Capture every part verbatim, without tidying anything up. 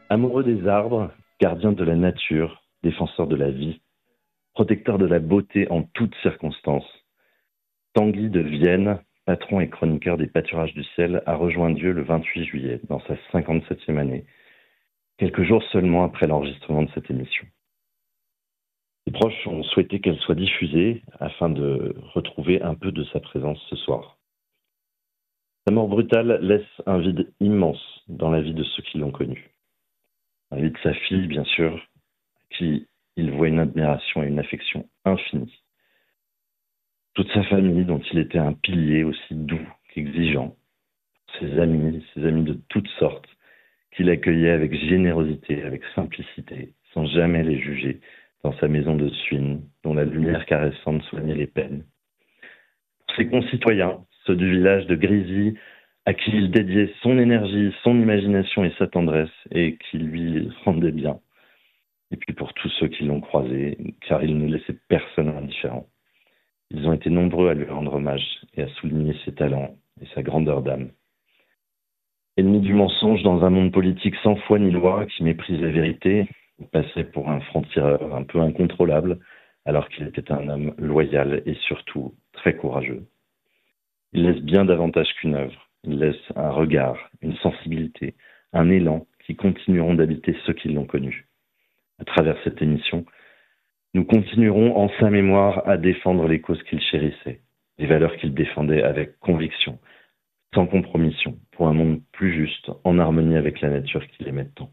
Amoureux des arbres, gardien de la nature, défenseur de la vie, protecteur de la beauté en toutes circonstances, Tanguy de Vienne, patron et chroniqueur des Pâturages du Ciel, a rejoint Dieu le vingt-huit juillet, dans sa cinquante-septième année, quelques jours seulement après l'enregistrement de cette émission. Les proches ont souhaité qu'elle soit diffusée afin de retrouver un peu de sa présence ce soir. Sa mort brutale laisse un vide immense dans la vie de ceux qui l'ont connu. Un vide de sa fille, bien sûr, à qui il voit une admiration et une affection infinie. Toute sa famille, dont il était un pilier aussi doux qu'exigeant. Ses amis, ses amis de toutes sortes, qu'il accueillait avec générosité, avec simplicité, sans jamais les juger, dans sa maison de Suines, dont la lumière caressante soignait les peines. Pour ses concitoyens, ceux du village de Grisi, à qui il dédiait son énergie, son imagination et sa tendresse, et qui lui rendaient bien. Et puis pour tous ceux qui l'ont croisé, car il ne laissait personne indifférent. Ils ont été nombreux à lui rendre hommage et à souligner ses talents et sa grandeur d'âme. Ennemi du mensonge dans un monde politique sans foi ni loi, qui méprise la vérité, il passait pour un franc-tireur un peu incontrôlable, alors qu'il était un homme loyal et surtout très courageux. Il laisse bien davantage qu'une œuvre. Il laisse un regard, une sensibilité, un élan qui continueront d'habiter ceux qui l'ont connu. À travers cette émission, nous continuerons en sa mémoire à défendre les causes qu'il chérissait, les valeurs qu'il défendait avec conviction, sans compromission, pour un monde plus juste, en harmonie avec la nature qu'il aimait tant.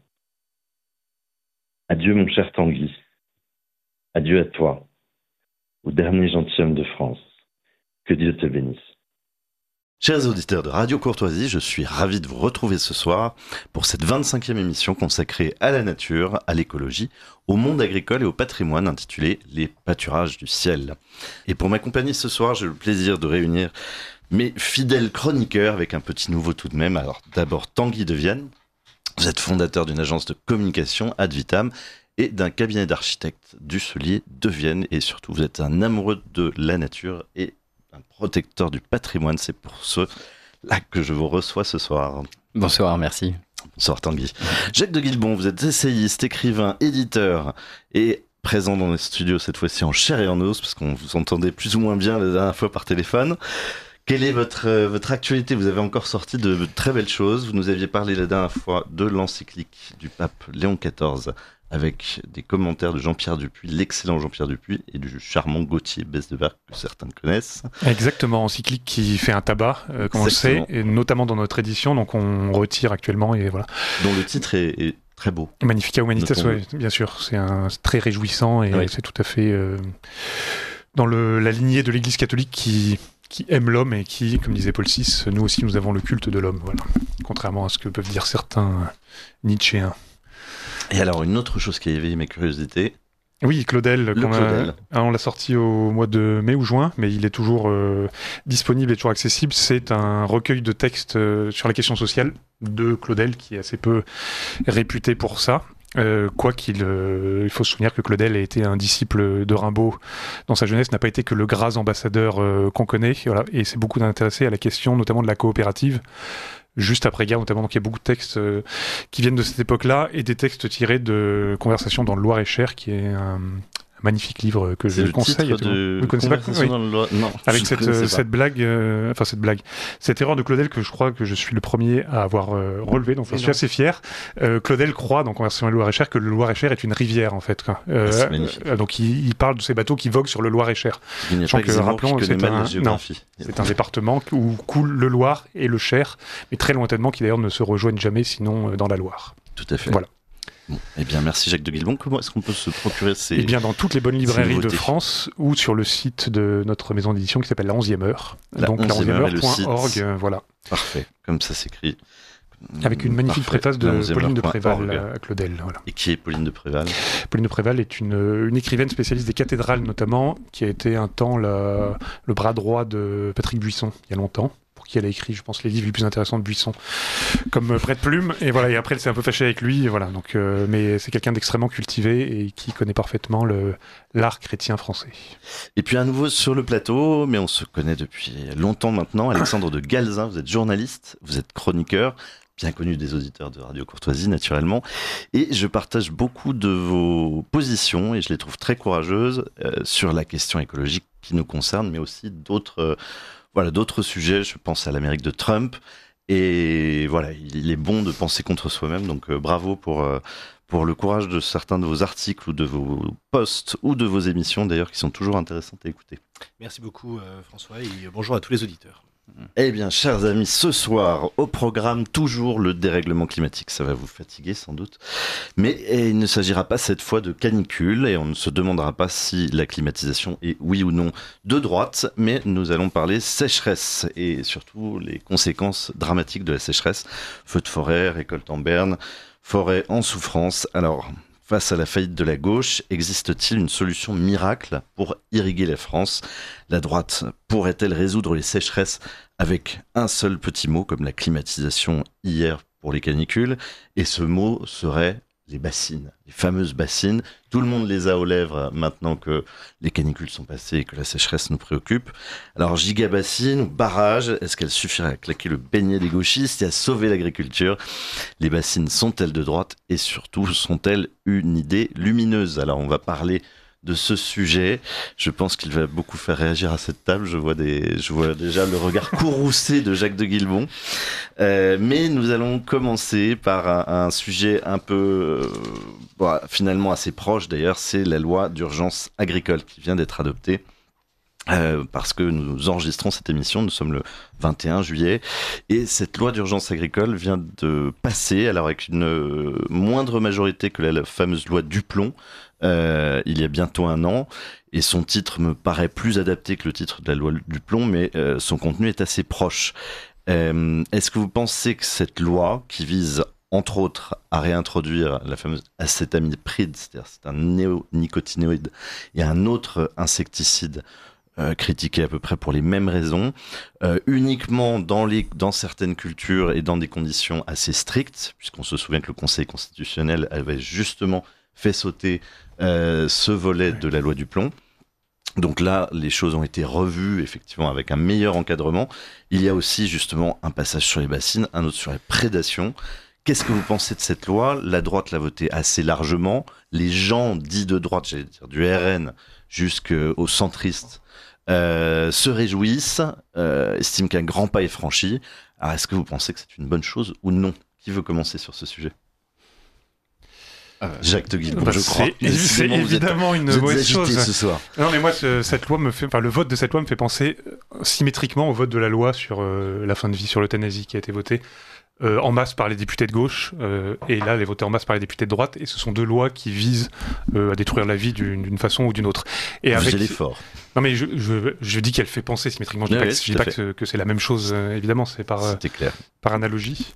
Adieu mon cher Tanguy, adieu à toi, au dernier gentilhomme de France, que Dieu te bénisse. Chers auditeurs de Radio Courtoisie, je suis ravi de vous retrouver ce soir pour cette vingt-cinquième émission consacrée à la nature, à l'écologie, au monde agricole et au patrimoine intitulée « Les Pâturages du Ciel ». Et pour m'accompagner ce soir, j'ai le plaisir de réunir mes fidèles chroniqueurs avec un petit nouveau tout de même. Alors d'abord Tanguy de Vienne, vous êtes fondateur d'une agence de communication Ad Vitam et d'un cabinet d'architectes du Cellier de Vienne, et surtout vous êtes un amoureux de la nature et un protecteur du patrimoine. C'est pour cela que je vous reçois ce soir. Bonsoir, merci. Bonsoir Tanguy. Jacques de Guilbon, vous êtes essayiste, écrivain, éditeur et présent dans les studios cette fois-ci en chair et en os, parce qu'on vous entendait plus ou moins bien la dernière fois par téléphone. Quelle est votre, euh, votre actualité ? Vous avez encore sorti de très belles choses. Vous nous aviez parlé la dernière fois de l'encyclique du pape Léon quatorze, avec des commentaires de Jean-Pierre Dupuis, l'excellent Jean-Pierre Dupuis, et du charmant Gauthier Besdeberg, que certains connaissent. Exactement, encyclique qui fait un tabac, euh, comme on le sait, et notamment dans notre édition, donc on retire actuellement, et voilà. Dont le titre est, est très beau. Magnifica Humanitas, oui, bien sûr, c'est, un, c'est très réjouissant, et oui. C'est tout à fait euh, dans le, la lignée de l'Église catholique qui... qui aime l'homme et qui, comme disait Paul six, nous aussi nous avons le culte de l'homme, voilà. Contrairement à ce que peuvent dire certains Nietzschéens. Et alors, une autre chose qui a éveillé mes curiosités. Oui, Claudel, le qu'on Claudel. A, on l'a sorti au mois de mai ou juin, mais il est toujours euh, disponible et toujours accessible. C'est un recueil de textes euh, sur la question sociale de Claudel, qui est assez peu réputé pour ça. Euh, quoi qu'il euh, il faut se souvenir que Claudel a été un disciple de Rimbaud dans sa jeunesse, n'a pas été que le gras ambassadeur euh, qu'on connaît, et, voilà, et s'est beaucoup intéressé à la question notamment de la coopérative juste après-guerre notamment. Donc il y a beaucoup de textes euh, qui viennent de cette époque-là, et des textes tirés de Conversations dans le Loir-et-Cher, qui est un magnifique livre que c'est je le conseille à tout le monde. Vous ne connaissez pas oui. dans le Loir... Non, avec cette, euh, cette blague, euh, enfin cette blague, cette erreur de Claudel que je crois que je suis le premier à avoir euh, relevé, donc je suis assez fier. Euh, Claudel croit dans Conversation dans le Loir-et-Cher que le Loir-et-Cher est une rivière en fait. Quoi. Euh, ah, c'est magnifique. Euh, donc il, il parle de ces bateaux qui voguent sur le Loir-et-Cher. Il n'y a pas que, rappelons, c'est un, non, c'est un département où coule le Loir et le Cher, mais très lointainement, qui d'ailleurs ne se rejoignent jamais sinon dans la Loire. Tout à fait. Voilà. Bon, eh bien, merci Jacques de Guilbon. Comment est-ce qu'on peut se procurer ces Eh bien, dans toutes les bonnes librairies de France, ou sur le site de notre maison d'édition qui s'appelle La onzième heure. La Donc, la onzième heure point org, site... euh, voilà. Parfait, comme ça s'écrit. Avec une magnifique Parfait. préface de Pauline de Préval à Claudel. Voilà. Et qui est Pauline de Préval ? Pauline de Préval est une, une écrivaine spécialiste des cathédrales notamment, qui a été un temps la, le bras droit de Patrick Buisson, il y a longtemps. Pour qui elle a écrit, je pense, les livres les plus intéressants de Buisson, comme euh, Près de Plume, et voilà, et après elle s'est un peu fâchée avec lui, et voilà, donc, euh, mais c'est quelqu'un d'extrêmement cultivé et qui connaît parfaitement le, l'art chrétien français. Et puis à nouveau sur le plateau, mais on se connaît depuis longtemps maintenant, Alexandre de Galzin, vous êtes journaliste, vous êtes chroniqueur, bien connu des auditeurs de Radio Courtoisie, naturellement. Et je partage beaucoup de vos positions, et je les trouve très courageuses, euh, sur la question écologique qui nous concerne, mais aussi d'autres, euh, voilà, d'autres sujets. Je pense à l'Amérique de Trump. Et voilà, il est bon de penser contre soi-même. Donc euh, bravo pour, euh, pour le courage de certains de vos articles ou de vos posts ou de vos émissions, d'ailleurs, qui sont toujours intéressantes à écouter. Merci beaucoup euh, François, et bonjour à tous les auditeurs. Eh bien, chers amis, ce soir, au programme, toujours le dérèglement climatique. Ça va vous fatiguer sans doute. Mais il ne s'agira pas cette fois de canicule, et on ne se demandera pas si la climatisation est oui ou non de droite, mais nous allons parler sécheresse, et surtout les conséquences dramatiques de la sécheresse. Feux de forêt, récolte en berne, forêt en souffrance. Alors, face à la faillite de la gauche, existe-t-il une solution miracle pour irriguer la France ? La droite pourrait-elle résoudre les sécheresses avec un seul petit mot, comme la climatisation hier pour les canicules ? Et ce mot serait les bassines, les fameuses bassines. Tout le monde les a aux lèvres maintenant que les canicules sont passées et que la sécheresse nous préoccupe. Alors, gigabassines ou barrages, est-ce qu'elles suffiraient à claquer le beignet des gauchistes et à sauver l'agriculture ? Les bassines sont-elles de droite et surtout sont-elles une idée lumineuse ? Alors, on va parler de ce sujet. Je pense qu'il va beaucoup faire réagir à cette table. Je vois, des, je vois déjà le regard courroucé de Jacques de Guilbon. Euh, mais nous allons commencer par un, un sujet un peu, euh, bon, finalement assez proche d'ailleurs, c'est la loi d'urgence agricole qui vient d'être adoptée. Euh, parce que nous enregistrons cette émission, nous sommes le vingt et un juillet, et cette loi d'urgence agricole vient de passer, alors avec une euh, moindre majorité que la, la fameuse loi Duplon, euh, il y a bientôt un an, et son titre me paraît plus adapté que le titre de la loi Duplon, mais euh, son contenu est assez proche. Euh, est-ce que vous pensez que cette loi, qui vise entre autres à réintroduire la fameuse acétamipride, c'est-à-dire c'est un néonicotinoïde, et un autre insecticide, Euh, critiqué à peu près pour les mêmes raisons, euh, uniquement dans, les, dans certaines cultures et dans des conditions assez strictes, puisqu'on se souvient que le Conseil constitutionnel avait justement fait sauter euh, ce volet de la loi Duplon. Donc là, les choses ont été revues, effectivement, avec un meilleur encadrement. Il y a aussi, justement, un passage sur les bassines, un autre sur les prédations. Qu'est-ce que vous pensez de cette loi ? La droite l'a votée assez largement. Les gens dits de droite, j'allais dire du R N jusqu'aux centristes, Euh, se réjouissent, euh, estiment qu'un grand pas est franchi. Alors, est-ce que vous pensez que c'est une bonne chose ou non ? Qui veut commencer sur ce sujet ? euh, Jacques de Guilbon, bah, je crois. C'est, c'est évidemment êtes, une mauvaise chose. Ce soir. Non, mais moi, ce, cette loi me fait, enfin, le vote de cette loi me fait penser symétriquement au vote de la loi sur euh, la fin de vie, sur l'euthanasie qui a été votée euh, en masse par les députés de gauche, euh, et là, elle est votée en masse par les députés de droite, et ce sont deux lois qui visent euh, à détruire la vie d'une, d'une façon ou d'une autre. Et Vous avec allez fort. Non, mais je, je, je dis qu'elle fait penser symétriquement. Je dis oui, pas, que, je dis pas que, que c'est la même chose, euh, évidemment, c'est par, C'était clair. par analogie.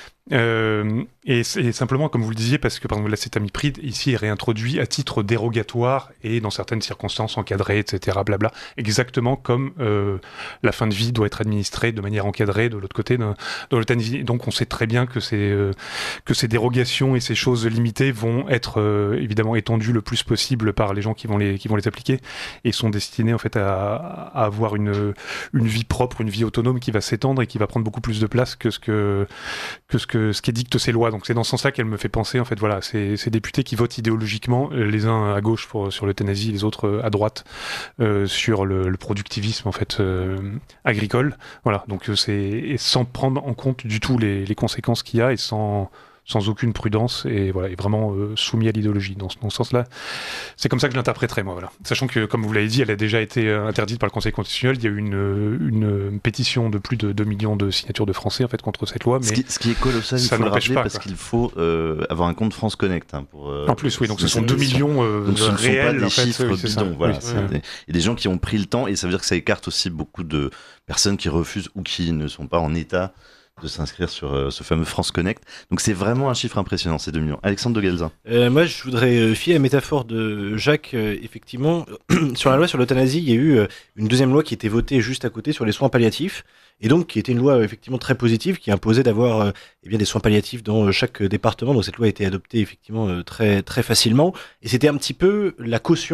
Euh, et, et simplement, comme vous le disiez, parce que par exemple l'acétamipride ici est réintroduit à titre dérogatoire et dans certaines circonstances encadrées, et cetera. Blabla, exactement comme euh, la fin de vie doit être administrée de manière encadrée de l'autre côté dans, dans l'euthanasie. Donc on sait très bien que ces, euh, que ces dérogations et ces choses limitées vont être euh, évidemment étendues le plus possible par les gens qui vont les, qui vont les appliquer et sont destinées en fait à, à avoir une, une vie propre, une vie autonome qui va s'étendre et qui va prendre beaucoup plus de place que ce que, que ce que ce qu'édictent ces lois. Donc c'est dans ce sens-là qu'elle me fait penser, en fait, voilà, ces, ces députés qui votent idéologiquement, les uns à gauche pour, sur l'euthanasie, les autres à droite euh, sur le, le productivisme, en fait, euh, agricole. Voilà, donc c'est et sans prendre en compte du tout les, les conséquences qu'il y a et sans sans aucune prudence et voilà, et vraiment euh, soumis à l'idéologie. Dans, dans ce sens-là, c'est comme ça que je l'interpréterais, moi, voilà. Sachant que, comme vous l'avez dit, elle a déjà été euh, interdite par le Conseil constitutionnel. Il y a eu une, une, une pétition de plus de deux millions de signatures de Français, en fait, contre cette loi. Mais ce, qui, ce qui est colossal, il faut le rappeler, pas, parce quoi. qu'il faut euh, avoir un compte France Connect. Hein, pour, euh, en plus, oui, donc ce sont deux millions euh, donc ce ne réels, sont pas des en fait, chiffres oui, bidons. Voilà, oui, c'est ouais. des, il y a des gens qui ont pris le temps, et ça veut dire que ça écarte aussi beaucoup de personnes qui refusent ou qui ne sont pas en état de s'inscrire sur euh, ce fameux France Connect. Donc c'est vraiment un chiffre impressionnant, ces deux millions. Alexandre de Guelzin. Euh, moi, je voudrais euh, fier à la métaphore de Jacques. Euh, effectivement, sur la loi sur l'euthanasie, il y a eu euh, une deuxième loi qui était votée juste à côté sur les soins palliatifs, et donc qui était une loi euh, effectivement très positive, qui imposait d'avoir euh, eh bien des soins palliatifs dans euh, chaque département. Donc cette loi a été adoptée effectivement euh, très très facilement, et c'était un petit peu la caution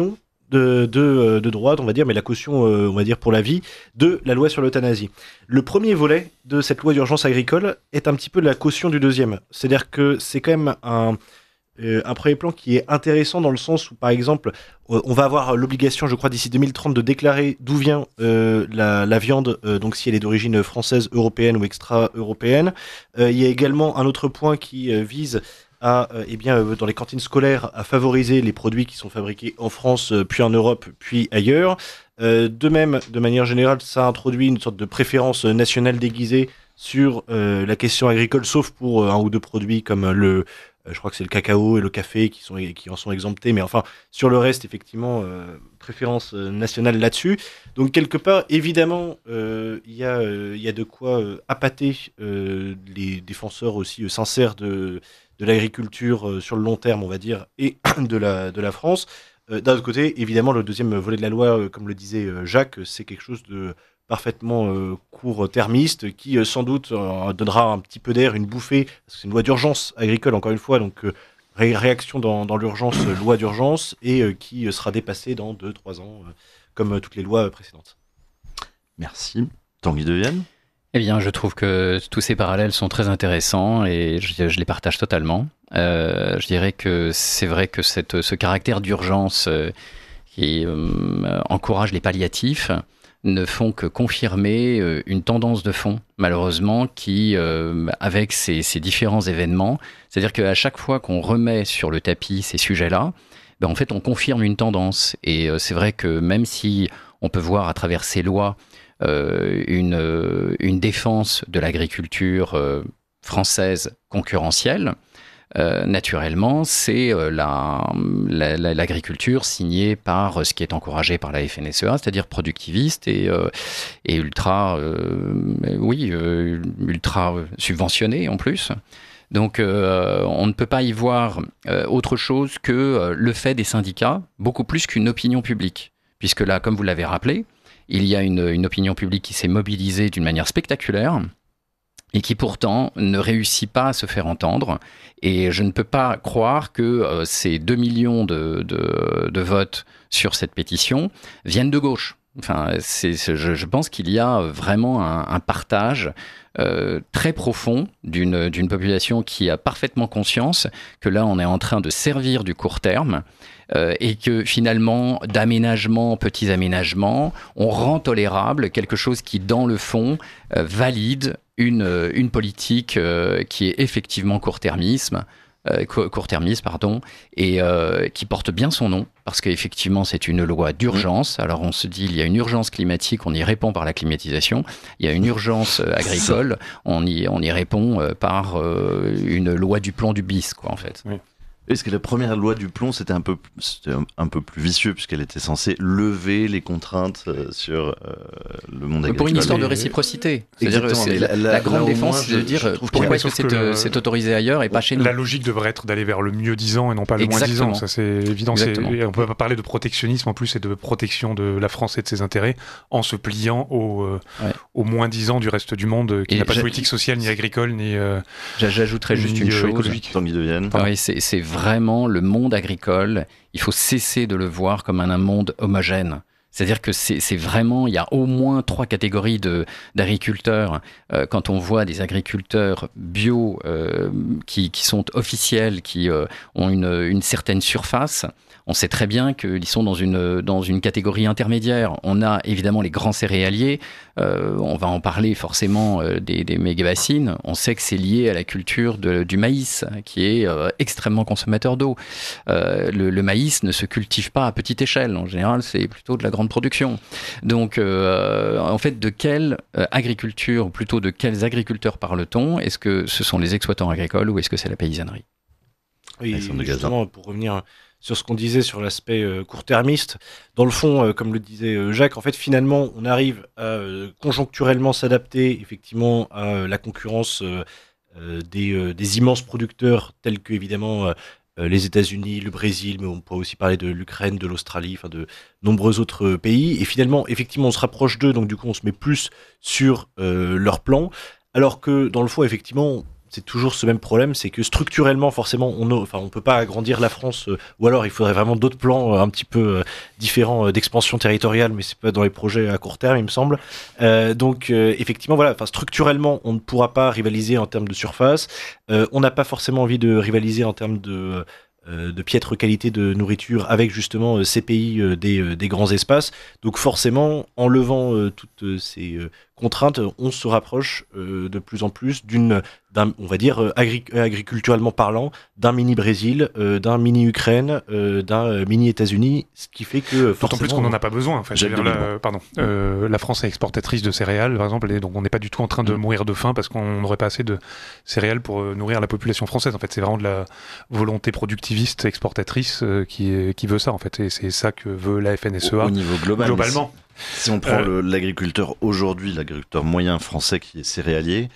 de, de, de droite, on va dire, mais la caution, euh, on va dire, pour la vie, de la loi sur l'euthanasie. Le premier volet de cette loi d'urgence agricole est un petit peu la caution du deuxième. C'est-à-dire que c'est quand même un, euh, un premier plan qui est intéressant dans le sens où, par exemple, on va avoir l'obligation, je crois, d'ici deux mille trente de déclarer d'où vient euh, la, la viande, euh, donc si elle est d'origine française, européenne ou extra-européenne. Euh, il y a également un autre point qui euh, vise à, euh, eh bien, euh, dans les cantines scolaires, à favoriser les produits qui sont fabriqués en France, euh, puis en Europe, puis ailleurs. Euh, de même, de manière générale, ça introduit une sorte de préférence nationale déguisée sur euh, la question agricole, sauf pour euh, un ou deux produits comme le, euh, je crois que c'est le cacao et le café qui, sont, qui en sont exemptés, mais enfin, sur le reste, effectivement, euh, préférence nationale là-dessus. Donc, quelque part, évidemment, il euh, y, euh, y a de quoi euh, appâter euh, les défenseurs aussi euh, sincères de, de l'agriculture euh, sur le long terme, on va dire, et de la, de la France. Euh, d'un autre côté, évidemment, le deuxième volet de la loi, euh, comme le disait euh, Jacques, c'est quelque chose de parfaitement euh, court-termiste qui, euh, sans doute, euh, donnera un petit peu d'air, une bouffée, parce que c'est une loi d'urgence agricole, encore une fois, donc euh, ré- réaction dans, dans l'urgence, euh, loi d'urgence, et euh, qui euh, sera dépassée dans deux trois ans, euh, comme euh, toutes les lois euh, précédentes. Merci. Tanguy de Vienne ? Eh bien, je trouve que tous ces parallèles sont très intéressants et je, je les partage totalement. Euh, je dirais que c'est vrai que cette, ce caractère d'urgence euh, qui euh, encourage les palliatifs ne font que confirmer euh, une tendance de fond, malheureusement, qui, euh, avec ces, ces différents événements, c'est-à-dire qu'à chaque fois qu'on remet sur le tapis ces sujets-là, ben, en fait, on confirme une tendance. Et euh, c'est vrai que même si on peut voir à travers ces lois Euh, une, euh, une défense de l'agriculture euh, française concurrentielle, euh, naturellement, c'est euh, la, la, la, l'agriculture signée par euh, ce qui est encouragé par la F N S E A, c'est-à-dire productiviste et, euh, et ultra, euh, oui, euh, ultra subventionnée en plus. Donc, euh, on ne peut pas y voir euh, autre chose que euh, le fait des syndicats, beaucoup plus qu'une opinion publique. Puisque là, comme vous l'avez rappelé, il y a une, une opinion publique qui s'est mobilisée d'une manière spectaculaire et qui pourtant ne réussit pas à se faire entendre. Et je ne peux pas croire que euh, ces deux millions de, de, de votes sur cette pétition viennent de gauche. Enfin, c'est, c'est, je, je pense qu'il y a vraiment un, un partage euh, très profond d'une, d'une population qui a parfaitement conscience que là, on est en train de servir du court terme. Euh, et que finalement, d'aménagement, petits aménagements, on rend tolérable quelque chose qui, dans le fond, euh, valide une, une politique euh, qui est effectivement court-termisme, euh, court-termiste, pardon, et euh, qui porte bien son nom, parce qu'effectivement, c'est une loi d'urgence. Alors, on se dit, il y a une urgence climatique, on y répond par la climatisation. Il y a une urgence euh, agricole, on y, on y répond euh, par euh, une loi du plomb du bis, quoi, en fait. Oui. Est-ce que la première loi du plomb, c'était un peu, c'était un, un peu plus vicieux, puisqu'elle était censée lever les contraintes euh, sur euh, le monde agricole. Pour une histoire de réciprocité. C'est-à-dire, c'est la, la, la grande défense, c'est de dire pourquoi est-ce que c'est, que c'est autorisé ailleurs et pas chez nous. La logique devrait être d'aller vers le mieux disant et non pas le moins disant. Ça, c'est évident. C'est, on peut pas parler de protectionnisme en plus et de protection de la France et de ses intérêts en se pliant au, euh, ouais. au moins disant du reste du monde qui et n'a pas de politique sociale ni agricole ni. Euh, J'ajouterais juste une chose. Tanguy de Vienne. Oui, c'est, c'est vraiment le monde agricole, il faut cesser de le voir comme un, un monde homogène. C'est-à-dire que c'est, c'est vraiment, il y a au moins trois catégories de, d'agriculteurs. Euh, quand on voit des agriculteurs bio euh, qui, qui sont officiels, qui euh, ont une, une certaine surface, on sait très bien qu'ils sont dans une, dans une catégorie intermédiaire. On a évidemment les grands céréaliers, euh, on va en parler forcément euh, des, des méga-bassines. On sait que c'est lié à la culture de, du maïs, qui est euh, extrêmement consommateur d'eau. Euh, le, le maïs ne se cultive pas à petite échelle. En général, c'est plutôt de la grande production. Donc, euh, en fait, de quelle agriculture, ou plutôt de quels agriculteurs parle-t-on ? Est-ce que ce sont les exploitants agricoles ou est-ce que c'est la paysannerie ? Oui, justement, pour revenir sur ce qu'on disait sur l'aspect euh, court-termiste, dans le fond, euh, comme le disait euh, Jacques, en fait, finalement, on arrive à euh, conjoncturellement s'adapter, effectivement, à euh, la concurrence euh, euh, des, euh, des immenses producteurs, tels que, évidemment, euh, les États-Unis, le Brésil, mais on peut aussi parler de l'Ukraine, de l'Australie, enfin de nombreux autres pays. Et finalement, effectivement, on se rapproche d'eux, donc du coup, on se met plus sur euh, leur plan, alors que, dans le fond, effectivement, c'est toujours ce même problème, c'est que structurellement, forcément, on ne enfin, on peut pas agrandir la France, euh, ou alors il faudrait vraiment d'autres plans euh, un petit peu euh, différents euh, d'expansion territoriale, mais c'est pas dans les projets à court terme, il me semble. Euh, donc, euh, effectivement, voilà, enfin, structurellement, on ne pourra pas rivaliser en termes de surface. Euh, on n'a pas forcément envie de rivaliser en termes de euh, de piètre qualité de nourriture avec justement euh, ces pays euh, des, euh, des grands espaces. Donc forcément, en levant euh, toutes euh, ces euh, contraintes, on se rapproche euh, de plus en plus d'une, d'un, on va dire, euh, agri- agriculturellement parlant, d'un mini-Brésil, euh, d'un mini-Ukraine, euh, d'un euh, mini-États-Unis, ce qui fait que D'autant forcément... plus qu'on n'en a pas besoin. Enfin, je veux dire, la, pardon, euh, la France est exportatrice de céréales, par exemple, et donc on n'est pas du tout en train de Mm. mourir de faim parce qu'on n'aurait pas assez de céréales pour euh, nourrir la population française. En fait, c'est vraiment de la volonté productiviste exportatrice euh, qui, est, qui veut ça, en fait, et c'est ça que veut la F N S E A Au, au niveau global. globalement. Si, si on prend Euh, le- l'agriculteur aujourd'hui, l'agriculteur moyen français qui est céréalier,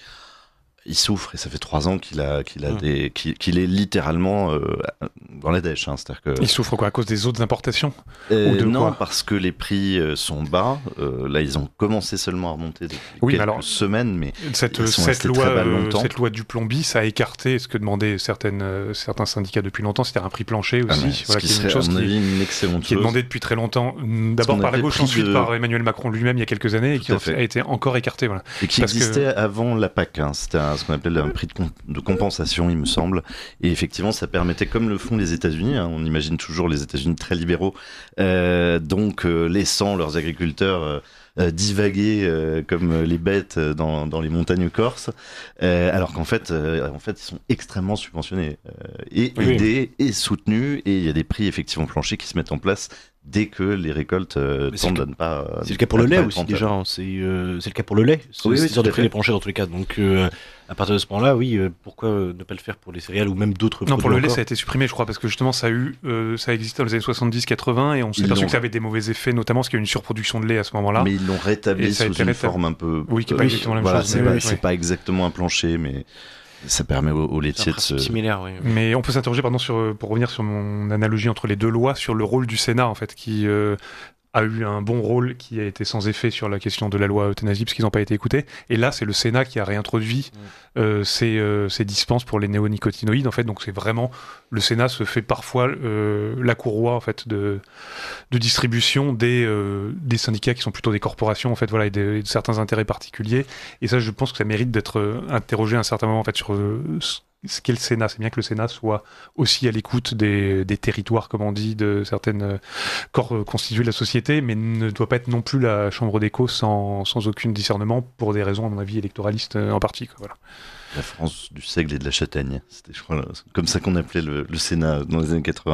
il souffre et ça fait trois ans qu'il a, qu'il a Mm. des, qu'il, qu'il est littéralement euh, dans la dèche. Hein, c'est-à-dire que Il souffre quoi à cause des autres importations? Euh, Ou de non, quoi parce que les prix euh, sont bas. Euh, là, ils ont commencé seulement à remonter depuis Oui, mais quelques alors, semaines, mais Cette, Ils sont cette, restés loi, très bas euh, longtemps. cette loi du plombi, ça a écarté ce que demandaient certaines, euh, certains syndicats depuis longtemps, c'est-à-dire un prix plancher ah, aussi. mais ce Voilà, qui qui est une serait, chose à mon qui, avis, une excellente qui est chose. demandée depuis très longtemps, hum, d'abord qu'on par la avait gauche, pris ensuite de- par Emmanuel Macron lui-même il y a quelques années, et Tout qui à en- fait. a été encore écarté. Voilà. Et qui parce que- existait avant la P A C. Hein. C'était un- ce qu'on appelait un prix de, com- de compensation, il me semble. Et effectivement, ça permettait, comme le font les États-Unis, hein, on imagine toujours les États-Unis très libéraux, euh, donc euh, laissant leurs agriculteurs euh, euh, divaguer euh, comme les bêtes euh, dans, dans les montagnes corses, euh, alors qu'en fait, euh, en fait, ils sont extrêmement subventionnés euh, et Oui, oui. aidés et soutenus. Et il y a des prix effectivement planchers qui se mettent en place dès que les récoltes euh, Mais c'est tendent le à ne pas. euh, C'est le cas pour à le ne lait pas aussi être déjà, hein. c'est, euh, c'est le cas pour le lait, c'est Oui, oui, c'est tout sûr de à prix fait. les planchers dans tous les cas, donc euh, à partir de ce moment-là, oui, euh, pourquoi euh, ne pas le faire pour les céréales ou même d'autres Non, produits pour le lait, encore. ça a été supprimé, je crois, parce que justement, ça a eu, euh, ça existait dans les années soixante-dix quatre-vingts, et on s'est Ils aperçu l'ont- que ça avait des mauvais effets, notamment parce qu'il y a eu une surproduction de lait à ce moment-là. Mais ils l'ont Et rétabli ça a sous été une rétabli. forme un peu. Oui, qui est pas euh, exactement la même voilà, chose, c'est mais pas, oui, c'est oui. pas exactement un plancher, mais ça permet aux, aux C'est un laitiers de principe se. similaire, oui. Mais on peut s'interroger, pardon, sur, euh, pour revenir sur mon analogie entre les deux lois, sur le rôle du Sénat, en fait, qui euh, a eu un bon rôle, qui a été sans effet sur la question de la loi euthanasie, parce qu'ils n'ont pas été écoutés. Et là, c'est le Sénat qui a réintroduit euh, ces, euh, ces dispenses pour les néonicotinoïdes, en fait. Donc c'est vraiment, le Sénat se fait parfois euh, la courroie, en fait, de, de distribution des, euh, des syndicats qui sont plutôt des corporations, en fait, voilà, et de, et de certains intérêts particuliers. Et ça, je pense que ça mérite d'être euh, interrogé à un certain moment, en fait, sur euh, ce ce qu'est le Sénat. C'est bien que le Sénat soit aussi à l'écoute des, des territoires, comme on dit, de certaines euh, corps euh, constitués de la société, mais ne doit pas être non plus la chambre d'écho sans, sans aucun discernement, pour des raisons, à mon avis, électoralistes euh, en partie. Quoi, voilà. La France du seigle et de la châtaigne. C'était, je crois, comme ça qu'on appelait le, le Sénat dans les années quatre-vingts.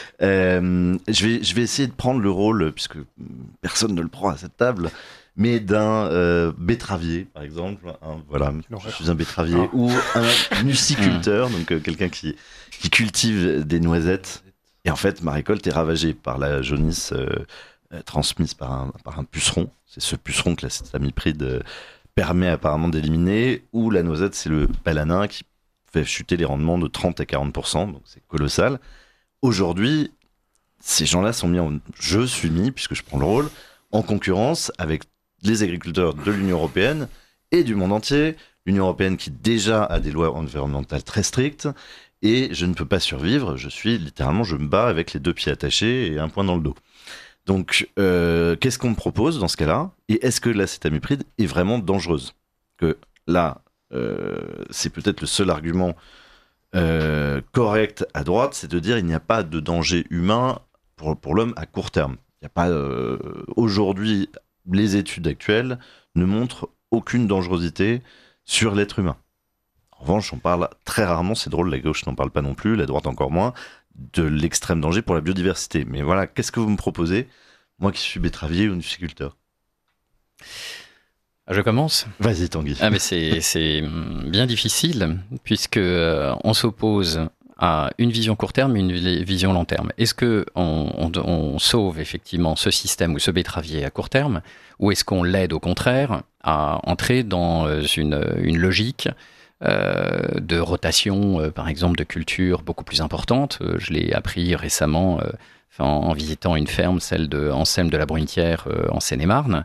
Euh, je, vais, je vais essayer de prendre le rôle, puisque personne ne le prend à cette table, mais d'un euh, betteravier, par exemple. Hein, voilà, je suis un betteravier. Ah. Ou un nuciculteur, donc euh, quelqu'un qui, qui cultive des noisettes. Et en fait, ma récolte est ravagée par la jaunisse euh, euh, transmise par un, par un puceron. C'est ce puceron que l'acétamipride euh, permet apparemment d'éliminer, ou la noisette, c'est le balanin qui fait chuter les rendements de trente à quarante pour cent, donc c'est colossal. Aujourd'hui, ces gens-là sont mis en... Je suis mis, puisque je prends le rôle, en concurrence avec les agriculteurs de l'Union européenne et du monde entier. L'Union européenne qui déjà a des lois environnementales très strictes, et je ne peux pas survivre, je suis littéralement, je me bats avec les deux pieds attachés et un poing dans le dos. Donc, euh, qu'est-ce qu'on me propose dans ce cas-là? Et est-ce que l'acétamipride est vraiment dangereuse? Que là, euh, c'est peut-être le seul argument euh, correct à droite, c'est de dire il n'y a pas de danger humain pour, pour l'homme à court terme. Il n'y a pas euh, aujourd'hui, les études actuelles ne montrent aucune dangerosité sur l'être humain. En revanche, on parle très rarement, c'est drôle, la gauche n'en parle pas non plus, la droite encore moins, de l'extrême danger pour la biodiversité. Mais voilà, qu'est-ce que vous me proposez, moi qui suis betteravier ou nuciculteur? Je commence. Vas-y Tanguy. Ah mais c'est c'est bien difficile puisque euh, on s'oppose à une vision court terme et une vision long terme. Est-ce que on, on, on sauve effectivement ce système ou ce betteravier à court terme, ou est-ce qu'on l'aide au contraire à entrer dans une, une logique euh, de rotation, euh, par exemple, de culture beaucoup plus importante? euh, Je l'ai appris récemment euh, en, en visitant une ferme, celle de Anselme de la Brunetière euh, en Seine-et-Marne.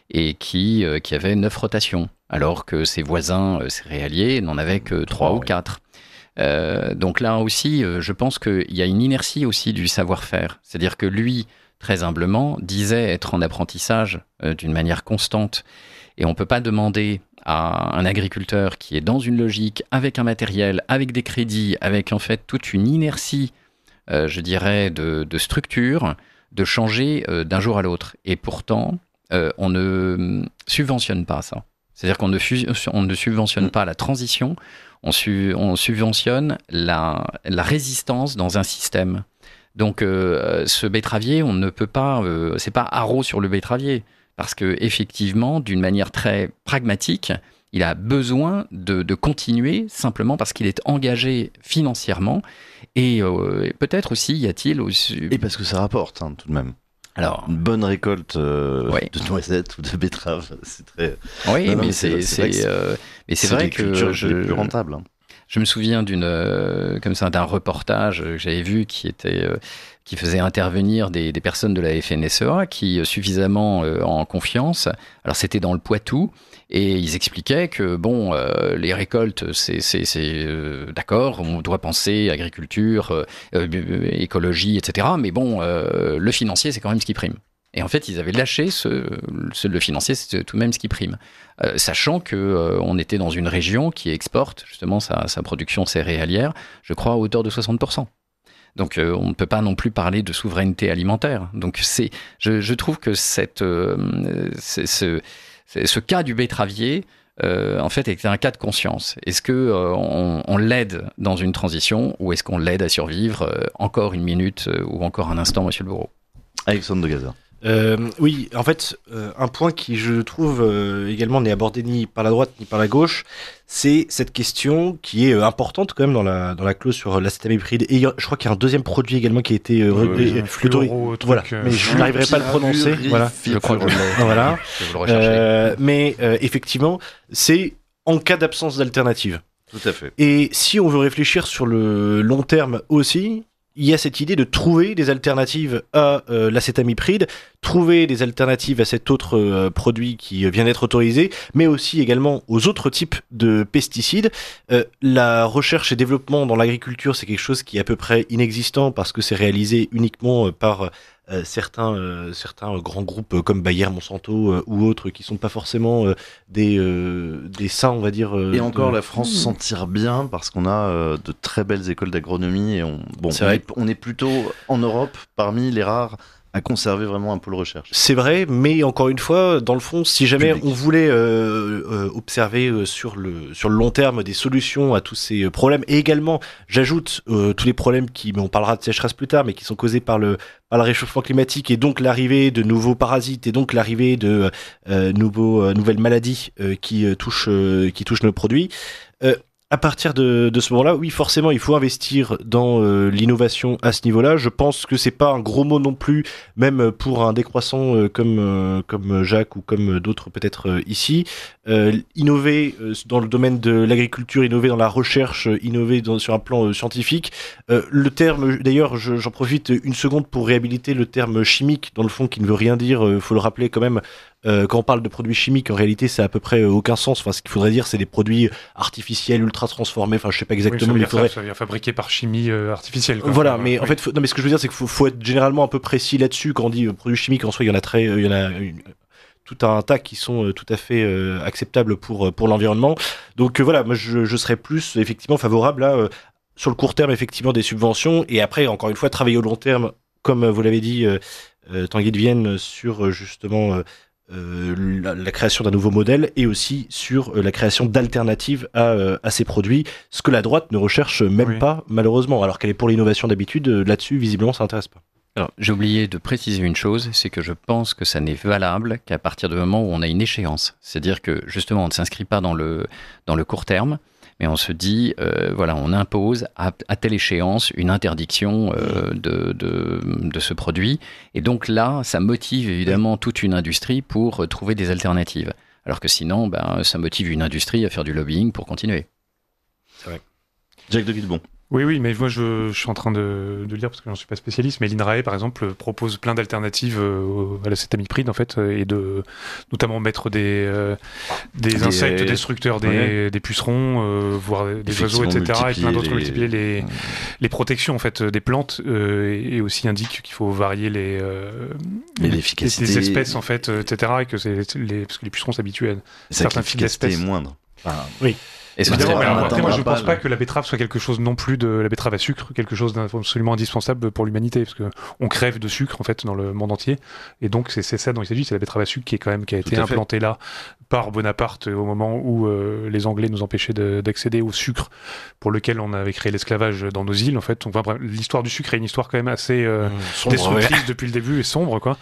et qui, euh, qui avait neuf rotations, alors que ses voisins euh, céréaliers n'en avaient que trois ou quatre. Euh, donc là aussi, euh, je pense qu'il y a une inertie aussi du savoir-faire. C'est-à-dire que lui, très humblement, disait être en apprentissage euh, d'une manière constante. Et on ne peut pas demander à un agriculteur qui est dans une logique, avec un matériel, avec des crédits, avec en fait toute une inertie, euh, je dirais, de, de structure, de changer euh, d'un jour à l'autre. Et pourtant, euh, on ne subventionne pas ça. C'est-à-dire qu'on ne, fu- on ne subventionne pas la transition, on, su- on subventionne la, la résistance dans un système. Donc, euh, ce betteravier, on ne peut pas... Euh, c'est pas haro sur le betteravier, parce que effectivement, d'une manière très pragmatique, il a besoin de, de continuer simplement parce qu'il est engagé financièrement. Et euh, peut-être aussi, y a-t-il aussi... Et parce que ça rapporte, hein, tout de même. Alors, une bonne récolte euh, ouais. de noisettes ou de betteraves, c'est très... Oui, non, non, mais mais c'est, c'est, c'est, c'est, c'est, euh, mais c'est, c'est vrai des que cultures je, les plus rentables. Hein. Je me souviens d'une, euh, comme ça, d'un reportage que j'avais vu qui était, euh, qui faisait intervenir des, des personnes de la F N S E A qui, euh, suffisamment euh, en confiance, alors c'était dans le Poitou, et ils expliquaient que bon, euh, les récoltes, c'est, c'est, c'est euh, d'accord, on doit penser agriculture, euh, euh, écologie, et cetera. Mais bon, euh, le financier, c'est quand même ce qui prime. Et en fait, ils avaient lâché ce, ce, le financier, c'est tout de même ce qui prime. Euh, sachant qu'on euh, était dans une région qui exporte justement sa, sa production céréalière, je crois, à hauteur de soixante pour cent. Donc euh, on ne peut pas non plus parler de souveraineté alimentaire. Donc c'est, je, je trouve que cette, euh, c'est, ce, c'est, ce cas du betteravier, euh, en fait, est un cas de conscience. Est-ce qu'on euh, on, on l'aide dans une transition ou est-ce qu'on l'aide à survivre euh, encore une minute euh, ou encore un instant, monsieur le bourreau? Alexandre de Gaza. Euh, oui, en fait, euh, un point qui, je trouve, euh, également n'est abordé ni par la droite ni par la gauche, c'est cette question qui est euh, importante quand même dans la dans la clause sur l'acétamipride. Et je crois qu'il y a un deuxième produit également qui a été euh, euh, autorisé. Voilà, euh, mais je n'arriverai pas à le prononcer. Voilà, je crois que je l'ai. Voilà. Je vais vous le rechercher. Euh, mais euh, effectivement, c'est en cas d'absence d'alternative. Tout à fait. Et si on veut réfléchir sur le long terme aussi, il y a cette idée de trouver des alternatives à euh, l'acétamipride, trouver des alternatives à cet autre euh, produit qui vient d'être autorisé, mais aussi également aux autres types de pesticides. Euh, la recherche et développement dans l'agriculture, c'est quelque chose qui est à peu près inexistant parce que c'est réalisé uniquement par euh, certains, euh, certains grands groupes comme Bayer, Monsanto euh, ou autres qui sont pas forcément euh, des, euh, des saints, on va dire. Euh, et encore, de... la France s'en tire bien parce qu'on a euh, de très belles écoles d'agronomie et on, bon, c'est on, vrai. est, on est plutôt en Europe parmi les rares à conserver vraiment un pôle recherche. C'est vrai, mais encore une fois, dans le fond, si jamais Public. on voulait euh, euh, observer euh, sur le sur le long terme des solutions à tous ces euh, problèmes, et également, j'ajoute euh, tous les problèmes qui, mais on parlera de sécheresse plus tard, mais qui sont causés par le par le réchauffement climatique et donc l'arrivée de nouveaux parasites et donc l'arrivée de euh, nouveaux euh, nouvelles maladies euh, qui euh, touchent euh, qui touchent nos produits. Euh, À partir de, de ce moment-là, oui, forcément, il faut investir dans euh, l'innovation à ce niveau-là. Je pense que c'est pas un gros mot non plus, même pour un décroissant euh, comme euh, comme Jacques ou comme d'autres peut-être euh, ici. Euh, innover euh, dans le domaine de l'agriculture, innover dans la recherche, euh, innover dans, sur un plan euh, scientifique. Euh, le terme, d'ailleurs, je, j'en profite une seconde pour réhabiliter le terme chimique, dans le fond, qui ne veut rien dire. Il euh, faut le rappeler quand même. Euh, quand on parle de produits chimiques, en réalité, ça a à peu près euh, aucun sens. Enfin, ce qu'il faudrait dire, c'est des produits artificiels, ultra transformés. Enfin, je sais pas exactement, oui, mais il faudrait. Ça, ça vient fabriqué par chimie euh, artificielle. Quoi. Voilà, enfin, mais euh, en oui. fait, faut... non, mais ce que je veux dire, c'est qu'il faut, faut être généralement un peu précis là-dessus. Quand on dit euh, produits chimiques, en soi, il y en a très, euh, il y en a une... tout un tas qui sont euh, tout à fait euh, acceptables pour pour l'environnement. Donc euh, voilà, moi, je, je serais plus effectivement favorable à euh, sur le court terme, effectivement, des subventions, et après, encore une fois, travailler au long terme, comme euh, vous l'avez dit, euh, euh, Tanguy de Vienne, sur euh, justement. Euh, Euh, la, la création d'un nouveau modèle et aussi sur euh, la création d'alternatives à, euh, à ces produits, ce que la droite ne recherche même Oui. pas malheureusement, alors qu'elle est pour l'innovation d'habitude, euh, là-dessus visiblement ça n'intéresse pas. Alors, j'ai oublié de préciser une chose, c'est que je pense que ça n'est valable qu'à partir du moment où on a une échéance. C'est-à-dire que justement, on ne s'inscrit pas dans le, dans le court terme, mais on se dit, euh, voilà, on impose à, à telle échéance une interdiction euh, de, de, de ce produit. Et donc là, ça motive évidemment toute une industrie pour euh, trouver des alternatives. Alors que sinon, ben, ça motive une industrie à faire du lobbying pour continuer. C'est vrai. Jacques de Guilbon. Oui, oui, mais moi je, je suis en train de, de lire parce que j'en suis pas spécialiste, mais l'INRAE par exemple propose plein d'alternatives euh, à l'acétamipride en fait, et de notamment mettre des euh, des, des insectes destructeurs des, ouais. des pucerons, euh, voire des oiseaux, et cetera, et plein d'autres, les... multiplier les les protections en fait des plantes, euh, et aussi indique qu'il faut varier les euh, les, les, les espèces en fait, et cetera, et que c'est les parce que les pucerons s'habituent à certains types d'espèces. Est moindre. Enfin, oui. Et évidemment, mais alors, après, moi je ne pense pas que la betterave soit quelque chose non plus de la betterave à sucre, quelque chose d'absolument indispensable pour l'humanité, parce que on crève de sucre en fait dans le monde entier, et donc c'est, c'est ça dont il s'agit, c'est la betterave à sucre qui est quand même qui a été implantée là par Bonaparte au moment où euh, les Anglais nous empêchaient de, d'accéder au sucre pour lequel on avait créé l'esclavage dans nos îles en fait. Donc, enfin, l'histoire du sucre est une histoire quand même assez euh, mmh, destructrice ouais. depuis le début et sombre quoi.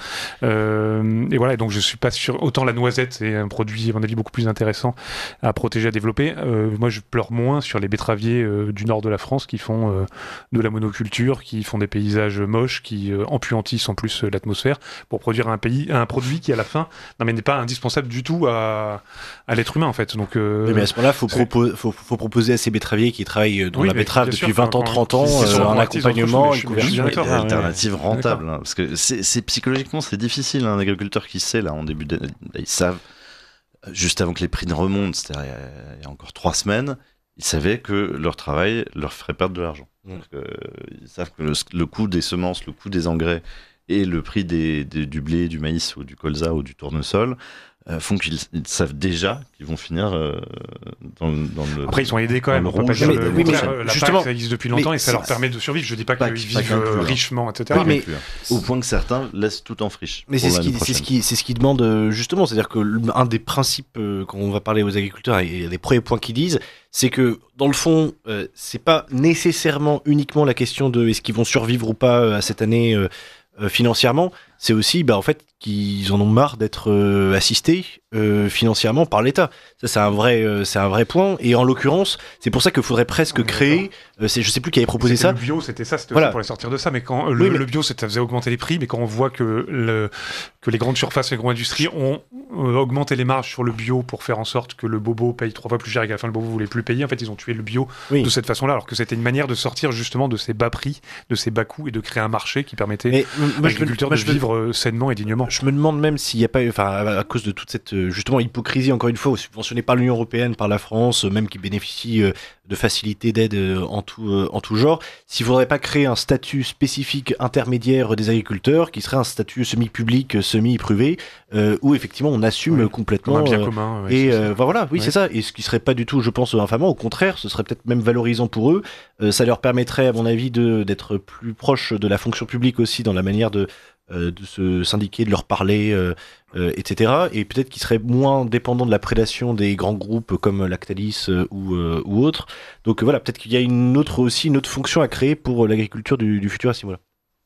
Euh, et voilà, et donc je suis pas sûr. Autant la noisette c'est un produit à mon avis beaucoup plus intéressant à protéger, à développer. Euh, moi je pleure moins sur les betteraviers euh, du nord de la France qui font euh, de la monoculture, qui font des paysages moches, qui euh, empuantissent en plus euh, l'atmosphère pour produire un pays, un produit qui à la fin non mais n'est pas indispensable du tout à à l'être humain en fait. Donc euh, oui, mais à ce moment-là faut, propo- faut, faut proposer à ces betteraviers qui travaillent dans oui, la betterave depuis sûr, vingt ans, trente ans euh, un accompagnement, une couverture, une alternative ouais. rentable hein, parce que c'est, c'est psychologiquement c'est difficile, un agriculteur qui sait là en début d'année, ils savent juste avant que les prix ne remontent, c'est-à-dire il y a encore trois semaines, ils savaient que leur travail leur ferait perdre de l'argent. Mmh. Donc, euh, ils savent que le, le coût des semences, le coût des engrais et le prix des, des, du blé, du maïs ou du colza ou du tournesol euh, font qu'ils ils savent déjà qu'ils vont finir euh, dans, dans le. Après, ils sont aidés quand même. On peut pas dire le, oui, mais la justement, P A C, ça existe depuis longtemps et ça leur permet de survivre. Je dis pas, pas qu'ils vivent euh, richement, et cetera. Oui, mais au point que certains laissent tout en friche. Mais c'est ce, qui, c'est ce qui, c'est ce qui demande justement, c'est-à-dire que un des principes euh, quand on va parler aux agriculteurs et les premiers points qu'ils disent, c'est que dans le fond, euh, c'est pas nécessairement uniquement la question de est-ce qu'ils vont survivre ou pas à cette année. Euh, Euh, financièrement, c'est aussi bah, en fait qu'ils en ont marre d'être euh, assistés euh, financièrement par l'État. Ça c'est un vrai euh, c'est un vrai point, et en l'occurrence c'est pour ça qu'il faudrait presque créer euh, c'est, je sais plus qui avait proposé c'était ça le bio, c'était ça, c'était voilà. aussi pour les sortir de ça, mais quand euh, le, oui, mais... le bio ça faisait augmenter les prix, mais quand on voit que le que les grandes surfaces et les grandes industries ont euh, augmenté les marges sur le bio pour faire en sorte que le bobo paye trois fois plus cher et qu'à la fin le bobo voulait plus payer, en fait ils ont tué le bio oui. de cette façon-là, alors que c'était une manière de sortir justement de ces bas prix, de ces bas coûts, et de créer un marché qui permettait mais, à l'agriculteur de vivre me... sainement et dignement. Je me demande même s'il n'y a pas, enfin, à cause de toute cette justement hypocrisie, encore une fois, subventionnée par l'Union européenne, par la France, même qui bénéficie de facilités d'aide en tout, en tout genre, s'il ne faudrait pas créer un statut spécifique intermédiaire des agriculteurs, qui serait un statut semi-public, semi-privé, euh, où effectivement on assume oui, complètement. Comme un bien commun. Ouais, et euh, bah, voilà, oui, ouais. c'est ça. Et ce qui serait pas du tout, je pense, infamant. Au contraire, ce serait peut-être même valorisant pour eux. Euh, ça leur permettrait, à mon avis, de, d'être plus proche de la fonction publique aussi dans la manière de Euh, de se syndiquer, de leur parler, euh, euh, et cetera. Et peut-être qu'ils seraient moins dépendants de la prédation des grands groupes comme Lactalis euh, ou, euh, ou autres. Donc euh, voilà, peut-être qu'il y a une autre aussi une autre fonction à créer pour l'agriculture du, du futur à ce niveau-là.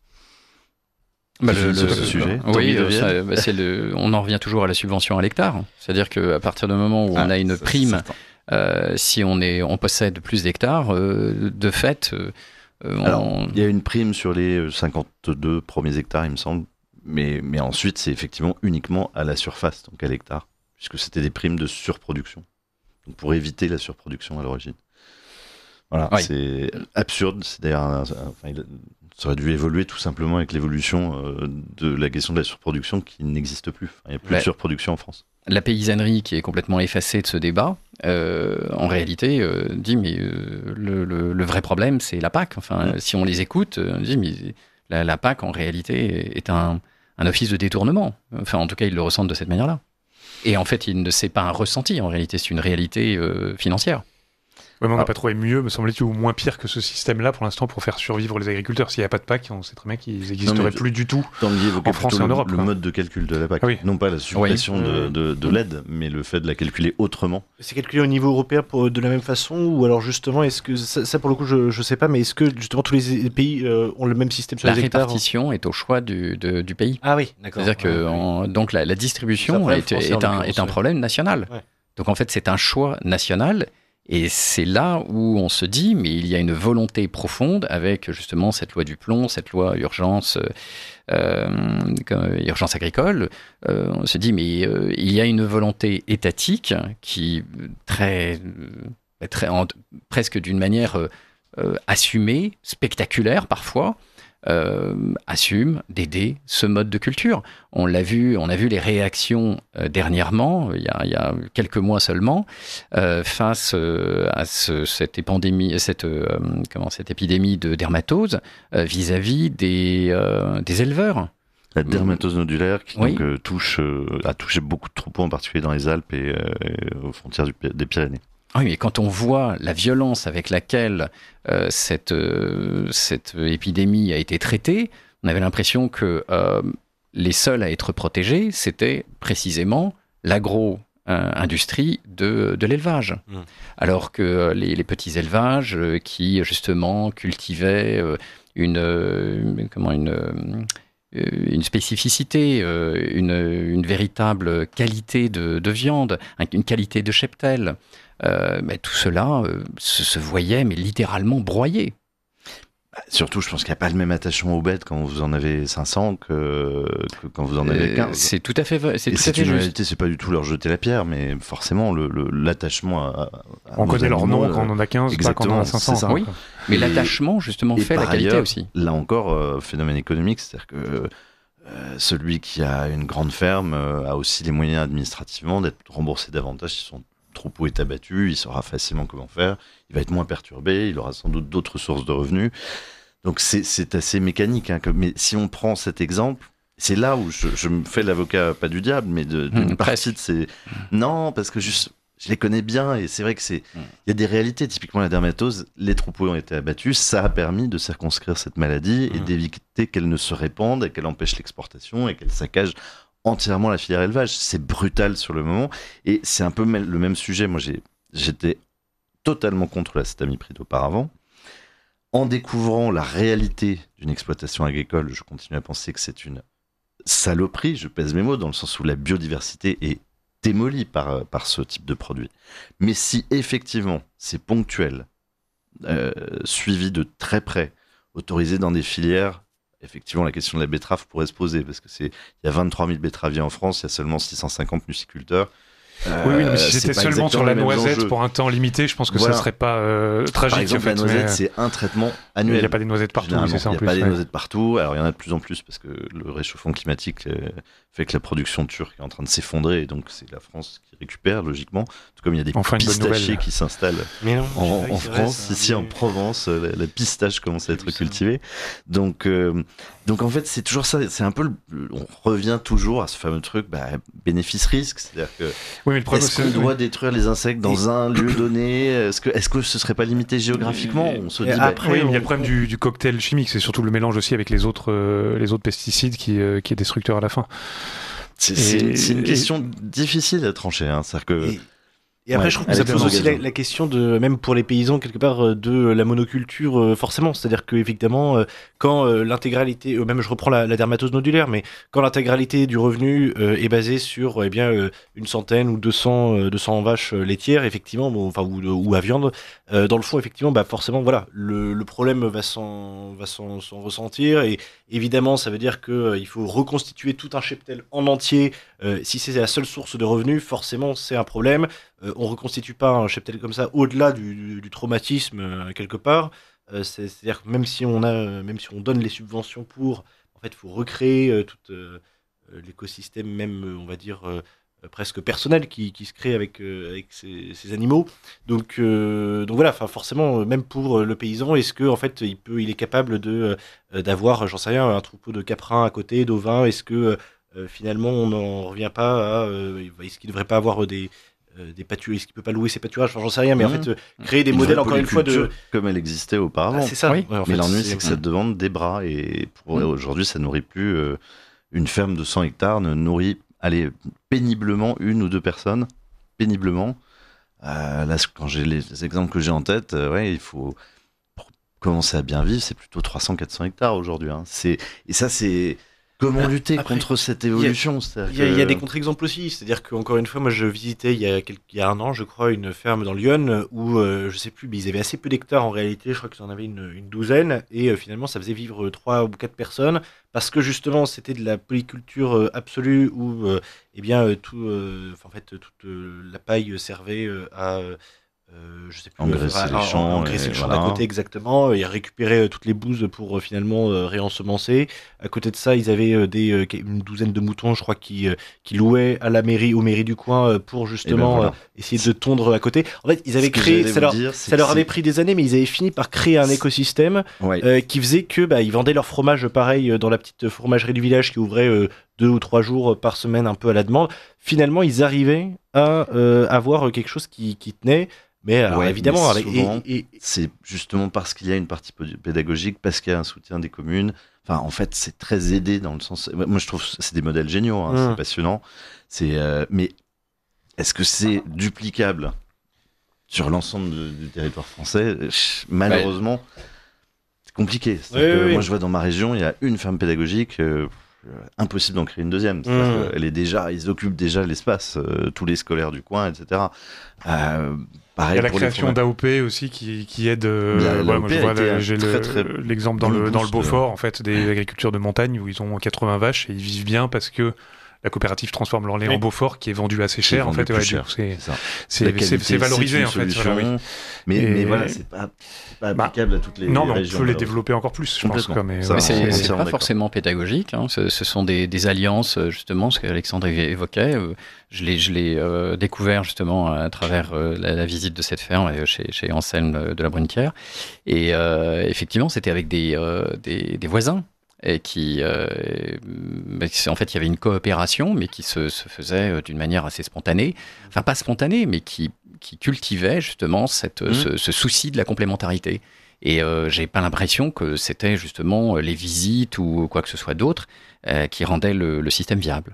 Bah le, le, ce, ce sujet. Oui, euh, ça, bah c'est le, on en revient toujours à la subvention à l'hectare. C'est-à-dire qu'à partir du moment où ah, on a une prime, euh, si on, est, on possède plus d'hectares, euh, de fait... Euh, Euh, on... Alors, il y a une prime sur les cinquante-deux premiers hectares, il me semble, mais, mais ensuite, c'est effectivement uniquement à la surface, donc à l'hectare, puisque c'était des primes de surproduction, donc pour éviter la surproduction à l'origine. Voilà, oui. C'est absurde, c'est d'ailleurs, un, un, enfin, il, ça aurait dû évoluer tout simplement avec l'évolution euh, de la question de la surproduction qui n'existe plus. Enfin, il n'y a plus ouais. de surproduction en France. La paysannerie qui est complètement effacée de ce débat, euh, en réalité, euh, dit mais euh, le, le, le vrai problème, c'est la P A C. Enfin, mmh. si on les écoute, on dit mais la, la P A C en réalité est un, un office de détournement. Enfin, en tout cas, ils le ressentent de cette manière-là. Et en fait, il ne c'est pas un ressenti. En réalité, c'est une réalité euh, financière. Oui, mais on n'a ah. pas trouvé mieux, me semble-t-il, ou moins pire que ce système-là pour l'instant pour faire survivre les agriculteurs. S'il n'y a pas de P A C, on sait très bien qu'ils n'existeraient plus du tout en France et en Europe. Le quoi. mode de calcul de la P A C, ah oui. non pas la suppression oui. de, de, de l'aide, mais le fait de la calculer autrement. C'est calculé au niveau européen pour, de la même façon, ou alors justement, est-ce que ça, ça pour le coup, je ne sais pas, mais est-ce que justement tous les pays euh, ont le même système sur la les hectares? La répartition est au choix du, de, du pays. Ah oui, d'accord. C'est-à-dire que ah, oui. en, donc la, la distribution est, est, est, un, est un problème national. Ouais. Donc en fait, c'est un choix national. Et c'est là où on se dit, mais il y a une volonté profonde avec justement cette loi du plomb, cette loi urgence, euh, urgence agricole. Euh, on se dit, mais euh, il y a une volonté étatique qui, très, très en, presque d'une manière euh, assumée, spectaculaire parfois, euh, assume d'aider ce mode de culture. On l'a vu, on a vu les réactions euh, dernièrement, il y, a, il y a quelques mois seulement, euh, face euh, à ce, cette, épandémie, cette, euh, comment, cette épidémie de dermatose euh, vis-à-vis des, euh, des éleveurs. La dermatose nodulaire qui oui. donc, euh, touche, euh, a touché beaucoup de troupeaux, en particulier dans les Alpes et, euh, et aux frontières du, des Pyrénées. Oui, mais quand on voit la violence avec laquelle euh, cette, euh, cette épidémie a été traitée, on avait l'impression que euh, les seuls à être protégés, c'était précisément l'agro-industrie de, de l'élevage. Mmh. Alors que les, les petits élevages euh, qui, justement, cultivaient euh, une, euh, comment, une, une spécificité, euh, une, une véritable qualité de, de viande, une qualité de cheptel, Euh, mais tout cela euh, se, se voyait mais littéralement broyé. Surtout, je pense qu'il n'y a pas le même attachement aux bêtes quand vous en avez cinq cents que, que quand vous en avez quinze. Euh, c'est tout à fait, c'est Et tout c'est à fait une juste. réalité, c'est pas du tout leur jeter la pierre, mais forcément, le, le, l'attachement à, à on connaît leur nom euh, quand on en a quinze, pas quand on en a cinq cents. Ça. Oui, mais et, l'attachement, justement, fait la qualité ailleurs, aussi. Là encore, euh, phénomène économique, c'est-à-dire que euh, celui qui a une grande ferme euh, a aussi les moyens administrativement d'être remboursé davantage si son troupeau est abattu, il saura facilement comment faire, il va être moins perturbé, il aura sans doute d'autres sources de revenus. Donc c'est, c'est assez mécanique. Hein, que, mais si on prend cet exemple, c'est là où je, je me fais l'avocat, pas du diable, mais de, d'une mmh, partie de ces... Non, parce que juste, je les connais bien et c'est vrai que c'est... Il mmh. y a des réalités, typiquement la dermatose, les troupeaux ont été abattus, ça a permis de circonscrire cette maladie mmh. et d'éviter qu'elle ne se répande et qu'elle empêche l'exportation et qu'elle saccage entièrement la filière élevage. C'est brutal sur le moment et c'est un peu le même sujet. Moi, j'ai, j'étais totalement contre l'acétamipride auparavant. En découvrant la réalité d'une exploitation agricole, je continue à penser que c'est une saloperie, je pèse mes mots, dans le sens où la biodiversité est démolie par, par ce type de produit. Mais si effectivement c'est ponctuel, euh, suivi de très près, autorisé dans des filières, effectivement la question de la betterave pourrait se poser, parce que c'est, il y a vingt-trois mille betteraviers en France, il y a seulement six cent cinquante muciculteurs. Euh, oui, oui, mais si c'était seulement sur la noisette pour un temps limité, je pense que voilà. Ça serait pas euh, tragique. Par exemple, en fait, la noisette, mais... c'est un traitement annuel. Il n'y a pas des noisettes partout, c'est ça en plus. Il n'y a pas ouais. des noisettes partout. Alors, il y en a de plus en plus parce que le réchauffement climatique fait que la production turque est en train de s'effondrer et donc c'est la France qui récupère, logiquement. Tout comme il y a des enfin, pistachiers qui s'installent non, en, en France. Vrai, ici, mais... en Provence, la, la pistache commence à être cultivée. Donc, euh, donc, en fait, c'est toujours ça. C'est un peu... Le, on revient toujours à ce fameux truc, bah, bénéfice-risque. C'est-à-dire que... Oui, mais le problème, est-ce qu'on doit détruire les insectes dans et... un lieu donné? Est-ce que, est-ce que ce serait pas limité géographiquement? On se dit, après, bah, oui, on... il y a le problème du, du cocktail chimique, c'est surtout le mélange aussi avec les autres, euh, les autres pesticides qui, euh, qui est destructeur à la fin. C'est, c'est, c'est une question et... difficile à trancher. Hein. C'est-à-dire que... Et... Et après, ouais, je trouve que ça pose aussi la, la question de, même pour les paysans, quelque part, de la monoculture, forcément. C'est-à-dire que, évidemment, quand l'intégralité, même je reprends la, la dermatose nodulaire, mais quand l'intégralité du revenu est basée sur, eh bien, une centaine ou deux cents, deux cents vaches laitières, effectivement, bon, enfin, ou, ou à viande, dans le fond, effectivement, bah, forcément, voilà, le, le problème va s'en, va s'en, s'en ressentir. Et évidemment, ça veut dire que il faut reconstituer tout un cheptel en entier. Euh, si c'est la seule source de revenus, forcément, c'est un problème. Euh, on reconstitue pas un cheptel comme ça au-delà du, du, du traumatisme euh, quelque part. Euh, c'est, c'est-à-dire que même si on a, euh, même si on donne les subventions pour, en fait, il faut recréer euh, tout euh, l'écosystème, même, euh, on va dire, euh, presque personnel qui, qui se crée avec, euh, avec ces, ces animaux. Donc, euh, donc voilà, forcément, même pour le paysan, est-ce que en fait, il peut, il est capable de euh, d'avoir, j'en sais rien, un troupeau de caprins à côté, d'ovins. Est-ce que euh, finalement, on n'en revient pas à, euh, est-ce qu'il ne devrait pas avoir des des pâturages, est-ce qu'il peut pas louer ses pâturages, enfin, j'en sais rien, mais mmh. en fait, euh, créer des une modèles encore une fois de comme elle existait auparavant. Ah, c'est ça. Oui. Ouais, en mais fait, l'ennui, c'est, c'est que ça demande des bras et pour mmh. aujourd'hui, ça nourrit plus euh, une ferme de cent hectares ne nourrit, allez, péniblement une ou deux personnes, péniblement. Euh, là, quand j'ai les exemples que j'ai en tête, euh, ouais, il faut pour commencer à bien vivre, c'est plutôt trois cents à quatre cents hectares aujourd'hui. Hein. C'est et ça, c'est comment lutter Après, contre cette évolution? Il y, y, y a des contre-exemples aussi, c'est-à-dire qu'encore une fois, moi je visitais il y a, quelques, il y a un an, je crois, une ferme dans Lyon où, euh, je sais plus, mais ils avaient assez peu d'hectares en réalité, je crois qu'ils en avaient une, une douzaine, et euh, finalement ça faisait vivre trois ou quatre personnes, parce que justement c'était de la polyculture euh, absolue où euh, eh bien, euh, tout, euh, en fait, toute euh, la paille servait euh, à... Euh, Euh, je sais plus, engraisser euh, les champs, engraisser et le champ voilà. d'à côté exactement. Il a récupéré euh, toutes les bouses pour euh, finalement euh, réensemencer. À côté de ça, ils avaient euh, des euh, une douzaine de moutons, je crois, qui euh, qui louaient à la mairie, aux mairies du coin euh, pour justement voilà. euh, essayer de tondre à côté. En fait, ils avaient Ce que créé, j'allais ça vous leur, dire, c'est ça que leur avait c'est- pris des années, mais ils avaient fini par créer un C'est- écosystème Ouais. euh, qui faisait que bah ils vendaient leur fromage pareil euh, dans la petite fromagerie du village qui ouvrait euh, deux ou trois jours euh, par semaine, un peu à la demande. Finalement, ils arrivaient à euh, avoir quelque chose qui qui tenait. Mais alors, Ouais, évidemment, mais avec, souvent, et, et- c'est justement parce qu'il y a une partie pé- pédagogique, parce qu'il y a un soutien des communes. Enfin, en fait, c'est très aidé dans le sens. Moi, je trouve que c'est des modèles géniaux, hein, Mm. c'est passionnant. C'est, euh, mais est-ce que c'est duplicable sur l'ensemble de- du territoire français? Ch- Malheureusement, c'est compliqué. C'est-à-dire Oui, que oui, oui. moi, je vois dans ma région, il y a une ferme pédagogique. euh, euh, impossible d'en créer une deuxième. C'est-à-dire Mm. qu'elle est déjà, ils occupent déjà l'espace, euh, tous les scolaires du coin, et cetera. Euh, Il pareil y a la pour les création fromages. d'A O P aussi qui, qui aide. euh, La- voilà, moi, je l'A O P a vois, été le- un j'ai très, le- très l'exemple dans bon le, dans le boost de- Beaufort, en fait, des agriculteurs de montagne où ils ont quatre-vingts vaches et ils vivent bien parce que la coopérative transforme leur lait Oui. en Beaufort qui est vendu assez Qui est cher, en vendu fait. plus Ouais, du cher, coup, c'est, c'est ça. c'est, La c'est, qualité, c'est valorisé, une en fait. Voilà, solution, oui. mais, Et- mais voilà, c'est pas, c'est pas Bah, applicable à toutes les Non, mais on régions. peut les malheureusement. développer encore plus, je pense. Complètement. Quoi, mais, Ça, ouais, Mais c'est, on est c'est entièrement pas d'accord. forcément pédagogique. Hein. Ce, ce sont des, des alliances, euh, justement, ce qu'Alexandre évo- évoquait. Euh, Je l'ai, je l'ai euh, découvert justement à travers euh, la, la visite de cette ferme euh, chez, chez Anselme euh, de la Brunetière. Et euh, effectivement, c'était avec des, euh, des, des voisins. Et qui, euh, mais c'est- en fait, il y avait une coopération, mais qui se, se faisait euh, d'une manière assez spontanée. Enfin, pas spontanée, mais qui, qui cultivait justement cette, Mmh. ce, ce souci de la complémentarité. Et euh, j'ai pas l'impression que c'était justement les visites ou quoi que ce soit d'autre euh, qui rendaient le, le système viable.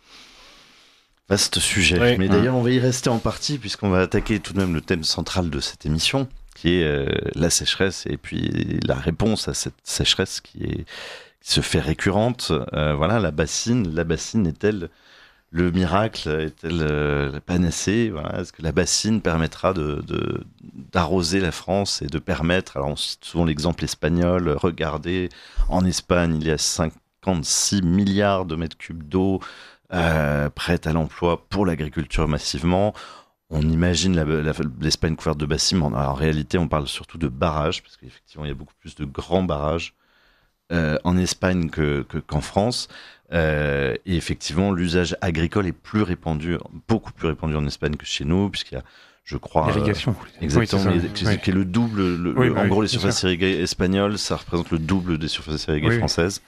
Vaste sujet. Ouais. Mais d'ailleurs, on va y rester en partie puisqu'on va attaquer tout de même le thème central de cette émission, qui est euh, la sécheresse et puis la réponse à cette sécheresse qui est qui se fait récurrente. Euh, voilà, la bassine, la bassine est-elle le miracle, est-elle euh, la panacée? Voilà, est-ce que la bassine permettra de, de d'arroser la France et de permettre? Alors, on cite souvent l'exemple espagnol. Regardez, en Espagne, il y a cinquante-six milliards de mètres cubes d'eau euh, prête à l'emploi pour l'agriculture massivement. On imagine la, la, l'Espagne couverte de bassines, mais en, en réalité, on parle surtout de barrages, parce qu'effectivement, il y a beaucoup plus de grands barrages euh, en Espagne que, que, qu'en France. Euh, et effectivement, l'usage agricole est plus répandu, beaucoup plus répandu en Espagne que chez nous, puisqu'il y a, je crois, l'irrigation. euh, exactement, Oui, mais c'est ça, qui, oui. qui est le double. Le, Oui, le- bah en oui, gros, les bien surfaces sûr. irriguées espagnoles, ça représente le double des surfaces irriguées Oui, oui. françaises,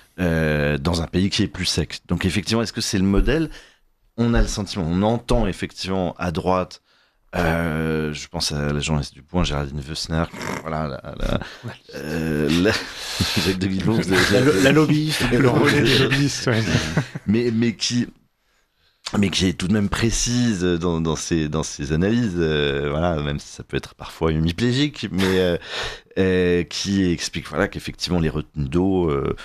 euh, dans un pays qui est plus sec. Donc, effectivement, est-ce que c'est le modèle? On a le sentiment, on entend effectivement à droite. Euh, je pense à la journaliste du Point, Géraldine Wessner, voilà, la, la, euh, la, Jacques de Guilbault, vous avez- la, lo- la lobbyiste. Le relais des lobbyistes, ouais. mais, mais qui, mais qui est tout de même précise dans, dans ses, dans ses analyses, euh, voilà, même si ça peut être parfois hémiplégique, mais euh, euh, qui explique, voilà, qu'effectivement les retenues d'eau euh,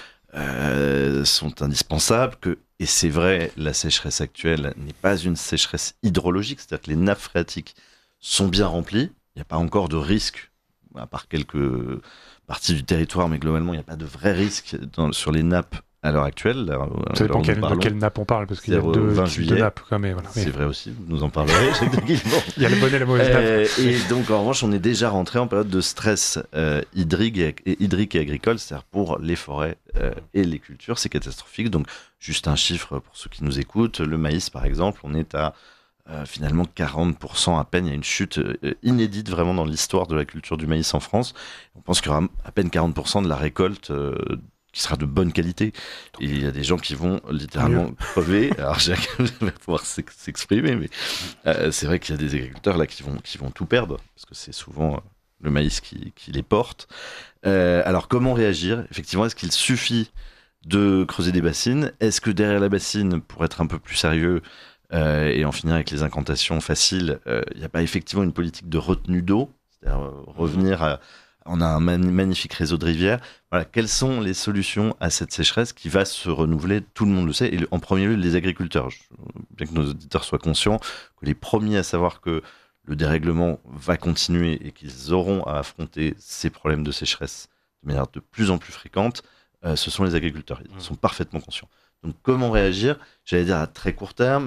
euh, sont indispensables, que, et c'est vrai, la sécheresse actuelle n'est pas une sécheresse hydrologique, c'est-à-dire que les nappes phréatiques sont bien remplies, il n'y a pas encore de risque, à part quelques parties du territoire, mais globalement, il n'y a pas de vrai risque dans, sur les nappes à l'heure actuelle. Là, Ça dépend nous quelle, de parlons. quelle nappe on parle, parce qu'il y a C'est-à-dire deux au vingt types de juillet. nappes. Quoi, mais voilà. C'est Mais vrai aussi, vous nous en parlerez, Jacques de Guilbault. il y a la bonne et la mauvaise nappe. Euh, et donc, en revanche, on est déjà rentré en période de stress euh, hydrique, et, et hydrique et agricole, c'est-à-dire pour les forêts euh, et les cultures, c'est catastrophique. Donc, juste un chiffre pour ceux qui nous écoutent, le maïs, par exemple, on est à euh, finalement quarante pour cent à peine. Il y a une chute euh, inédite vraiment dans l'histoire de la culture du maïs en France. On pense qu'il y aura à peine quarante pour cent de la récolte euh, qui sera de bonne qualité. Et il y a des gens qui vont littéralement crever. Alors, Jacques va pouvoir s'ex- s'exprimer, mais euh, c'est vrai qu'il y a des agriculteurs là qui vont, qui vont tout perdre, parce que c'est souvent euh, le maïs qui, qui les porte. Euh, alors, comment réagir? Effectivement, est-ce qu'il suffit de creuser des bassines? Est-ce que derrière la bassine, pour être un peu plus sérieux euh, et en finir avec les incantations faciles, il euh, n'y a pas effectivement une politique de retenue d'eau? C'est-à-dire euh, revenir à... On a un man- magnifique réseau de rivières. Voilà, quelles sont les solutions à cette sécheresse qui va se renouveler? Tout le monde le sait, et en premier lieu les agriculteurs. Je- bien que nos auditeurs soient conscients que les premiers à savoir que le dérèglement va continuer et qu'ils auront à affronter ces problèmes de sécheresse de manière de plus en plus fréquente, euh, ce sont les agriculteurs. Ils sont parfaitement conscients. Donc comment réagir? J'allais dire à très court terme,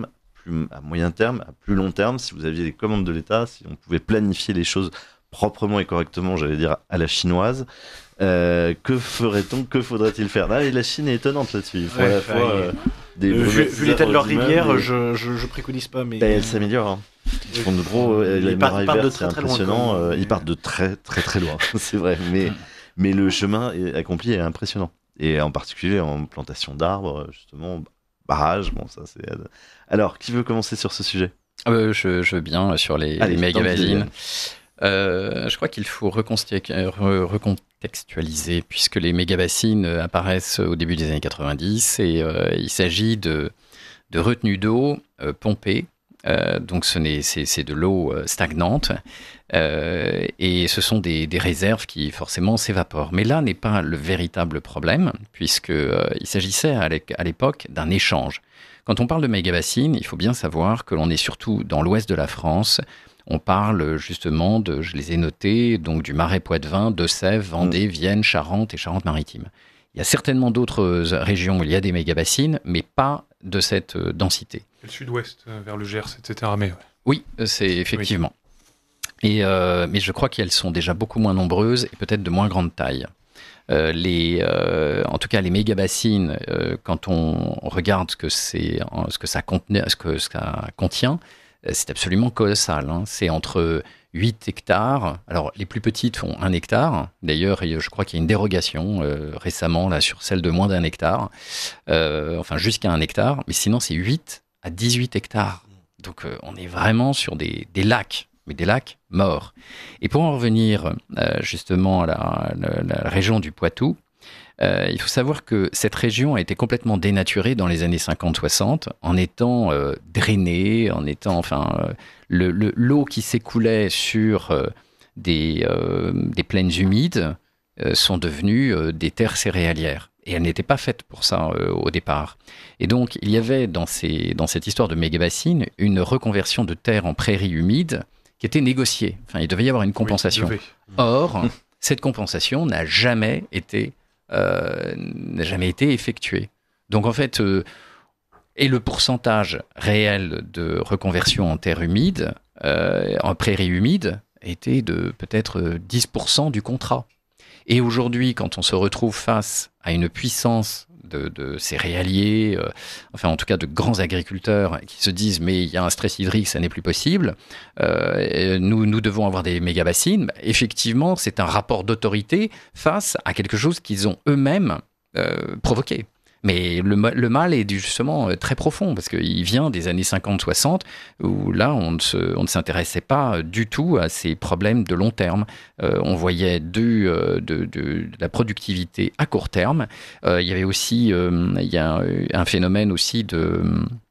plus, à moyen terme, à plus long terme, si vous aviez les commandes de l'État, si on pouvait planifier les choses proprement et correctement, j'allais dire à la chinoise, euh, que ferait-on, que faudrait-il faire? Là, et la Chine est étonnante là-dessus. Il faut Ouais, à la ouais, fois ouais. euh, des Euh, vu, vu l'état de leur rivière, mais... je, je, je préconise pas, mais. Ben, elle s'améliore. Hein. Ils font de gros. Euh, Ils les partent- marées ils partent de vertes, très, c'est très loin, impressionnant. quand même. euh, ils partent de très très très loin, c'est vrai. Mais mais le chemin est accompli est impressionnant. Et en particulier en plantation d'arbres, justement, barrage. Bon, ça c'est. Alors, qui veut commencer sur ce sujet? Euh, je, je veux bien euh, sur les, Allez, les mégabasines. Tanguy. Euh, je crois qu'il faut reconsti- re- recontextualiser puisque les mégabassines euh, apparaissent au début des années quatre-vingt-dix et euh, il s'agit de, de retenues d'eau euh, pompées. Euh, donc ce n'est, c'est, c'est de l'eau euh, stagnante euh, et ce sont des, des réserves qui forcément s'évaporent. Mais là n'est pas le véritable problème puisque euh, il s'agissait à l'é- à l'époque d'un échange. Quand on parle de mégabassines, il faut bien savoir que l'on est surtout dans l'ouest de la France. On parle justement de, je les ai notés, donc du Marais Poitevin, Deux-Sèvres, Vendée, Vienne, Charente et Charente-Maritime. Il y a certainement d'autres régions où il y a des mégabassines, mais pas de cette euh, densité. Le sud-ouest, euh, vers le Gers, et cetera. Mais ouais. Oui, c'est effectivement. Et, euh, mais je crois qu'elles sont déjà beaucoup moins nombreuses et peut-être de moins grande taille. Euh, les, euh, en tout cas, les mégabassines, euh, quand on regarde ce que, c'est, ce que, ça, contenait, ce que ça contient, c'est absolument colossal. Hein. C'est entre huit hectares. Alors, les plus petites font un hectare. D'ailleurs, je crois qu'il y a une dérogation euh, récemment là, sur celle de moins d'un hectare. Euh, enfin, jusqu'à un hectare. Mais sinon, c'est huit à dix-huit hectares. Donc, euh, on est vraiment sur des, des lacs, mais des lacs morts. Et pour en revenir euh, justement à la, la, la région du Poitou, Euh, il faut savoir que cette région a été complètement dénaturée dans les années cinquante soixante en étant euh, drainée, en étant, enfin, euh, le, le, l'eau qui s'écoulait sur euh, des, euh, des plaines humides euh, sont devenues euh, des terres céréalières. Et elles n'étaient pas faites pour ça euh, au départ. Et donc, il y avait dans, ces, dans cette histoire de mégabassines une reconversion de terres en prairies humides qui était négociée. Enfin, il devait y avoir une compensation. Oui, Or, cette compensation n'a jamais été Euh, n'a jamais été effectué. Donc en fait, euh, et le pourcentage réel de reconversion en terre humide, euh, en prairie humide, était de peut-être dix pour cent du contrat. Et aujourd'hui, quand on se retrouve face à une puissance de, de céréaliers, euh, enfin en tout cas de grands agriculteurs qui se disent mais il y a un stress hydrique, ça n'est plus possible, euh, nous, nous devons avoir des mégabassines, bah, effectivement c'est un rapport d'autorité face à quelque chose qu'ils ont eux-mêmes euh, provoqué. Mais le, le mal est justement très profond, parce qu'il vient des années cinquante soixante, où là, on ne, se, on ne s'intéressait pas du tout à ces problèmes de long terme. Euh, on voyait du, de, de, de la productivité à court terme. Euh, il y avait aussi euh, il y a un phénomène aussi de...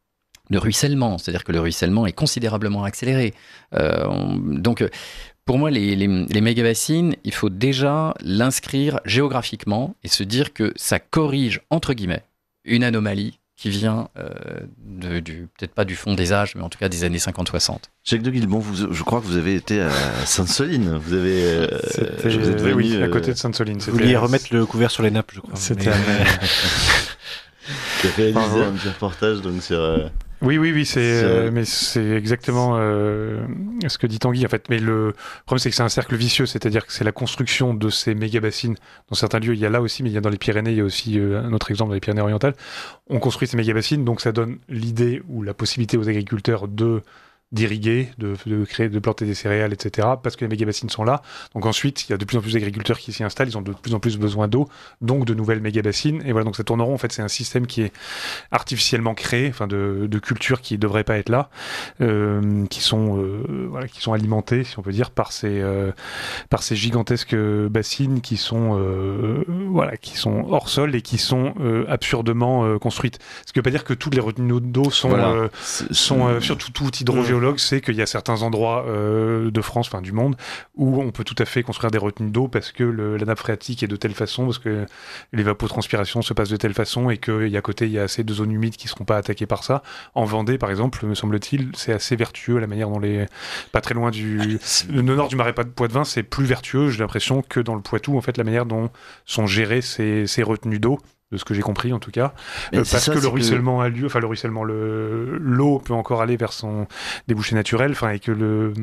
de ruissellement, c'est-à-dire que le ruissellement est considérablement accéléré. Euh, on, donc, pour moi, les, les, les mégabassines, il faut déjà l'inscrire géographiquement et se dire que ça corrige, entre guillemets, une anomalie qui vient, euh, de, du, peut-être pas du fond des âges, mais en tout cas des années cinquante soixante. Jacques de Guilbon, vous, je crois que vous avez été à Sainte-Soline. Vous avez, euh, C'était, vous êtes venu, oui, à euh, côté de Sainte-Soline. Vous vouliez remettre le couvert sur les nappes, je crois. C'était Mais- J'ai réalisé Bravo. un petit reportage donc sur. Euh, Oui, oui, oui, c'est, C'est- euh, mais c'est exactement euh, ce que dit Tanguy, en fait. Mais le problème, c'est que c'est un cercle vicieux, c'est-à-dire que c'est la construction de ces méga-bassines. Dans certains lieux, il y a là aussi, mais il y a dans les Pyrénées, il y a aussi euh, un autre exemple dans les Pyrénées-Orientales. On construit ces méga-bassines, donc ça donne l'idée ou la possibilité aux agriculteurs de d'irriguer, de, de créer, de planter des céréales, et cetera, parce que les méga-bassines sont là. Donc ensuite, il y a de plus en plus d'agriculteurs qui s'y installent, ils ont de plus en plus besoin d'eau, donc de nouvelles méga-bassines. Et voilà, donc ça tourne en rond. En fait, c'est un système qui est artificiellement créé, enfin de, de cultures qui ne devraient pas être là, euh, qui sont euh, voilà, qui sont alimentées, si on peut dire, par ces euh, par ces gigantesques bassines qui sont euh, voilà, qui sont hors sol et qui sont euh, absurdement euh, construites. Ce qui ne veut pas dire que toutes les retenues d'eau sont Voilà. euh, c'est- sont euh, surtout tout hydrogéologue sait qu'il y a certains endroits euh, de France, enfin du monde, où on peut tout à fait construire des retenues d'eau parce que le, la nappe phréatique est de telle façon, parce que l'évapotranspiration se passe de telle façon et qu'à côté il y a assez de zones humides qui ne seront pas attaquées par ça. En Vendée, par exemple, me semble-t-il, c'est assez vertueux la manière dont les... Pas très loin du... Le nord du Marais Poitevin, c'est plus vertueux, j'ai l'impression, que dans le Poitou, en fait, la manière dont sont gérées ces, ces retenues d'eau. de ce que j'ai compris en tout cas, Mais euh, c'est parce ça, que le c'est que- ruissellement a lieu, enfin le ruissellement, le l'eau peut encore aller vers son débouché naturel, enfin et que le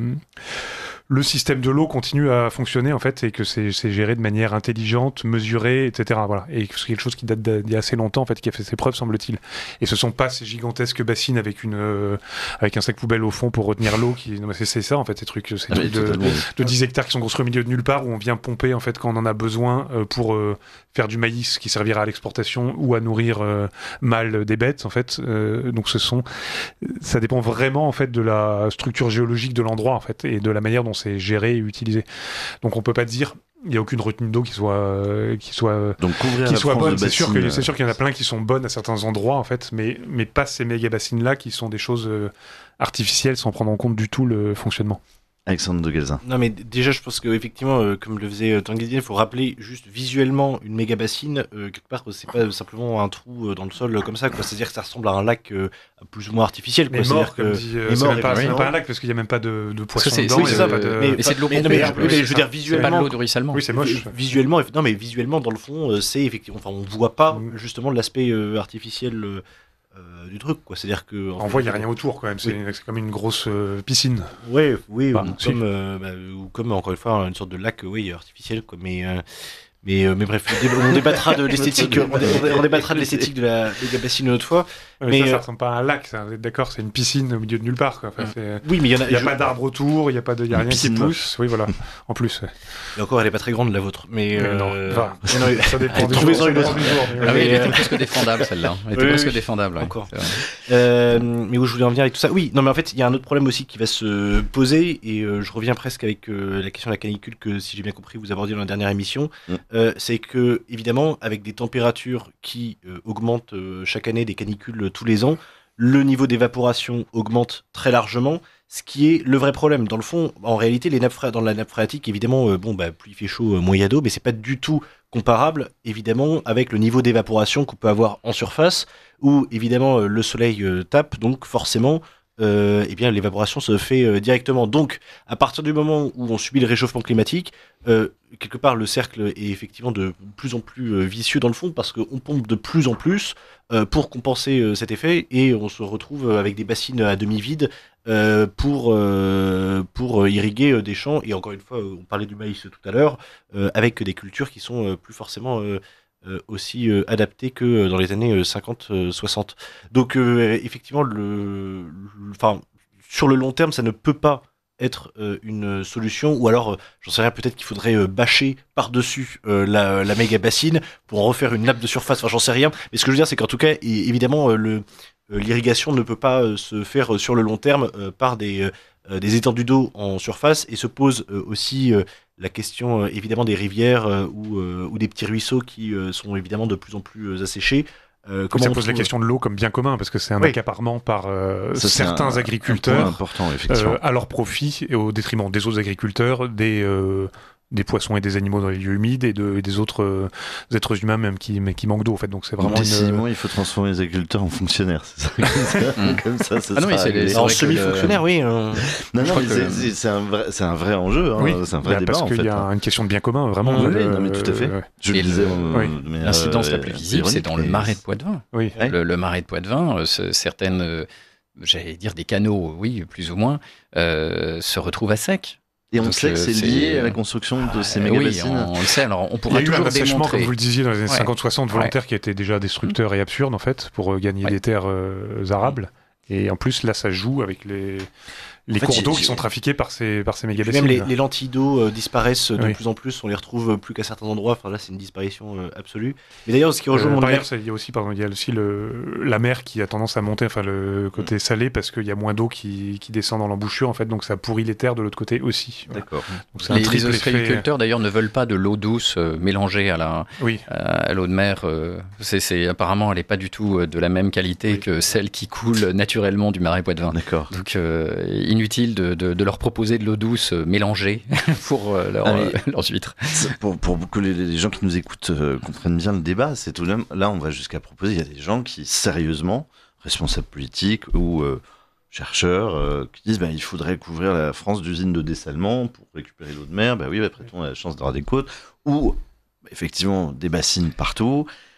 le système de l'eau continue à fonctionner en fait et que c'est, c'est géré de manière intelligente, mesurée, et cetera. Voilà. Et c'est quelque chose qui date d'il y a assez longtemps en fait, qui a fait ses preuves semble-t-il. Et ce sont pas ces gigantesques bassines avec une euh, avec un sac poubelle au fond pour retenir l'eau qui, non, mais c'est, c'est ça en fait ces trucs, ces Ah, mais trucs de, totalement. de dix hectares qui sont construits au milieu de nulle part où on vient pomper en fait quand on en a besoin euh, pour euh, faire du maïs qui servira à l'exportation ou à nourrir euh, mal des bêtes en fait. Euh, donc ce sont, ça dépend vraiment en fait de la structure géologique de l'endroit en fait et de la manière dont c'est géré et utilisé. Donc on peut pas dire il y a aucune retenue d'eau qui soit euh, qui soit Donc couvrir qui la soit France bonne. de C'est sûr bassines, que c'est sûr qu'il y en a plein qui sont bonnes à certains endroits en fait, mais mais pas ces méga bassines là qui sont des choses euh, artificielles sans prendre en compte du tout le fonctionnement. Alexandre de Galzin. Non, mais d- déjà, je pense que effectivement, euh, comme le faisait euh, Tanguy, il faut rappeler juste visuellement une méga bassine. Euh, quelque part, c'est pas simplement un trou euh, dans le sol euh, comme ça, quoi. C'est-à-dire que ça ressemble à un lac euh, plus ou moins artificiel, quoi. Mais C'est-à-dire mort, comme que- dit, euh, mais c'est mort, même pas, c'est même effectivement. pas un lac parce qu'il y a même pas de, de Parce que poissons c'est, dedans. c'est, il y a c'est, pas de- euh, et c'est de l'eau mais- pompée, mais- en plus. mais je veux dire, C'est pas visuellement, de l'eau de ruissellement. Oui, c'est moche. vi- visuellement, eff- non, mais visuellement, dans le fond, euh, c'est effectivement, enfin, on voit pas Mm. justement l'aspect euh, artificiel euh, euh, du truc, quoi. C'est-à-dire que en En fait, voit, il n'y a rien autour quand même. C'est, Oui. c'est comme une grosse euh, piscine. Ouais, oui, Enfin, ou, si. comme, euh, bah, ou comme encore une fois une sorte de lac, euh, oui, artificiel, quoi. Mais euh, mais euh, mais bref, on débattra de l'esthétique, on, dé- on dé- on débattra de l'esthétique de la méga bassine une autre fois. Mais, Mais, ça, ça euh, ressemble pas à un lac. Ça, vous êtes d'accord, c'est une piscine au milieu de nulle part. Quoi. Enfin, Mm. c'est- Oui, mais il y en a. il n'y a je- pas d'arbres autour, il n'y a pas de, il y a Une rien qui piscine pousse. Oui, voilà. En plus. ouais. Et encore, elle est pas très grande la vôtre, mais, Mais non, euh, va. mais non, Ça dépend du trouvez-en jour, ça une dépend autre. du jour, mais Ah ouais. oui, elle Mais, était euh, presque défendable celle-là. Elle était Oui, presque oui. défendable. ouais. Encore. C'est vrai. Euh, mais où je voulais en venir avec tout ça. Oui, non, mais en fait, il y a un autre problème aussi qui va se poser, et euh, je reviens presque avec euh, la question de la canicule que, si j'ai bien compris, vous abordiez dans la dernière émission. Mm. Euh, c'est que, évidemment, avec des températures qui euh, augmentent euh, chaque année, des canicules euh, tous les ans, le niveau d'évaporation augmente très largement, ce qui est le vrai problème. Dans le fond, en réalité, les nappes phréatiques, dans la nappe phréatique, évidemment, euh, bon, bah, plus il fait chaud, euh, moins il y a d'eau, mais c'est pas du tout comparable, évidemment, avec le niveau d'évaporation qu'on peut avoir en surface, où, évidemment, euh, le soleil euh, tape, donc forcément, euh, eh bien, l'évaporation se fait euh, directement. Donc, à partir du moment où on subit le réchauffement climatique, euh, quelque part, le cercle est effectivement de plus en plus euh, vicieux dans le fond, parce qu'on pompe de plus en plus euh, pour compenser euh, cet effet, et on se retrouve avec des bassines à demi vides euh, pour, euh, pour euh, irriguer euh, des champs. Et encore une fois, euh, on parlait du maïs tout à l'heure, euh, avec des cultures qui sont euh, plus forcément euh, euh, aussi euh, adaptées que euh, dans les années euh, cinquante soixante. Donc, euh, effectivement, le, le- enfin, sur le long terme, ça ne peut pas être euh, une solution, ou alors, euh, j'en sais rien, peut-être qu'il faudrait euh, bâcher par-dessus euh, la, la méga bassine pour en refaire une nappe de surface, enfin j'en sais rien, mais ce que je veux dire c'est qu'en tout cas, é- évidemment, euh, le, euh, l'irrigation ne peut pas euh, se faire euh, sur le long terme euh, par des, euh, des étendues d'eau en surface, et se pose euh, aussi euh, la question euh, évidemment des rivières euh, ou, euh, ou des petits ruisseaux qui euh, sont évidemment de plus en plus euh, asséchés. Euh, Comment ça on pose la trouve- question de l'eau comme bien commun, parce que c'est un Oui. accaparement par euh, Ça, c'est certains un- un point agriculteurs important, effectivement. euh, à leur profit et au détriment des autres agriculteurs, des, euh, des poissons et des animaux dans les lieux humides et, de, et des autres euh, êtres humains même qui, mais qui manquent d'eau. En fait. Donc c'est vraiment une... Décidément, il faut transformer les agriculteurs en fonctionnaires. C'est ça, comme ça, Mm. comme ça, ça Ah non, mais sera c'est les- réglé. c'est En vrai que semi-fonctionnaire, oui. euh, Non, Je non, crois mais que- c'est- c'est c'est un, vrai- c'est un vrai enjeu, hein, Oui, c'est un vrai bah, débat parce en qu'il fait. y a hein. une question de bien commun, vraiment. Oui, oui, euh, non, mais tout à fait. ouais. Je Et le disais, le- euh, oui. de manière, L'incidence euh, la plus visible, c'est ironique, dans le mais marais de c'est- Poitevin. Oui. Ouais. Le, le marais de Poitevin, euh, ce- certaines, euh, j'allais dire des canaux, oui, plus ou moins, euh, se retrouvent à sec. Et on Donc, sait que euh, c'est c'est- lié à la construction de ces Euh, méga oui, bassines. on, on le sait. Alors, on Il y pourra a eu un toujours assèchement, démontrer. comme vous le disiez, dans les années Ouais. cinquante soixante, volontaire, qui était déjà destructeur et absurde, en fait, pour euh, gagner Ouais. des terres euh, arables. Et en plus, là, ça joue avec les, les En fait, cours j'ai- d'eau j'ai- qui sont trafiqués par ces, par ces méga Puis bassines. même les, les lentilles d'eau euh, disparaissent de Oui. plus en plus, on les retrouve euh, plus qu'à certains endroits. Enfin là, c'est une disparition euh, absolue. Mais d'ailleurs, ce qui rejoint Euh, mon par avis- ailleurs, ça- il y a aussi, pardon, il y a aussi le, la mer qui a tendance à monter, enfin le côté salé, parce qu'il y a moins d'eau qui, qui descend dans l'embouchure, en fait, donc ça pourrit les terres de l'autre côté aussi. Voilà. D'accord. Donc c'est un Les, les triple effet. ostréiculteurs, d'ailleurs, ne veulent pas de l'eau douce euh, mélangée à la, Oui, à l'eau de mer. euh, c'est, c'est- apparemment, elle n'est pas du tout euh, de la même qualité Oui. que celle qui coule naturellement du marais Poitevin. D'accord. Donc, euh, inutile de, de, de leur proposer de l'eau douce euh, mélangée pour euh, leur, Ah, mais- euh, leurs huîtres. C'est Pour, pour que les, les gens qui nous écoutent euh, comprennent bien le débat, c'est tout de même, là on va jusqu'à proposer, il y a des gens qui sérieusement, responsables politiques ou euh, chercheurs, euh, qui disent bah, il faudrait couvrir la France d'usines de dessalement pour récupérer l'eau de mer, bah oui, après tout on a la chance d'avoir des côtes, ou bah, effectivement des bassines partout.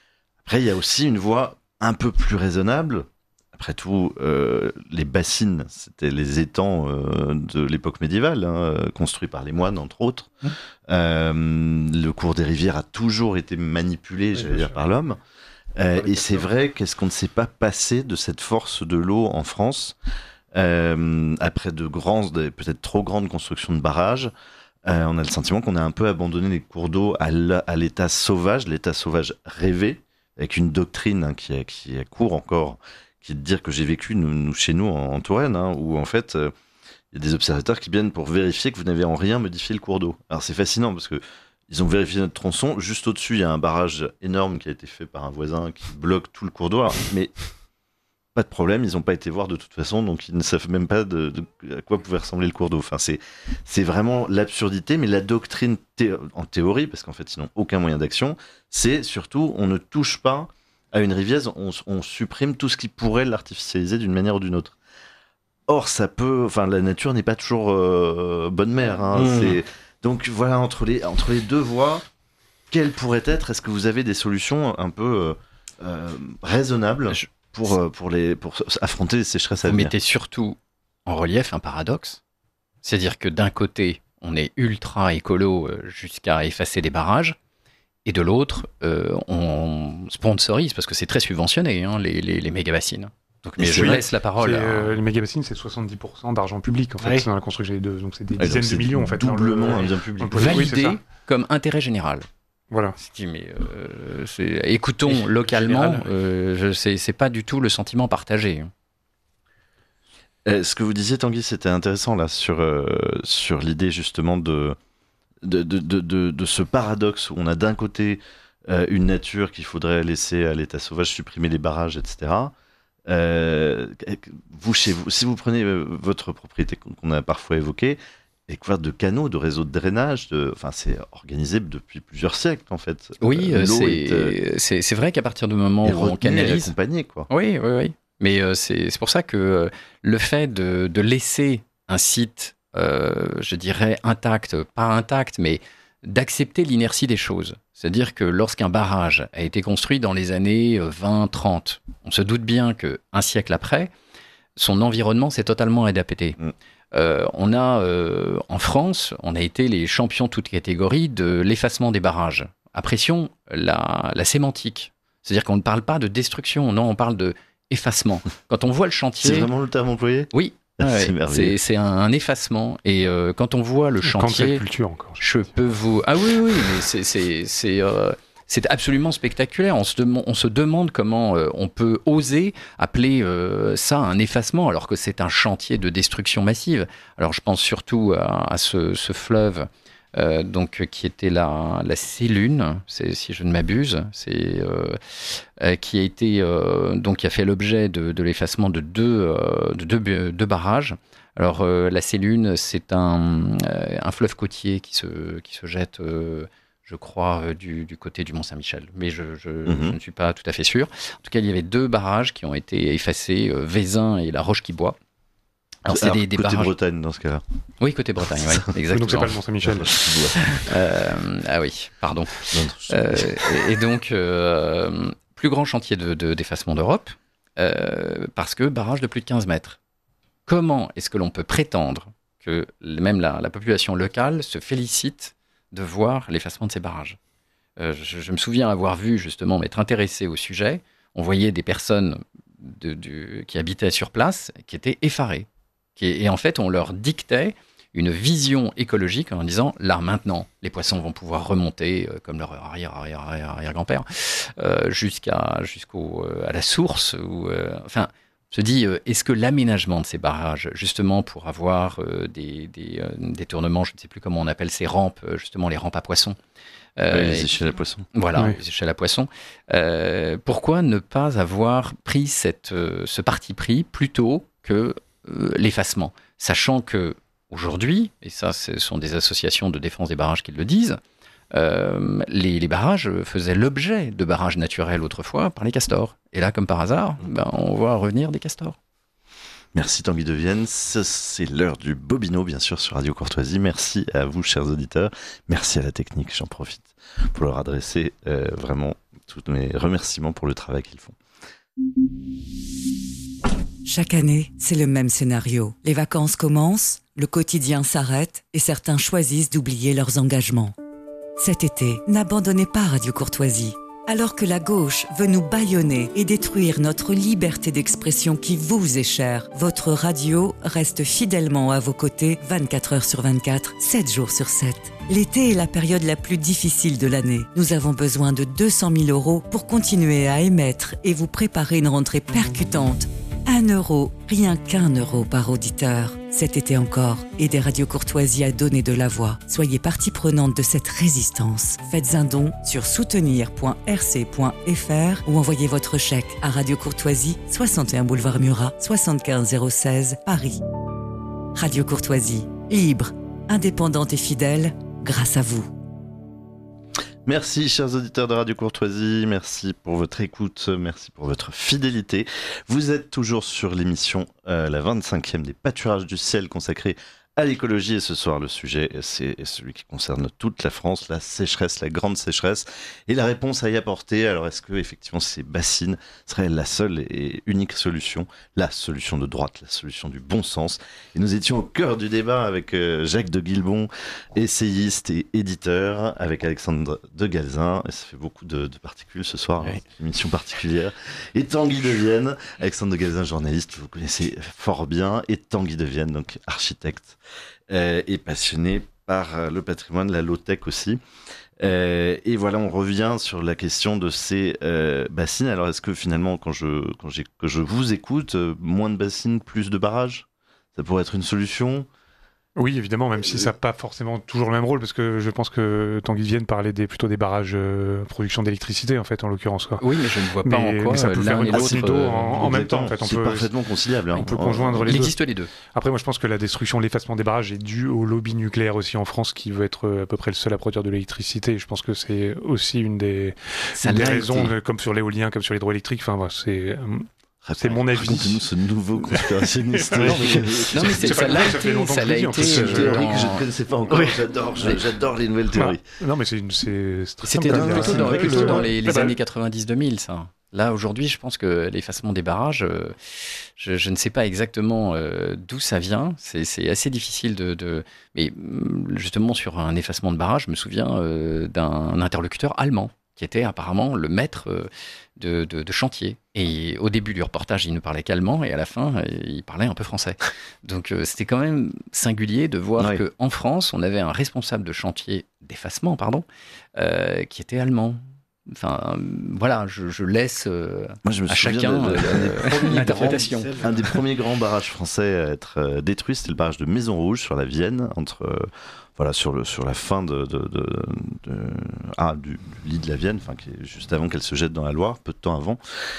Après, il y a aussi une voie un peu plus raisonnable. Après tout, euh, les bassines, c'était les étangs euh, de l'époque médiévale, hein, construits par les moines, entre autres. Mmh. Euh, le cours des rivières a toujours été manipulé, oui, j'allais dire, sûr. par l'homme. Euh, et c'est vrai, qu'est-ce qu'on ne sait pas passer de cette force de l'eau en France, euh, après de grandes, peut-être trop grandes constructions de barrages. Euh, on a le sentiment qu'on a un peu abandonné les cours d'eau à l'état sauvage, l'état sauvage rêvé, avec une doctrine hein, qui, qui court encore, qui est de dire que j'ai vécu nous, nous, chez nous en, en Touraine, hein, où en fait, il euh, y a des observateurs qui viennent pour vérifier que vous n'avez en rien modifié le cours d'eau. Alors c'est fascinant parce que ils ont vérifié notre tronçon. Juste au-dessus, il y a un barrage énorme qui a été fait par un voisin qui bloque tout le cours d'eau. Alors, mais pas de problème, ils n'ont pas été voir de toute façon, donc ils ne savent même pas de, de, à quoi pouvait ressembler le cours d'eau. Enfin, c'est, c'est vraiment l'absurdité, mais la doctrine thé- en théorie, parce qu'en fait, ils n'ont aucun moyen d'action, c'est surtout, on ne touche pas à une rivière, on, on supprime tout ce qui pourrait l'artificialiser d'une manière ou d'une autre. Or, ça peut, enfin, la nature n'est pas toujours euh, bonne mère. Hein, mmh. c'est, donc voilà, entre les, entre les deux voies, quelles pourraient être, est-ce que vous avez des solutions un peu euh, euh, raisonnables Je... pour, pour, les, pour affronter les sécheresses à venir? Vous mettez surtout en relief un paradoxe, c'est-à-dire que d'un côté, on est ultra écolo jusqu'à effacer des barrages, et de l'autre, euh, on sponsorise, parce que c'est très subventionné, hein, les, les, les méga-bassines. Donc, mais je laisse la parole. À... Euh, les méga-bassines, c'est soixante-dix pour cent d'argent public, en fait, ouais. dans la construction des deux. Donc, c'est des ouais, dizaines donc de millions, en fait. Doublement un bien public. Validé oui, comme intérêt général. Voilà. C'est, mais, euh, c'est... Écoutons et localement, euh, je sais, c'est pas du tout le sentiment partagé. Euh, ce que vous disiez, Tanguy, c'était intéressant, là, sur, euh, sur l'idée, justement, de... De, de, de, de, de ce paradoxe où on a d'un côté euh, une nature qu'il faudrait laisser à l'état sauvage, supprimer les barrages, et cetera. Euh, vous, chez vous, si vous prenez euh, votre propriété qu'on a parfois évoquée, et couverte de canaux, de réseaux de drainage, de, enfin, c'est organisé depuis plusieurs siècles en fait. Oui, euh, c'est, est, euh, c'est, c'est vrai qu'à partir du moment où on canalise, accompagné, quoi. Oui, oui, oui. Mais euh, c'est, c'est pour ça que euh, le fait de, de laisser un site Euh, je dirais intact, pas intact, mais d'accepter l'inertie des choses. C'est-à-dire que lorsqu'un barrage a été construit dans les années vingt trente, on se doute bien qu'un siècle après, son environnement s'est totalement adapté. Mm. Euh, on a, euh, en France, on a été les champions toutes catégories de l'effacement des barrages. Apprécions la, la sémantique. C'est-à-dire qu'on ne parle pas de destruction, non, on parle de effacement. Quand on voit le chantier... C'est vraiment le terme employé ? Oui. Ouais, c'est, c'est, c'est un, un effacement et euh, quand on voit le chantier, culture encore, je, je peux vous ah oui oui mais c'est c'est c'est euh, c'est absolument spectaculaire. On se demande on se demande comment euh, on peut oser appeler euh, ça un effacement alors que c'est un chantier de destruction massive. Alors je pense surtout à, à ce, ce fleuve. Euh, donc qui était la, la Sélune, c'est, si je ne m'abuse, c'est euh, euh, qui a été euh, donc qui a fait l'objet de, de l'effacement de deux euh, de deux, deux barrages. Alors euh, la Sélune, c'est un, euh, un fleuve côtier qui se qui se jette, euh, je crois, euh, du, du côté du Mont Saint-Michel, mais je, je, mm-hmm. je ne suis pas tout à fait sûr. En tout cas, il y avait deux barrages qui ont été effacés, euh, Vézin et la Roche-qui-Bois. Alors, c'est Alors, des, des côté barrages... Bretagne dans ce cas-là. Oui, côté Bretagne, oui, exactement. Donc c'est pas le Mont-Saint-Michel. euh, ah oui, pardon. Non, euh, et, et donc, euh, plus grand chantier de, de, d'effacement d'Europe, euh, parce que barrage de plus de quinze mètres. Comment est-ce que l'on peut prétendre que même la, la population locale se félicite de voir l'effacement de ces barrages ? euh, je, je me souviens avoir vu, justement, m'être intéressé au sujet. On voyait des personnes de, de, qui habitaient sur place qui étaient effarées. Et en fait, on leur dictait une vision écologique en disant, là, maintenant, les poissons vont pouvoir remonter, euh, comme leur arrière, arrière, arrière, arrière-grand-père, euh, jusqu'à, jusqu'au, euh, à la source. Où, euh, enfin, on se dit, euh, est-ce que l'aménagement de ces barrages, justement, pour avoir euh, des, des, euh, des tournements, je ne sais plus comment on appelle ces rampes, justement, les rampes à poissons. Euh, ouais, les échelles à poissons. Voilà, oui. les échelles à poissons. Euh, pourquoi ne pas avoir pris cette, euh, ce parti pris plutôt que euh, l'effacement, sachant que aujourd'hui, et ça ce sont des associations de défense des barrages qui le disent, euh, les, les barrages faisaient l'objet de barrages naturels autrefois par les castors. Et là, comme par hasard, ben, on voit revenir des castors. Merci Tanguy de Vienne, c'est l'heure du Bobino bien sûr sur Radio Courtoisie. Merci à vous chers auditeurs, merci à la technique, j'en profite pour leur adresser euh, vraiment tous mes remerciements pour le travail qu'ils font. Chaque année, c'est le même scénario. Les vacances commencent, le quotidien s'arrête et certains choisissent d'oublier leurs engagements. Cet été, n'abandonnez pas Radio Courtoisie. Alors que la gauche veut nous bâillonner et détruire notre liberté d'expression qui vous est chère, votre radio reste fidèlement à vos côtés vingt-quatre heures sur vingt-quatre, sept jours sur sept. L'été est la période la plus difficile de l'année. Nous avons besoin de deux cent mille euros pour continuer à émettre et vous préparer une rentrée percutante. Un euro, rien qu'un euro par auditeur. Cet été encore, aidez Radio Courtoisie à donner de la voix. Soyez partie prenante de cette résistance. Faites un don sur soutenir point r c point f r ou envoyez votre chèque à Radio Courtoisie, soixante et un boulevard Murat, soixante-quinze zéro seize, Paris. Radio Courtoisie, libre, indépendante et fidèle, grâce à vous. Merci chers auditeurs de Radio Courtoisie, merci pour votre écoute, merci pour votre fidélité. Vous êtes toujours sur l'émission, euh, la vingt-cinquième des Pâturages du ciel consacrée à l'écologie et ce soir le sujet c'est celui qui concerne toute la France, la sécheresse, la grande sécheresse et la réponse à y apporter. Alors est-ce que effectivement ces bassines seraient la seule et unique solution, la solution de droite, la solution du bon sens? Et nous étions au cœur du débat avec euh, Jacques de Guilbon, essayiste et éditeur, avec Alexandre de Galzin, et ça fait beaucoup de, de particules ce soir, oui. Hein, une émission particulière, et Tanguy de Vienne, Alexandre de Galzin journaliste, vous connaissez fort bien, et Tanguy de Vienne, donc architecte Euh, et passionné par le patrimoine, la low-tech aussi. Euh, et voilà, on revient sur la question de ces euh, bassines. Alors, est-ce que finalement, quand je, quand j'ai, que je vous écoute, euh, moins de bassines, plus de barrages, ça pourrait être une solution ? Oui, évidemment, même si ça n'a pas forcément toujours le même rôle, parce que je pense que Tanguy de Vienne parlait des, plutôt des barrages euh, production d'électricité, en fait, en l'occurrence. Quoi. Oui, mais je ne vois pas mais, en quoi mais ça peut faire une l'autre d'eau en, en même temps. En fait, on c'est peut, parfaitement conciliable. Hein. On peut conjoindre les Il deux. Il existe les deux. Après, moi, je pense que la destruction, l'effacement des barrages est due au lobby nucléaire aussi en France, qui veut être à peu près le seul à produire de l'électricité. Je pense que c'est aussi une des, une des raisons, été. comme sur l'éolien, comme sur l'hydroélectrique. Enfin, voilà, c'est... C'est mon avis. Racontez-nous ce nouveau conspirationniste. non, mais, non, mais c'est, ça, ça l'a été. Ça l'a été. C'est une théorie que je ne connaissais pas encore. Oui. J'adore, j'adore les nouvelles théories. Ah, non, mais c'est, une, c'est, c'est C'était dans, plutôt, dans, plutôt dans les, les bah, années quatre-vingt-dix deux mille, ça. Là, aujourd'hui, je pense que l'effacement des barrages, euh, je, je ne sais pas exactement euh, d'où ça vient. C'est, c'est assez difficile de, de... Mais justement, sur un effacement de barrage, je me souviens euh, d'un interlocuteur allemand qui était apparemment le maître euh, de, de, de chantier. Et au début du reportage, il ne parlait qu'allemand, et à la fin, il parlait un peu français. Donc euh, c'était quand même singulier de voir oui. qu'en France, on avait un responsable de chantier, d'effacement, pardon, euh, qui était allemand. Enfin, voilà, je, je laisse euh, Moi, je me à chacun de, de, euh, l'interprétation. Grands, un des premiers grands barrages français à être euh, détruit, c'était le barrage de Maison Rouge sur la Vienne, entre... Euh, Voilà, sur, le, sur la fin de, de, de, de, ah, du, du lit de la Vienne, enfin, qui est juste avant qu'elle se jette dans la Loire, peu de temps avant.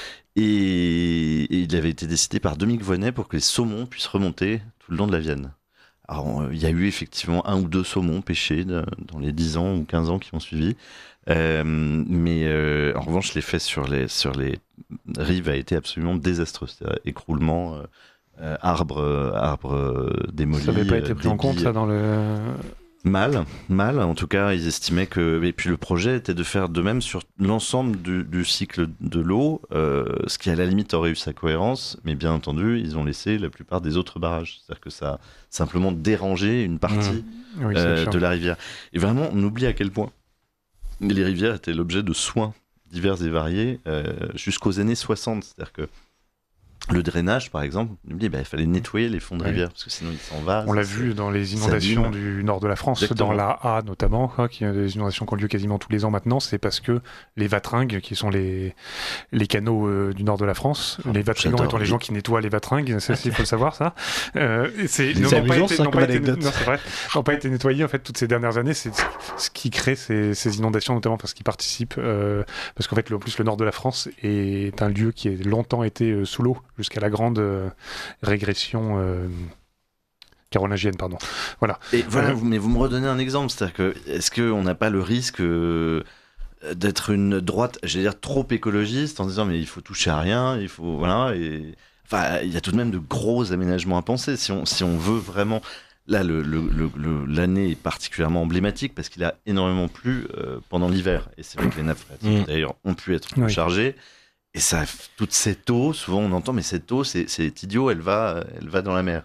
Et, et il avait été décidé par Dominique Voynet pour que les saumons puissent remonter tout le long de la Vienne. Alors, il y a eu effectivement un ou deux saumons pêchés de, dans les dix ans ou quinze ans qui ont suivi. Euh, mais euh, en revanche, l'effet sur les, sur les rives a été absolument désastreux. C'est-à-dire écroulement, euh, euh, arbres arbre, euh, démolis. Ça n'avait pas été pris en compte, ça, dans le... Mal, mal. En tout cas, ils estimaient que... Et puis le projet était de faire de même sur l'ensemble du, du cycle de l'eau, euh, ce qui à la limite aurait eu sa cohérence, mais bien entendu, ils ont laissé la plupart des autres barrages. C'est-à-dire que ça a simplement dérangé une partie mmh. oui, euh, de la rivière. Et vraiment, on oublie à quel point les rivières étaient l'objet de soins divers et variés euh, jusqu'aux années soixante. C'est-à-dire que le drainage, par exemple, il dit, bah, il fallait nettoyer les fonds de rivière, oui. parce que sinon il s'en va. On l'a vu dans les inondations du nord de la France, Exactement. Dans la A notamment, quoi, qui a des inondations qui ont lieu quasiment tous les ans maintenant, c'est parce que les vatringues, qui sont les, les canaux euh, du nord de la France, oh, les vatringants étant les gens qui nettoient les vatringues, ça, il faut le savoir, ça, euh, c'est, n'ont, pas été, n'ont, pas été, non, c'est vrai, n'ont pas été nettoyés en fait, toutes ces dernières années, c'est ce qui crée ces, ces inondations, notamment parce qu'ils participent, euh, parce qu'en fait, le, en plus, le nord de la France est un lieu qui a longtemps été euh, sous l'eau, jusqu'à la grande euh, régression euh, carolingienne, pardon. Voilà. Et voilà, euh, mais vous me redonnez un exemple, c'est-à-dire que est-ce qu'on n'a pas le risque euh, d'être une droite, j'allais dire trop écologiste, en disant mais il faut toucher à rien, il faut voilà, et enfin, il y a tout de même de gros aménagements à penser. Si on, si on veut vraiment, là, le, le, le, le, l'année est particulièrement emblématique parce qu'il a énormément plu euh, pendant l'hiver. Et c'est vrai que les nappes phréatiques, d'ailleurs, ont pu être Oui. chargées. Et ça, toute cette eau, souvent on entend, mais cette eau, c'est, c'est idiot, elle va, elle va dans la mer.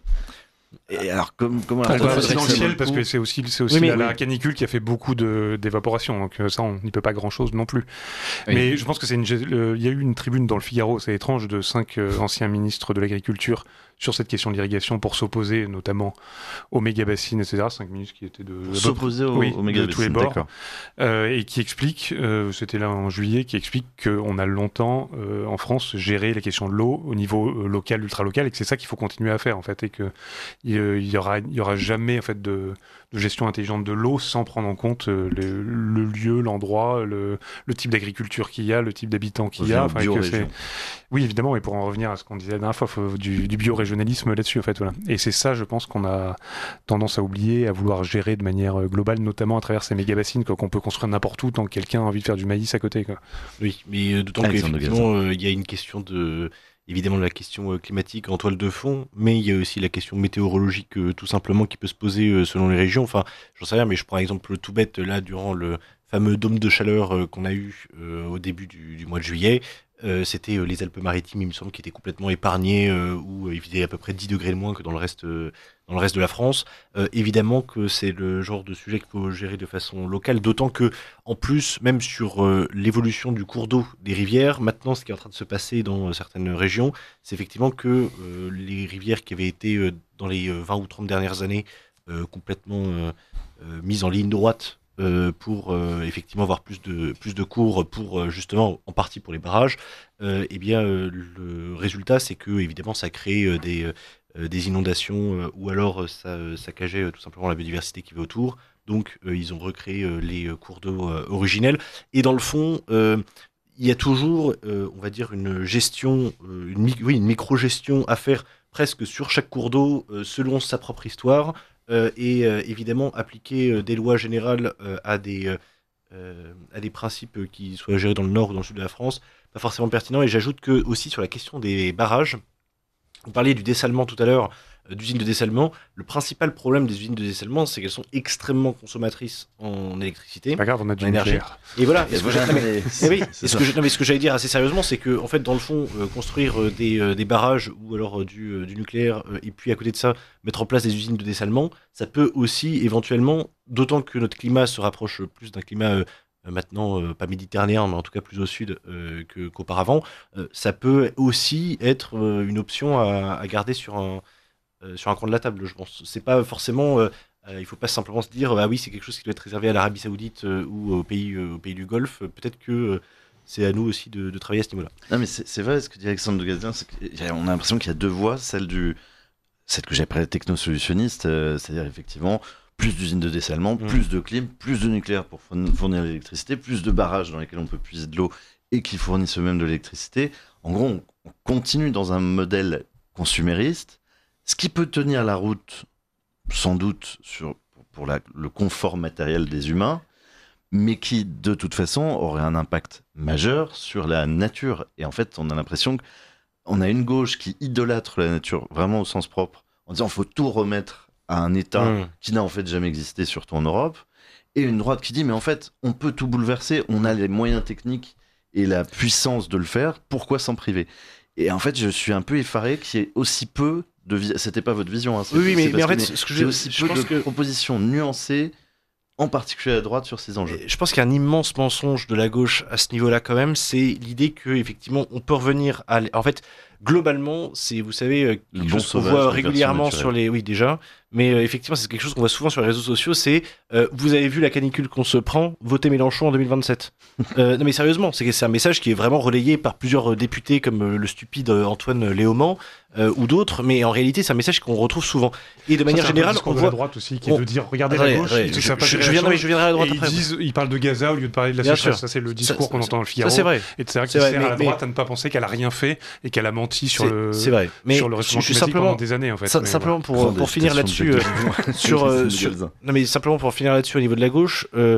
Et alors, comme, comment On alors, va toi, aussi c'est dans le le ciel coup- parce que c'est aussi, c'est aussi Oui, mais- la, la oui. canicule qui a fait beaucoup de, d'évaporation, donc euh, ça on n'y peut pas grand chose non plus. Oui. Mais je pense que c'est une, euh, il y a eu une tribune dans le Figaro, c'est étrange, de cinq euh, anciens ministres de l'agriculture sur cette question de l'irrigation pour s'opposer notamment aux méga-bassines, et cetera. Cinq ministres qui étaient de, S'opposer au, oui, au de méga tous les bords. Euh, et qui explique, euh, c'était là en juillet, qui explique qu'on a longtemps euh, en France géré la question de l'eau au niveau euh, local, ultra local, et que c'est ça qu'il faut continuer à faire en fait, et que il euh, y aura, il y aura jamais en fait de, de gestion intelligente de l'eau sans prendre en compte euh, le, le lieu, l'endroit, le, le type d'agriculture qu'il y a, le type d'habitants qu'il y a. Enfin, et que c'est... Oui, évidemment, et pour en revenir à ce qu'on disait la dernière fois, faut du, du bio-régionalisme là-dessus en fait, voilà. Et c'est ça, je pense qu'on a tendance à oublier, à vouloir gérer de manière euh, globale, notamment à travers ces méga-bassines quoi, qu'on peut construire n'importe où tant que quelqu'un a envie de faire du maïs à côté. Quoi. Oui, mais euh, d'autant Alexandre qu'effectivement, euh, il y a une question de. Évidemment, la question euh, climatique en toile de fond, mais il y a aussi la question météorologique, euh, tout simplement, qui peut se poser euh, selon les régions. Enfin, j'en sais rien, mais je prends un exemple tout bête, là, durant le fameux dôme de chaleur euh, qu'on a eu euh, au début du, du mois de juillet. Euh, c'était euh, les Alpes-Maritimes, il me semble, qui étaient complètement épargnées, euh, où euh, il faisait à peu près dix degrés de moins que dans le reste, euh, dans le reste de la France. Euh, évidemment que c'est le genre de sujet qu'il faut gérer de façon locale, d'autant que, en plus, même sur euh, l'évolution du cours d'eau des rivières, maintenant, ce qui est en train de se passer dans euh, certaines régions, c'est effectivement que euh, les rivières qui avaient été, euh, dans les euh, vingt ou trente dernières années, euh, complètement euh, euh, mises en ligne droite, Euh, pour euh, effectivement avoir plus de plus de cours pour euh, justement en partie pour les barrages, euh, eh bien euh, le résultat c'est que évidemment ça crée euh, des euh, des inondations euh, ou alors euh, ça euh, saccageait euh, tout simplement la biodiversité qui va autour. Donc euh, ils ont recréé euh, les euh, cours d'eau euh, originels et dans le fond euh, il y a toujours euh, on va dire une gestion euh, une mi- oui une micro-gestion à faire presque sur chaque cours d'eau euh, selon sa propre histoire. Euh, et euh, évidemment appliquer euh, des lois générales euh, à, des, euh, euh, à des principes qui soient gérés dans le nord ou dans le sud de la France, pas forcément pertinent. Et j'ajoute que aussi sur la question des barrages, vous parliez du dessalement tout à l'heure, euh, d'usines de dessalement. Le principal problème des usines de dessalement, c'est qu'elles sont extrêmement consommatrices en électricité. C'est pas grave, on a du En énergie. nucléaire. Et voilà. Et ce que voilà, j'ai- non, mais- mais eh oui, c'est et ce ça. que, je- non, mais ce que j'allais dire assez sérieusement, c'est que en fait, dans le fond, euh, construire euh, des, euh, des barrages ou alors euh, du, euh, du nucléaire, euh, et puis à côté de ça, mettre en place des usines de dessalement, ça peut aussi éventuellement, d'autant que notre climat se rapproche plus d'un climat euh, euh, maintenant euh, pas méditerranéen, mais en tout cas plus au sud euh, que- qu'auparavant, euh, ça peut aussi être euh, une option à, à garder sur un, euh, sur un coin de la table, je pense. C'est pas forcément. Euh, euh, il faut pas simplement se dire ah oui c'est quelque chose qui doit être réservé à l'Arabie Saoudite euh, ou aux pays euh, aux pays du Golfe. Euh, Peut-être que euh, c'est à nous aussi de, de travailler à ce niveau-là. Non, mais c'est c'est vrai ce que dit Alexandre de Gazien, c'est qu'on a l'impression qu'il y a deux voies, celle du, celle que j'appelle technosolutionniste, euh, c'est-à-dire effectivement plus d'usines de dessalement, Mm. plus de clim, plus de nucléaire pour fourn- fournir l'électricité, plus de barrages dans lesquels on peut puiser de l'eau et qui fournissent eux-mêmes de l'électricité. En gros, on, on continue dans un modèle consumériste, ce qui peut tenir la route sans doute sur, pour la- le confort matériel des humains, mais qui, de toute façon, aurait un impact majeur sur la nature. Et en fait, on a l'impression qu'on a une gauche qui idolâtre la nature, vraiment au sens propre, en disant qu'il faut tout remettre à un état Mm. qui n'a en fait jamais existé, surtout en Europe, et une droite qui dit, mais en fait, on peut tout bouleverser, on a les moyens techniques et la puissance de le faire, pourquoi s'en priver? Et en fait, je suis un peu effaré qu'il y ait aussi peu de... vi- C'était pas votre vision, hein, c'est- Oui, oui, mais, c'est mais en parce fait, que- ce que j'ai je, aussi je peu pense de que propositions nuancées, en particulier à droite, sur ces enjeux. je pense qu'il y a un immense mensonge de la gauche à ce niveau-là quand même. C'est l'idée que effectivement on peut revenir à. l- En fait, globalement, c'est vous savez euh, Le quelque bon chose qu'on sauvage, voit la version régulièrement naturelle. sur les. Oui, déjà. Mais euh, effectivement, c'est quelque chose qu'on voit souvent sur les réseaux sociaux. C'est euh, vous avez vu la canicule qu'on se prend, votez Mélenchon en deux mille vingt-sept. euh, non mais sérieusement, c'est c'est un message qui est vraiment relayé par plusieurs euh, députés comme euh, le stupide euh, Antoine Léaumont euh, ou d'autres. Mais en réalité, c'est un message qu'on retrouve souvent. Et de Ça, manière c'est un peu le générale, discours on de la voit. droite aussi, qui on- est de dire regardez Attendez, la gauche, attendez, ils je, savent pas je- faire je la viendrai, chose, je viendrai à la droite et après. ils disent, ils parlent de Gaza au lieu de parler de la Bien sécheresse. sûr. Ça, c'est le Ça- discours qu'on ça- entend dans le Ça Figaro. c'est vrai. Et c'est vrai que C'est ça vrai, sert mais- à la mais- droite à ne pas penser qu'elle a rien fait et qu'elle a menti sur C'est- le, C'est vrai. Mais sur le je, réchauffement je suis climatique simplement. pendant des années, en fait. Sim- Mais simplement pour, Grande pour finir citation là-dessus, de euh, Gazin. sur, euh, De sur- Gazin. non mais simplement pour finir là-dessus au niveau de la gauche, euh,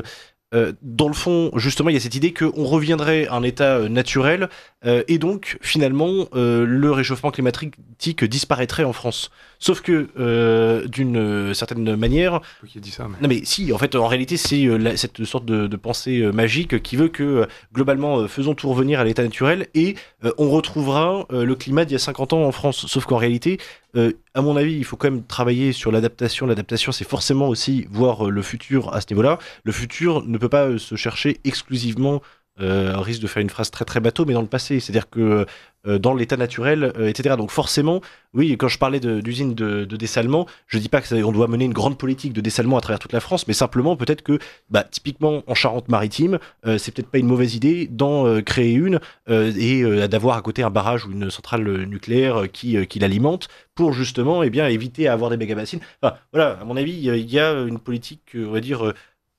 euh, dans le fond, justement, il y a cette idée qu'on reviendrait à un état euh, naturel euh, et donc, finalement, euh, le réchauffement climatique disparaîtrait en France. Sauf que, euh, d'une certaine manière... Qui a dit ça, mais... Non mais si, en fait, en réalité, c'est euh, la, cette sorte de, de pensée euh, magique qui veut que, euh, globalement, euh, faisons tout revenir à l'état naturel et euh, on retrouvera euh, le climat d'il y a cinquante ans en France. Sauf qu'en réalité, euh, à mon avis, il faut quand même travailler sur l'adaptation. L'adaptation, c'est forcément aussi voir euh, le futur à ce niveau-là. Le futur ne peut pas euh, se chercher exclusivement... Euh, un risque de faire une phrase très très bateau, mais dans le passé, c'est-à-dire que euh, dans l'état naturel, euh, et cetera. Donc forcément, oui, quand je parlais de, d'usine de, de dessalement, je dis pas qu'on doit mener une grande politique de dessalement à travers toute la France, mais simplement peut-être que, bah, typiquement en Charente-Maritime, euh, c'est peut-être pas une mauvaise idée d'en euh, créer une euh, et euh, d'avoir à côté un barrage ou une centrale nucléaire qui, euh, qui l'alimente pour justement, eh bien, éviter à avoir des méga-bassines. Enfin, voilà, à mon avis, il y a une politique, on va dire. Euh,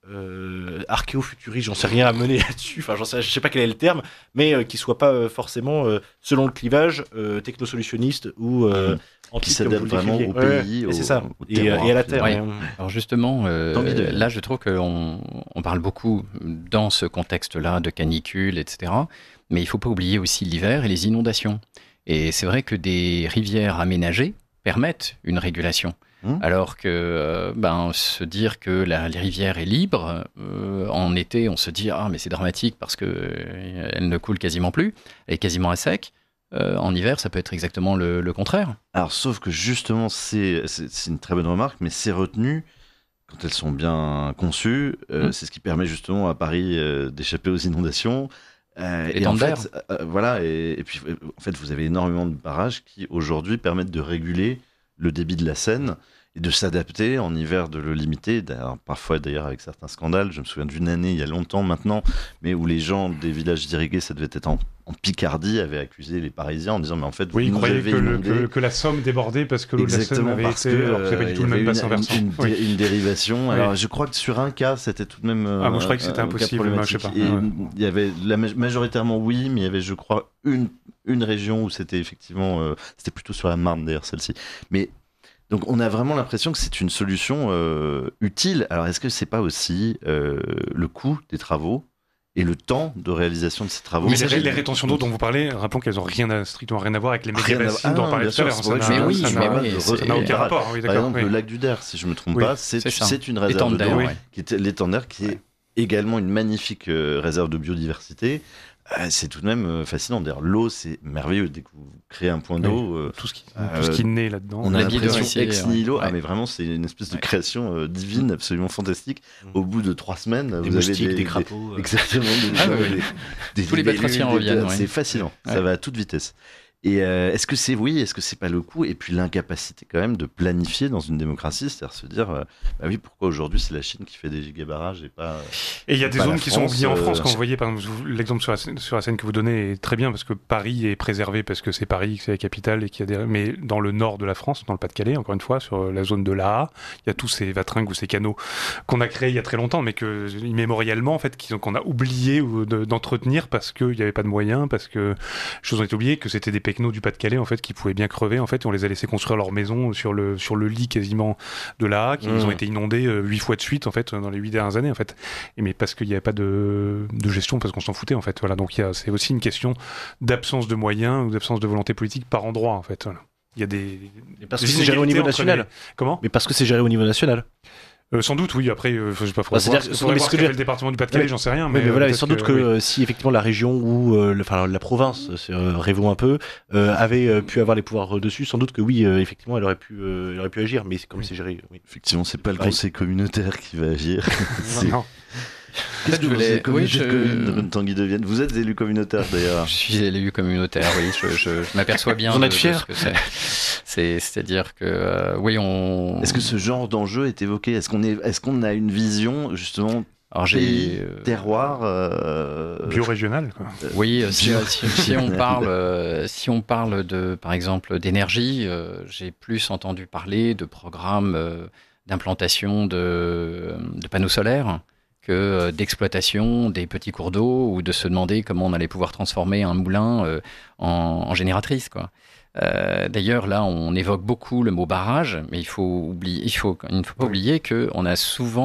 Euh, archéofuturiste, j'en sais rien à mener là-dessus, enfin j'en sais, je sais pas quel est le terme, mais euh, qui soit pas euh, forcément euh, selon le clivage euh, technosolutionniste ou euh, mmh. antique, qui s'adapte vraiment au ouais, pays, ouais, au, c'est ça. au et, terroir, et à la terre. Ouais. Ouais. Alors justement, euh, là je trouve qu'on on parle beaucoup dans ce contexte-là de canicule, et cetera. Mais il faut pas oublier aussi l'hiver et les inondations. Et c'est vrai que des rivières aménagées permettent une régulation. Mmh. Alors que euh, ben, se dire que la, la rivière est libre, euh, en été on se dit « Ah mais c'est dramatique parce qu'elle euh, ne coule quasiment plus, elle est quasiment à sec euh, ». En hiver ça peut être exactement le, le contraire. Alors sauf que justement c'est, c'est, c'est une très bonne remarque, mais ces retenues, quand elles sont bien conçues, euh, mmh. c'est ce qui permet justement à Paris euh, d'échapper aux inondations. Euh, et en fait, euh, voilà, et, et puis en fait vous avez énormément de barrages qui aujourd'hui permettent de réguler le débit de la Seine et de s'adapter en hiver, de le limiter, d'ailleurs, parfois d'ailleurs avec certains scandales. Je me souviens d'une année, il y a longtemps maintenant, mais où les gens des villages irrigués, ça devait être en, en Picardie, avaient accusé les Parisiens en disant mais en fait, oui, vous nous avez que, inondé. Le, que, que la Somme débordait parce que l'eau de la Seine avait parce été... que, alors c'est pas du tout le même bassin versant. Une, une, oui. une dérivation. Oui. Alors je crois que sur un cas, c'était tout de même... Ah, moi je croyais que c'était impossible, moi, je sais pas. Et ouais. Il y avait, la, majoritairement oui, mais il y avait je crois une, une région où c'était effectivement... Euh, c'était plutôt sur la Marne d'ailleurs, celle-ci. Mais... Donc on a vraiment l'impression que c'est une solution euh, utile. Alors est-ce que c'est pas aussi euh, le coût des travaux et le temps de réalisation de ces travaux? Mais les, les rétentions d'eau dont vous parlez, rappelons qu'elles n'ont rien à, strictement rien à voir avec les méga-bassines ah, dont on parlait tout à l'heure. Ça n'a oui, aucun rapport. Oui, Par exemple, oui. le lac du Der, si je ne me trompe oui, pas, c'est, c'est, c'est une réserve d'eau, oui. qui est l'étendard, qui est également une magnifique euh, réserve de biodiversité. Euh, c'est tout de même euh, fascinant. D'ailleurs, l'eau, c'est merveilleux. Dès que vous créez un point d'eau, oui, euh, tout ce qui, euh, tout ce qui naît là-dedans. On a la l'impression ex nihilo. ouais. Ah, mais vraiment, c'est une espèce de ouais. création euh, divine, absolument fantastique. Mmh. Au bout de trois semaines, des vous moustiques, avez des, des crapauds. Des, exactement. Des, ah, oui, des, oui. des, Tous des, les batraciens reviennent. C'est ouais. fascinant. Ouais. Ça va à toute vitesse. Et euh, est-ce que c'est oui, est-ce que c'est pas le coup? Et puis l'incapacité quand même de planifier dans une démocratie, c'est-à-dire se dire, euh, bah oui, pourquoi aujourd'hui c'est la Chine qui fait des gigabarrages et pas. Et il y a des zones qui sont oubliées en France. Euh, quand vous voyez, par exemple, l'exemple sur la, sur la Seine que vous donnez est très bien parce que Paris est préservé parce que c'est Paris, que c'est la capitale et qu'il y a des. Mais dans le nord de la France, dans le Pas-de-Calais, encore une fois, sur la zone de l'A A, il y a tous ces vatringues ou ces canaux qu'on a créés il y a très longtemps, mais que immémorialement en fait, qu'on a oublié d'entretenir parce qu'il n'y avait pas de moyens, parce que choses ont été oubliées, que c'était des pecnos du Pas-de-Calais en fait qui pouvaient bien crever en fait, et on les a laissés construire leur maison sur le sur le lit quasiment de l'A A, qui mmh. ils ont été inondés euh, huit fois de suite en fait dans les huit dernières années en fait, et mais parce qu'il n'y avait pas de de gestion, parce qu'on s'en foutait en fait, voilà. Donc il y a c'est aussi une question d'absence de moyens ou d'absence de volonté politique par endroit en fait, voilà. Il y a des mais parce que c'est géré au niveau national. Les... Comment? Mais parce que c'est géré au niveau national. Euh, sans doute, oui. Après, euh, je sais pas. Bah, c'est-à-dire, voir, voir ce que fait le département du Pas-de-Calais, j'en sais rien. Mais, mais, mais voilà, euh, sans doute que, que euh, oui. si effectivement la région ou euh, le, enfin la province, euh, rêvons un peu, euh, avait euh, pu avoir les pouvoirs dessus, sans doute que oui, euh, effectivement, elle aurait pu, euh, elle aurait pu agir. Mais c'est comme oui. c'est géré. Oui. Effectivement, c'est pas le Pareil. Conseil communautaire qui va agir. non. non. Qu'est-ce que vous êtes oui, je... commune, Tanguy de Vienne? Vous êtes élu communautaire d'ailleurs. Je suis élu communautaire, oui. Je, je, je m'aperçois bien. Vous en de, êtes fier? De ce que c'est. C'est, c'est-à-dire que euh, oui, on. Est-ce que ce genre d'enjeu est évoqué? Est-ce qu'on est, est-ce qu'on a une vision justement? Alors j'ai terroir euh... bio-régional quoi. Oui, euh, si, si, si on parle, euh, si on parle de, par exemple, d'énergie, euh, j'ai plus entendu parler de programmes euh, d'implantation de, de panneaux solaires que d'exploitation des petits cours d'eau, ou de se demander comment on allait pouvoir transformer un moulin euh, en, en génératrice, quoi. Euh, d'ailleurs, là, on évoque beaucoup le mot barrage, mais il faut oublier, il faut, il ne faut pas oublier qu'on a souvent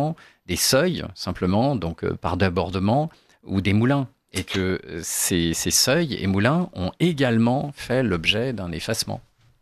des seuils, simplement, donc euh, par débordement, ou des moulins. Et que euh, ces, ces seuils et moulins ont également fait l'objet d'un effacement.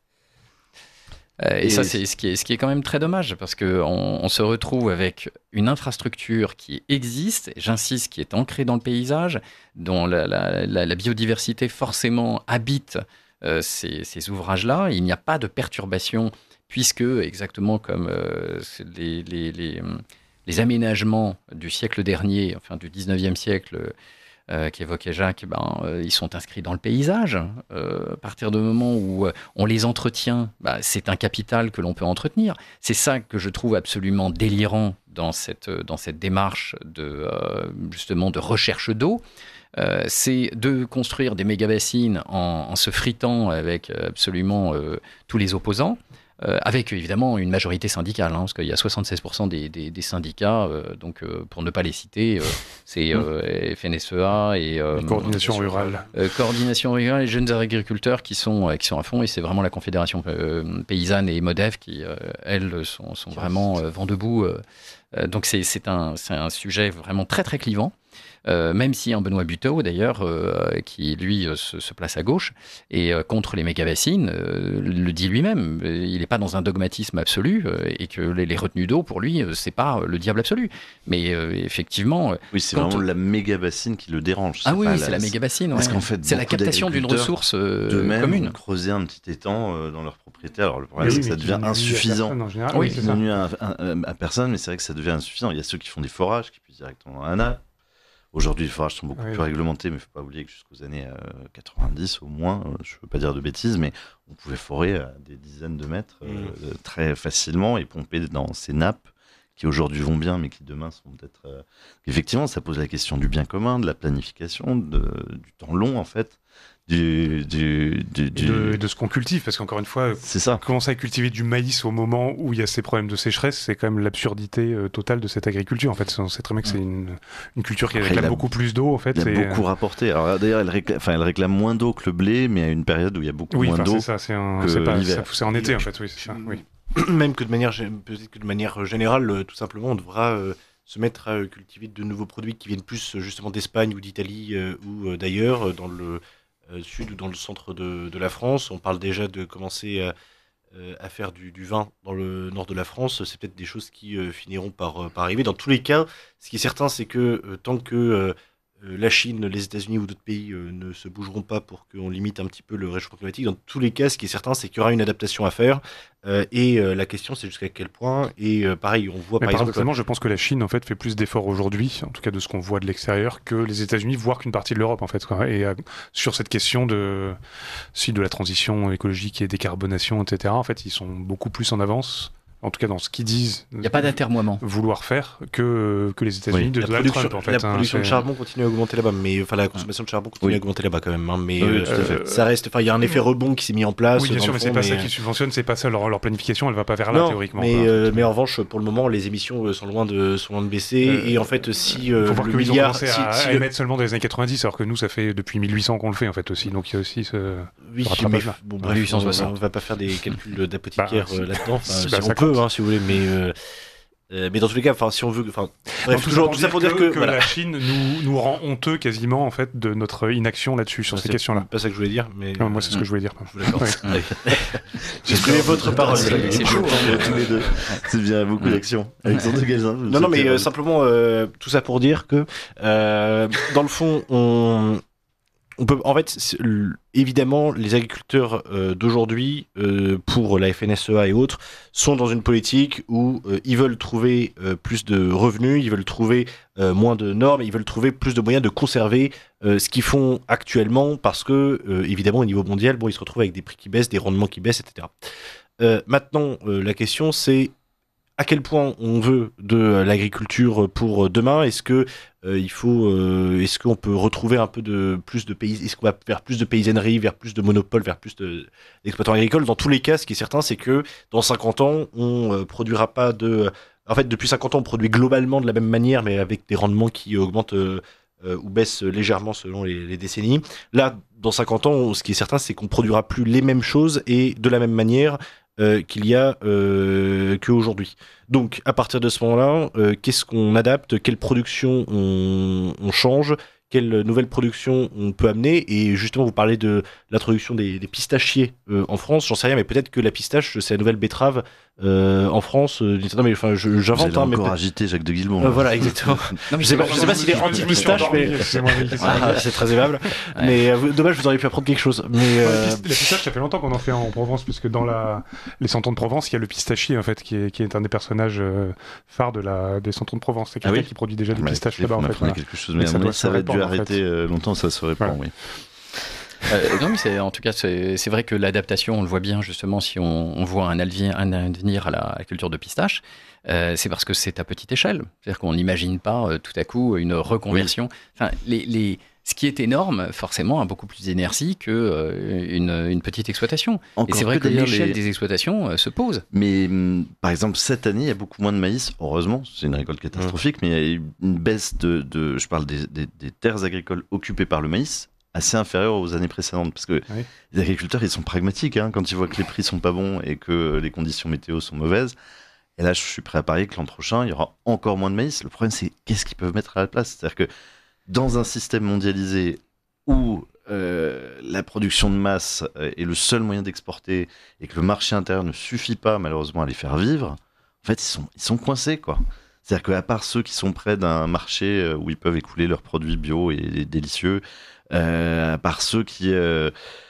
Euh, et, et ça, c'est ce qui, est, ce qui est quand même très dommage, parce qu'on on se retrouve avec une infrastructure qui existe, j'insiste, qui est ancrée dans le paysage, dont la, la, la, la biodiversité forcément habite euh, ces, ces ouvrages-là. Il n'y a pas de perturbation, puisque, exactement comme euh, les, les, les, les aménagements du siècle dernier, enfin du dix-neuvième siècle, Euh, qu'évoquait Jacques, ben, euh, ils sont inscrits dans le paysage. Euh, à partir du moment où euh, on les entretient, ben, c'est un capital que l'on peut entretenir. C'est ça que je trouve absolument délirant dans cette, dans cette démarche de, euh, justement, de recherche d'eau. Euh, c'est de construire des méga-bassines en, en se fritant avec absolument euh, tous les opposants. Euh, avec évidemment une majorité syndicale, hein, parce qu'il y a soixante-seize pour cent des, des, des syndicats, euh, donc euh, pour ne pas les citer, euh, c'est euh, F N S E A et euh, coordination rurale, euh, coordination rurale et jeunes agriculteurs qui sont euh, qui sont à fond, et c'est vraiment la confédération euh, paysanne et Modef qui euh, elles sont, sont vraiment euh, vent debout. Euh, euh, donc c'est c'est un c'est un sujet vraiment très très clivant. Euh, même si un Benoît Buteau, d'ailleurs, euh, qui lui euh, se, se place à gauche et euh, contre les méga-bassines, euh, le dit lui-même. Il n'est pas dans un dogmatisme absolu euh, et que les, les retenues d'eau, pour lui, euh, c'est pas le diable absolu. Mais euh, effectivement, oui, c'est quand... vraiment la méga-bassine qui le dérange. Ah oui, la... c'est la méga-bassine. Ouais. Parce qu'en fait, c'est la captation d'une ressource euh, de commune. Creuser un petit étang euh, dans leur propriété. Alors le problème, oui, c'est que ça devient insuffisant. Général, oui, oui, qui ne nuit à, à, à personne, mais c'est vrai que ça devient insuffisant. Il y a ceux qui font des forages, qui puissent directement dans la nappe. Aujourd'hui, les forages sont beaucoup oui. plus réglementés, mais il ne faut pas oublier que jusqu'aux années euh, quatre-vingt-dix au moins, euh, je ne veux pas dire de bêtises, mais on pouvait forer à des dizaines de mètres euh, mmh. très facilement et pomper dans ces nappes qui aujourd'hui vont bien, mais qui demain sont peut-être... Euh... Effectivement, ça pose la question du bien commun, de la planification, de, du temps long en fait. Du, du, du, du... De, de ce qu'on cultive, parce qu'encore une fois, c'est ça. Commencer à cultiver du maïs au moment où il y a ces problèmes de sécheresse, c'est quand même l'absurdité euh, totale de cette agriculture. En fait, on sait très bien que c'est une, une culture qui réclame a, beaucoup plus d'eau. En fait, il a beaucoup rapporté. Alors d'ailleurs, elle réclame, enfin, elle réclame moins d'eau que le blé, mais à une période où il y a beaucoup oui, moins d'eau. Oui, c'est ça. C'est, un, c'est, pas, ça, c'est en été, en fait. Oui, c'est ça. Oui. Même que de manière, peut-être que de manière générale, tout simplement, on devra euh, se mettre à cultiver de nouveaux produits qui viennent plus justement d'Espagne ou d'Italie euh, ou euh, d'ailleurs dans le Euh, sud ou dans le centre de, de la France. On parle déjà de commencer à, euh, à faire du, du vin dans le nord de la France. C'est peut-être des choses qui euh, finiront par, euh, par arriver. Dans tous les cas, ce qui est certain, c'est que euh, tant que euh, la Chine, les États-Unis ou d'autres pays euh, ne se bougeront pas pour qu'on limite un petit peu le réchauffement climatique, dans tous les cas, ce qui est certain, c'est qu'il y aura une adaptation à faire. Euh, et euh, la question, c'est jusqu'à quel point. Et euh, pareil, on voit Mais par paradoxalement, exemple... je pense que la Chine en fait fait plus d'efforts aujourd'hui, en tout cas de ce qu'on voit de l'extérieur, que les États-Unis, voire qu'une partie de l'Europe en fait. Quoi. Et euh, sur cette question de si de la transition écologique et décarbonation, et cetera. En fait, ils sont beaucoup plus en avance. En tout cas, dans ce qu'ils disent, il n'y a pas d'atermoiement. Vouloir faire que, que les États-Unis oui. de Donald Trump. En fait, la hein, production c'est... de charbon continue à augmenter là-bas, mais enfin la consommation de charbon continue oui. à augmenter là-bas quand même. Hein, mais oui, euh, ça reste, enfin il y a un effet rebond qui s'est mis en place. Oui, bien sûr, mais fond, c'est pas mais... ça qui subventionne, c'est pas ça leur, leur planification, elle va pas vers là non, théoriquement. Mais, quoi, euh, mais en revanche, pour le moment, les émissions sont loin de sont loin de baisser. Euh, et en fait, si euh, faut voir le que milliard, ils ont commencé si, à, si à le... émettre seulement dans les années quatre-vingt-dix, alors que nous, ça fait depuis mille huit cents qu'on le fait en fait aussi. Donc il y a aussi ce. Oui, mais bon, bref, huit cent soixante. On va pas faire des calculs d'apothicaire bah, là-dedans. Enfin, bah, si on peut, hein, si vous voulez, mais. Euh... Euh, mais dans tous les cas, enfin, si on veut, enfin, bref, toujours tout ça pour dire que, que voilà. la Chine nous, nous rend honteux quasiment en fait de notre inaction là-dessus sur bah, ces questions-là. C'est pas ça que je voulais dire, mais non, moi c'est ce que je voulais dire. Je vous l'accorde. J'exprime votre parole. C'est, c'est chaud hein, tous les deux. C'est bien beaucoup d'action. Alexandre de Galzin. Non, non, mais euh, simplement euh, tout ça pour dire que euh, dans le fond, on On peut, en fait, évidemment, les agriculteurs euh, d'aujourd'hui, euh, pour la F N S E A et autres, sont dans une politique où euh, ils veulent trouver euh, plus de revenus, ils veulent trouver euh, moins de normes, ils veulent trouver plus de moyens de conserver euh, ce qu'ils font actuellement, parce que, euh, évidemment, au niveau mondial, bon, ils se retrouvent avec des prix qui baissent, des rendements qui baissent, et cetera. Euh, maintenant, euh, la question, c'est à quel point on veut de l'agriculture pour demain. Est-ce que euh, il faut, euh, est-ce qu'on peut retrouver un peu de plus de pays, est-ce qu'on va vers plus de paysannerie, vers plus de monopole, vers plus de, d'exploitants agricoles. Dans tous les cas, ce qui est certain, c'est que dans cinquante ans, on euh, produira pas de, en fait, depuis cinquante ans, on produit globalement de la même manière, mais avec des rendements qui augmentent euh, euh, ou baissent légèrement selon les, les décennies. Là, dans cinquante ans, ce qui est certain, c'est qu'on produira plus les mêmes choses et de la même manière. euh, qu'il y a euh, qu'aujourd'hui. Donc, à partir de ce moment-là, euh, qu'est-ce qu'on adapte, quelle production on, on change, quelle nouvelle production on peut amener. Et justement, vous parlez de l'introduction des, des pistachiers euh, en France. J'en sais rien, mais peut-être que la pistache, c'est la nouvelle betterave euh, en France. Euh, non, mais enfin, je, j'invente. Vous allez hein, encore mais agiter Jacques de Guilbon. Euh, voilà, exactement. Non, mais je sais pas, c'est je sais pas s'il est Je me anti-pistache, suis mais endormi, c'est moi qui- ah, c'est très aimable. Ouais. Mais euh, vous- dommage, vous auriez pu apprendre quelque chose. Mais Ouais, euh, La pistache, ça fait longtemps qu'on en fait en Provence, puisque dans la... les Cent Ans de Provence, il y a le pistachier, en fait, qui est, qui est un des personnages euh, phares de la... des Cent Ans de Provence. C'est quelqu'un Ah oui qui produit déjà des Ouais, pistaches on là-bas, en fait. apprenait Voilà. quelque chose, Mais mais ça à mon doit avis, se ça va dû répandre, en fait. arrêter euh, longtemps, ça se répand, Voilà. oui. Euh, non, mais c'est, en tout cas, c'est, c'est vrai que l'adaptation, on le voit bien justement si on, on voit un avenir, un avenir à la, à la culture de pistache, euh, c'est parce que c'est à petite échelle. C'est-à-dire qu'on n'imagine pas euh, tout à coup une reconversion. Enfin, les, les, ce qui est énorme, forcément, a beaucoup plus d'énergie qu'une euh, une, une petite exploitation. Encore Et c'est vrai que d'ailleurs, l'échelle les- des exploitations euh, se pose. Mais hum, par exemple, cette année, il y a beaucoup moins de maïs, heureusement, c'est une récolte catastrophique, mais il y a eu une baisse de, de je parle des, des- des terres agricoles occupées par le maïs, assez inférieure aux années précédentes, parce que Oui. les agriculteurs, ils sont pragmatiques, hein, quand ils voient que les prix sont pas bons et que les conditions météo sont mauvaises. Et là, je suis prêt à parier que l'an prochain, il y aura encore moins de maïs. Le problème, c'est qu'est-ce qu'ils peuvent mettre à la place. C'est-à-dire que dans un système mondialisé où euh, la production de masse euh, est le seul moyen d'exporter et que le marché intérieur ne suffit pas malheureusement à les faire vivre, en fait ils sont, ils sont coincés quoi. C'est-à-dire qu'à part ceux qui sont près d'un marché euh, où ils peuvent écouler leurs produits bio et, et délicieux, euh, à part ceux qui, euh,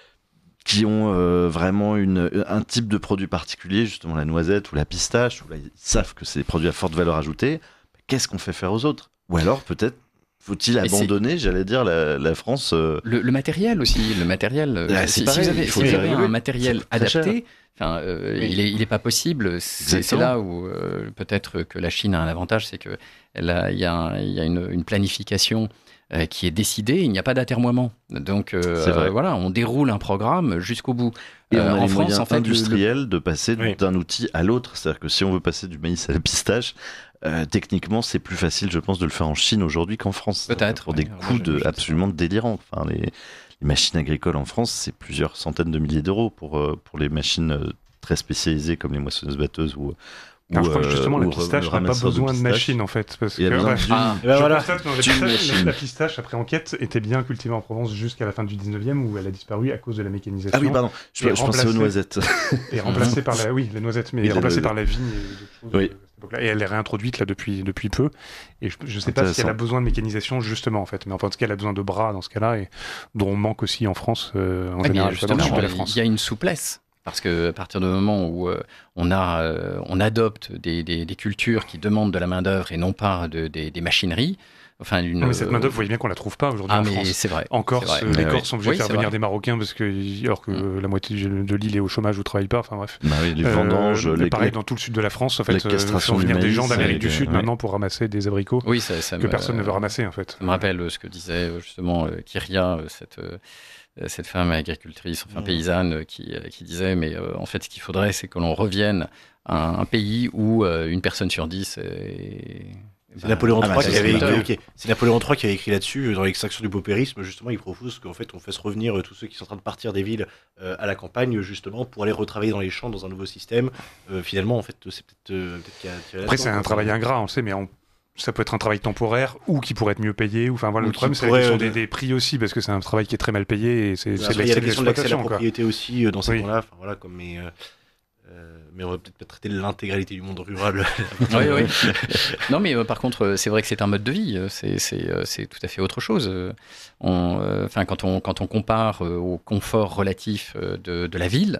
qui ont euh, vraiment une, un type de produit particulier, justement la noisette ou la pistache, où là ils savent que c'est des produits à forte valeur ajoutée, qu'est-ce qu'on fait faire aux autres? Ou alors peut-être faut-il Mais c'est- abandonner, j'allais dire, la, la France euh, Le, le matériel aussi, le matériel. euh, Ah, si, c'est si pareil, vous avez, il faut si vous faire avez évoluer. un matériel C'est très adapté, enfin, euh, Oui. il est, il est pas possible. C'est, c'est Exactement. là où euh, peut-être que la Chine a un avantage, c'est que elle a- il y a, un- il y a une, une planification euh, qui est décidée. Il n'y a pas d'atermoiement. Donc euh, C'est vrai. euh, voilà, on déroule un programme jusqu'au bout. et Euh, on a en les France, moyens en fait, le- le- industriels de passer Oui. d'un outil à l'autre. C'est-à-dire que si on veut passer du maïs à la pistache, euh, techniquement, c'est plus facile, je pense, de le faire en Chine aujourd'hui qu'en France. Peut-être, Pour oui. des Ouais, coûts je- de, je sais absolument délirants. Enfin, les, les machines agricoles en France, c'est plusieurs centaines de milliers d'euros pour, euh, pour les machines euh, très spécialisées comme les moissonneuses-batteuses ou. Alors, je crois que ou, justement, euh, la ou pistache le n'a pas ramasseur de besoin de pistaches. machines, en fait. Parce Il y a que, besoin ouais, d'une- Ah, et ben je voilà. constate que non, la, d'une pistache, machine. la- la pistache, après enquête, était bien cultivée en Provence jusqu'à la fin du dix-neuvième, où elle a disparu à cause de la mécanisation. Ah oui, pardon, je, Et je pensais aux remplacé- noisettes. Et remplacée par la, oui, les noisettes, mais Oui, remplacée le- par la vigne et d'autres choses Oui. euh, à cette époque-là. Et elle est réintroduite là depuis, depuis peu. Et je, je sais pas si Intéressant. elle a besoin de mécanisation justement en fait, mais enfin, en tout cas elle a besoin de bras dans ce cas-là, et dont on manque aussi en France euh, en Ouais, mais général, pas dans le justement, sud de la il France. y a une souplesse. Parce que à partir du moment où euh, on, a, euh, on adopte des, des, des cultures qui demandent de la main-d'œuvre et non pas de, des, des machineries, enfin, une, Non, mais cette euh, main-d'œuvre, vous voyez bien qu'on la trouve pas aujourd'hui Ah, en mais France. c'est vrai. En c'est Corse, vrai. euh, les Ouais, Corses sont obligés Oui, de faire c'est venir vrai. des Marocains parce que, alors que Mm. la moitié de l'île est au chômage ou travaille pas. Enfin bref. Bah oui, les Euh, vendanges, mais les, pareil les- dans tout le sud de la France, en la fait, euh, castration font du venir des maïs, gens d'Amérique avec, du Sud ouais. maintenant pour ramasser des abricots Oui, ça, ça que me, personne ne veut ramasser en fait. Ça me rappelle euh, ce que disait euh, justement euh, Kyria, euh, cette, euh, cette femme agricultrice, enfin Mm. paysanne, euh, qui, euh, qui disait, mais euh, en fait, ce qu'il faudrait, c'est que l'on revienne à un pays où euh, une personne sur dix est... C'est Napoléon Ah bah, trois c'est qui avait agriculteur. écrit, ok. C'est Napoléon trois qui avait écrit là-dessus euh, dans l'extraction du paupérisme. Justement, il propose qu'en fait on fasse revenir euh, tous ceux qui sont en train de partir des villes euh, à la campagne, justement pour aller retravailler dans les champs dans un nouveau système. Euh, finalement, en fait, c'est peut-être euh, peut-être qu'il y a- qu'il y a Après, là-dedans, c'est un quoi. travail ingrat, on le sait, mais on- ça peut être un travail temporaire ou qui pourrait être mieux payé. Ou, enfin, voilà, Ou le qui problème, c'est la pourrait, question euh, des, des prix aussi, parce que c'est un travail qui est très mal payé et c'est, c'est de Après, il y a la l'ex- question de l'accès à la l'exploitation, quoi. propriété aussi euh, dans ces Oui. coins-là. Enfin, voilà, comme mais, euh, euh, mais on va peut-être pas traiter de l'intégralité du monde rural. Oui, oui. Non, mais euh, par contre, euh, c'est vrai que c'est un mode de vie. euh, C'est, c'est, euh, c'est tout à fait autre chose. Euh, on, euh, enfin, quand on, quand on compare euh, au confort relatif euh, de, de la ville,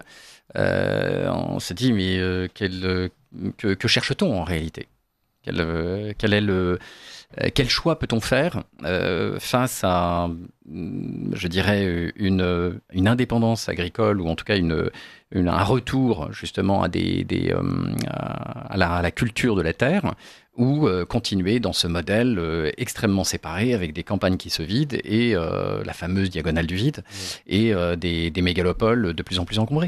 euh, on se dit, mais euh, quel, euh, que, que cherche-t-on en réalité? Quel, euh, quel est le, euh, quel choix peut-on faire euh, face à, hum, je dirais, une, une indépendance agricole ou en tout cas une, une- un retour justement à, des, des, euh, à, la, à la culture de la terre ou euh, continuer dans ce modèle euh, extrêmement séparé avec des campagnes qui se vident et euh, la fameuse diagonale du vide et euh, des, des mégalopoles de plus en plus encombrées.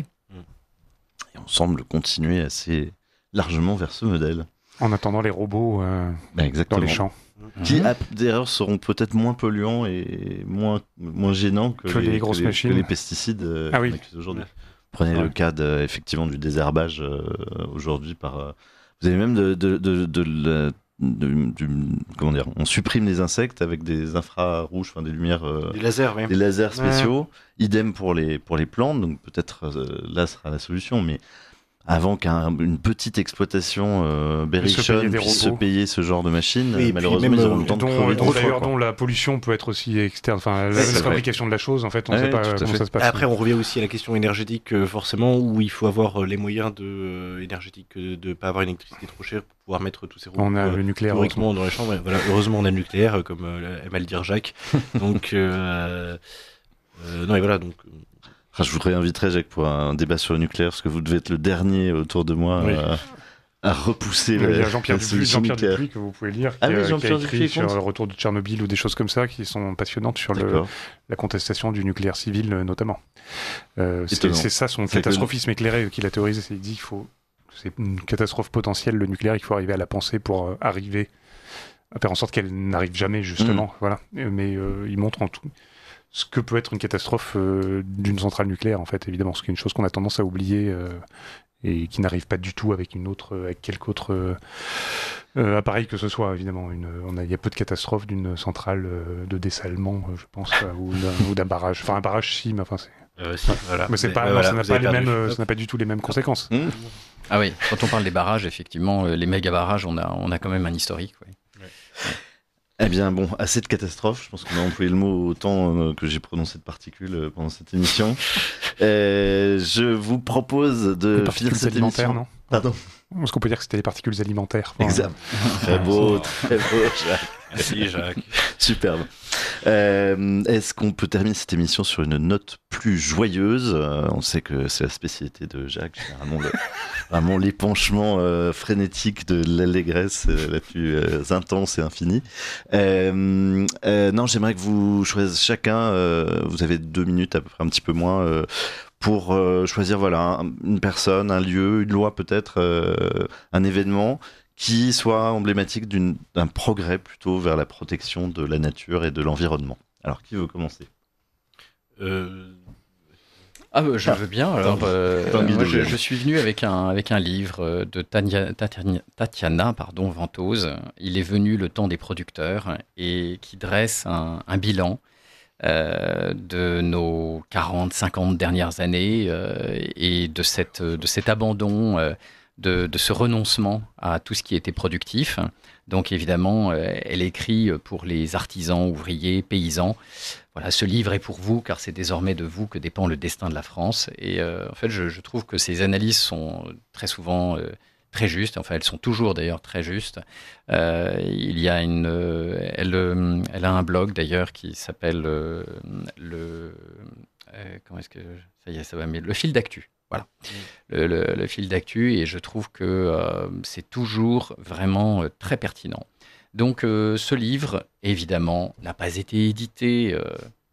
Et on semble continuer assez largement vers ce modèle. En attendant les robots euh, Bah, dans exactement. les champs. Qui, Mhm. à- d'ailleurs, seront peut-être moins polluants et moins, moins gênants que, Que les grosses que machines. que les pesticides euh, Ah qu'on oui. accuse aujourd'hui. Prenez Ouais. le cas de, effectivement du désherbage euh, aujourd'hui par. euh, vous avez même de, de, de, de, de- de- du- comment dire, on supprime les insectes avec des infrarouges, enfin des lumières, euh, Des lasers, oui. des lasers spéciaux. Idem pour les pour les plantes, donc peut-être euh, là sera la solution, mais avant qu'une petite exploitation euh, berrichonne des puisse se robots. payer ce genre de machine, Oui, et puis malheureusement même, ils auront euh, le temps de dont, crever dont deux fois, d'ailleurs quoi. dont la pollution peut être aussi externe, enfin la, Ouais, la c'est vrai. fabrication de la chose en fait, on ne Ouais, sait pas tout à comment fait. ça se passe. Après, on revient aussi à la question énergétique, euh, forcément, où il faut avoir euh, les moyens de, euh, énergétiques euh, de ne pas avoir une électricité trop chère pour pouvoir mettre tous ces robots on a euh, le nucléaire. théoriquement dans les chambres. Ouais, voilà, heureusement, on a le nucléaire, euh, comme euh, aime à le dire Jacques. Donc, euh, euh, non, et voilà. Donc, euh, Ah, je vous réinviterai, Jacques, pour un débat sur le nucléaire, parce que vous devez être le dernier autour de moi Oui. à, à repousser Il y la, a Jean-Pierre la Dupuis, solution Jean-Pierre nucléaire. Dupuis que vous pouvez lire, qui, Ah oui, a, qui a Jean-Pierre écrit Dupuis sur compte. le retour de Tchernobyl ou des choses comme ça qui sont passionnantes sur le, D'accord. la contestation du nucléaire civil euh, notamment. Euh, c'est, Étonnant. c'est ça son C'est catastrophisme éclairé qu'il a théorisé. C'est, il dit qu'il faut, c'est une catastrophe potentielle le nucléaire, il faut arriver à la penser pour euh, arriver à faire en sorte qu'elle n'arrive jamais justement. Mm. Voilà. Euh, Mais euh, il montre en tout ce que peut être une catastrophe euh, d'une centrale nucléaire en fait évidemment, ce qui est une chose qu'on a tendance à oublier. Euh, et qui n'arrive pas du tout avec une autre, avec quelque autre euh, euh, appareil que ce soit, évidemment. Une, on a, il y a peu de catastrophes d'une centrale euh, de dessalement, euh, je pense, euh, ou, d'un, ou d'un barrage. Enfin, un barrage, si, mais enfin, c'est, euh, si, voilà. mais c'est Mais, pas, ouais, non, voilà, ça n'a vous pas avez les perdu. mêmes, euh, Hop. ça n'a pas du tout les mêmes conséquences. Mmh. Ah oui, quand on parle des barrages, effectivement, euh, les méga barrages, on a, on a quand même un historique. Oui. Eh bien, bon, assez de catastrophes. Je pense qu'on a employé le mot autant euh, que j'ai prononcé de particules euh, pendant cette émission. Euh, je vous propose de les finir particules cette alimentaires, émission. non Pardon. Est-ce qu'on peut dire que c'était les particules alimentaires Enfin, Exact. Très beau, très beau, Jacques. Merci, Jacques. Superbe. Euh, est-ce qu'on peut terminer cette émission sur une note plus joyeuse? Euh, On sait que c'est la spécialité de Jacques, généralement le, vraiment l'épanchement euh, frénétique de l'allégresse euh, la plus euh, intense et infinie. Euh, euh, non, j'aimerais que vous choisissiez chacun, euh, vous avez deux minutes à peu près, un petit peu moins, euh, pour euh, choisir voilà un- une personne, un lieu, une loi peut-être, euh, un événement qui soit emblématique d'une, d'un progrès plutôt vers la protection de la nature et de l'environnement. Alors, qui veut commencer? Euh, Ah, bah, je veux bien. Alors, euh, Tanguy moi, de je, Vienne. je suis venu avec un, avec un livre euh, de Tania, Tatiana, Tatiana pardon, Ventose. Il est venu le temps des producteurs et qui dresse un, un bilan euh, de nos quarante, cinquante dernières années euh, et de, cette, de cet abandon, euh, de, de ce renoncement à tout ce qui était productif. Donc évidemment, euh, elle écrit pour les artisans, ouvriers, paysans. Voilà, ce livre est pour vous, car c'est désormais de vous que dépend le destin de la France. Et euh, en fait, je, je trouve que ces analyses sont très souvent euh, très justes. Enfin, elles sont toujours d'ailleurs très justes. Euh, il y a une, euh, elle, euh, elle a un blog d'ailleurs qui s'appelle euh, le, euh, comment est-ce que ça y est, ça va mieux, le fil d'actu. Voilà, le, le, le fil d'actu. Et je trouve que euh, c'est toujours vraiment euh, très pertinent. Donc, euh, ce livre, évidemment, n'a pas été édité euh,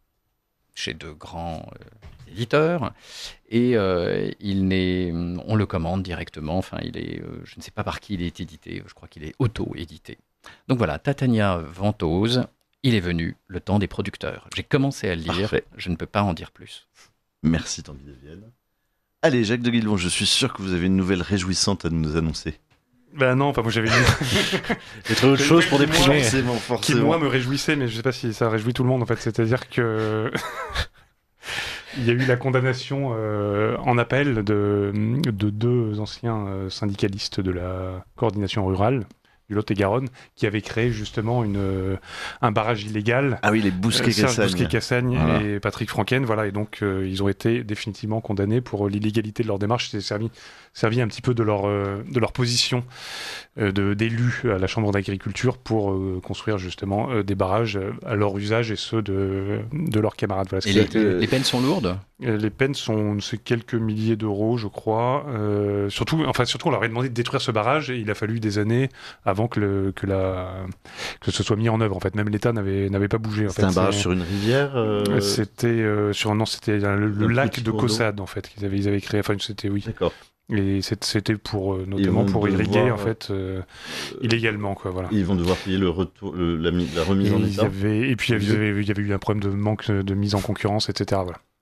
chez de grands euh, éditeurs et euh, il n'est, on le commande directement. Enfin, il est, euh, je ne sais pas par qui il est édité. Je crois qu'il est auto-édité. Donc voilà, Tatiana Ventose. Il est venu le temps des producteurs. J'ai commencé à le lire. Parfait. Je ne peux pas en dire plus. Merci Tanguy de Vienne. Allez, Jacques de Guilbon, je suis sûr que vous avez une nouvelle réjouissante à nous annoncer. Ben non, enfin moi j'avais lu J'ai trouvé autre chose pour Moi, déprimer. Forcément, qui forcément. moi me réjouissait, mais je sais pas si ça réjouit tout le monde en fait. C'est-à-dire que il y a eu la condamnation euh, en appel de, de deux anciens euh, syndicalistes de la coordination rurale du Lot-et-Garonne qui avaient créé justement une, euh, un barrage illégal. Ah oui, les Euh, Serge Bousquet-Cassagne. Bousquet-Cassagne Voilà. et Patrick Franken, voilà, et donc euh, ils ont été définitivement condamnés pour euh, l'illégalité de leur démarche. C'est servi, servi un petit peu de leur, euh, de leur position euh, de, d'élus à la Chambre d'agriculture pour euh, construire justement euh, des barrages euh, à leur usage et ceux de, de leurs camarades. Voilà, ce Et qui a les, été- les peines sont lourdes. euh, Les peines sont c'est quelques milliers d'euros, je crois. Euh, surtout, enfin, surtout, on leur avait demandé de détruire ce barrage et il a fallu des années avant que, le, que, la, que ce soit mis en œuvre. En fait, même l'État n'avait, n'avait pas bougé. En C'était fait, un barrage C'est- sur une rivière. euh, C'était euh, sur non, c'était euh, le, le Un lac petit de cours d'eau. Caussade en fait qu'ils avaient ils avaient créé. Enfin, c'était oui. D'accord. Et c'est- c'était pour euh, notamment vont pour irriguer devoir, en fait euh, illégalement quoi. Voilà. Ils vont devoir payer le retour, le- la, mi- la remise Et, en il y état. avait, et puis il y Vieux. avait, il y avait eu un problème de manque de mise en concurrence, et cetera. Voilà.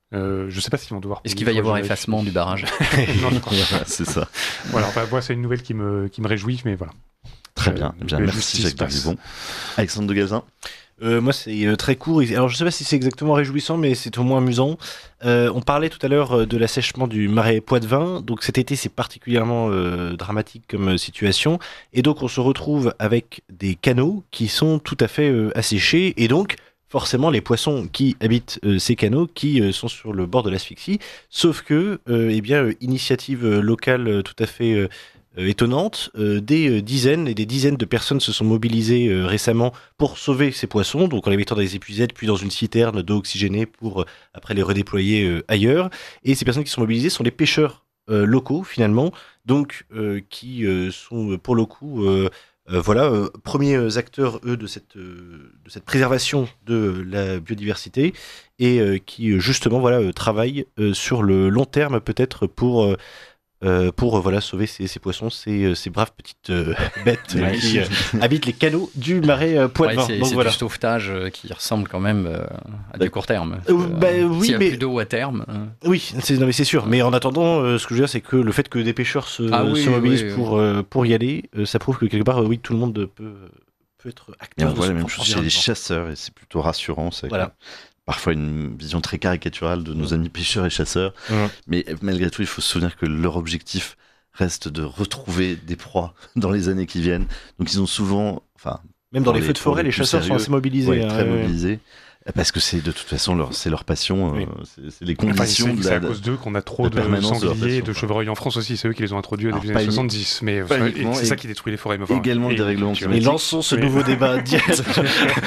Euh, je ne sais pas s'ils vont devoir. Est-ce qu'il va y avoir effacement du barrage? Non, je crois pas. C'est ça. Voilà, enfin, moi, c'est une nouvelle qui me, qui me réjouit, mais voilà. Très bien. Euh, bien la merci justice Jacques de passe. Vivon. Alexandre de Gazin. Euh, moi, c'est euh, très court. Alors, je sais pas si c'est exactement réjouissant, mais c'est au moins amusant. Euh, on parlait tout à l'heure euh, de l'assèchement du marais Poitevin. Donc, cet été, c'est particulièrement euh, dramatique comme euh, situation. Et donc, on se retrouve avec des canaux qui sont tout à fait euh, asséchés. Et donc, forcément, les poissons qui habitent euh, ces canaux, qui euh, sont sur le bord de l'asphyxie. Sauf que, euh, eh bien, euh, initiative euh, locale euh, tout à fait euh, euh, étonnante, euh, des euh, dizaines et des dizaines de personnes se sont mobilisées euh, récemment pour sauver ces poissons, donc en les mettant dans des épuisettes, puis dans une citerne d'eau oxygénée pour euh, après les redéployer euh, ailleurs. Et ces personnes qui sont mobilisées sont des pêcheurs euh, locaux, finalement, donc euh, qui euh, sont pour le coup... Euh, Euh, voilà, euh, premiers acteurs, eux, de cette, euh, de cette préservation de la biodiversité et euh, qui, justement, voilà, euh, travaillent euh, sur le long terme, peut-être, pour, euh, euh, pour euh, voilà, sauver ces, ces poissons, ces, ces braves petites euh, bêtes Ouais. qui euh, habitent les canaux du marais euh, Poitevin. Ouais, c'est Donc, c'est voilà. du sauvetage euh, qui ressemble quand même euh, à du court terme. Euh, Euh, bah, oui, S'il y a mais- plus d'eau à terme. euh, Oui, c'est, non, mais c'est sûr. Mais en attendant, euh, ce que je veux dire, c'est que le fait que des pêcheurs se, Ah oui, se mobilisent oui, oui. pour, euh, pour y aller, euh, ça prouve que quelque part, euh, oui, tout le monde peut, peut être Et acteur on de voit son la même propre chose chez les environnement. chasseurs et c'est plutôt rassurant. C'est Voilà. que parfois une vision très caricaturale de nos amis pêcheurs et chasseurs. Ouais. Mais malgré tout, il faut se souvenir que leur objectif reste de retrouver des proies dans les années qui viennent. Donc ils ont souvent, enfin, Même dans Pour les les- feux de pour forêt, les les plus chasseurs sont sérieux, assez mobilisés. ouais, hein, très ouais, ouais. mobilisés. Parce que c'est de toute façon leur, c'est leur passion, Oui. euh, c'est, c'est les Enfin, conditions c'est de c'est la. à cause d'eux qu'on a trop la de permanence de leur sangliers et passion, de quoi. chevreuils en France aussi. C'est eux qui les ont introduits au Alors, début des pas années uni- soixante-dix. Mais pas enfin, uniquement, et c'est et- ça qui détruit les forêts. mais enfin, Également le et- dérèglement Et climatique. lançons ce Oui. nouveau débat direct. Non,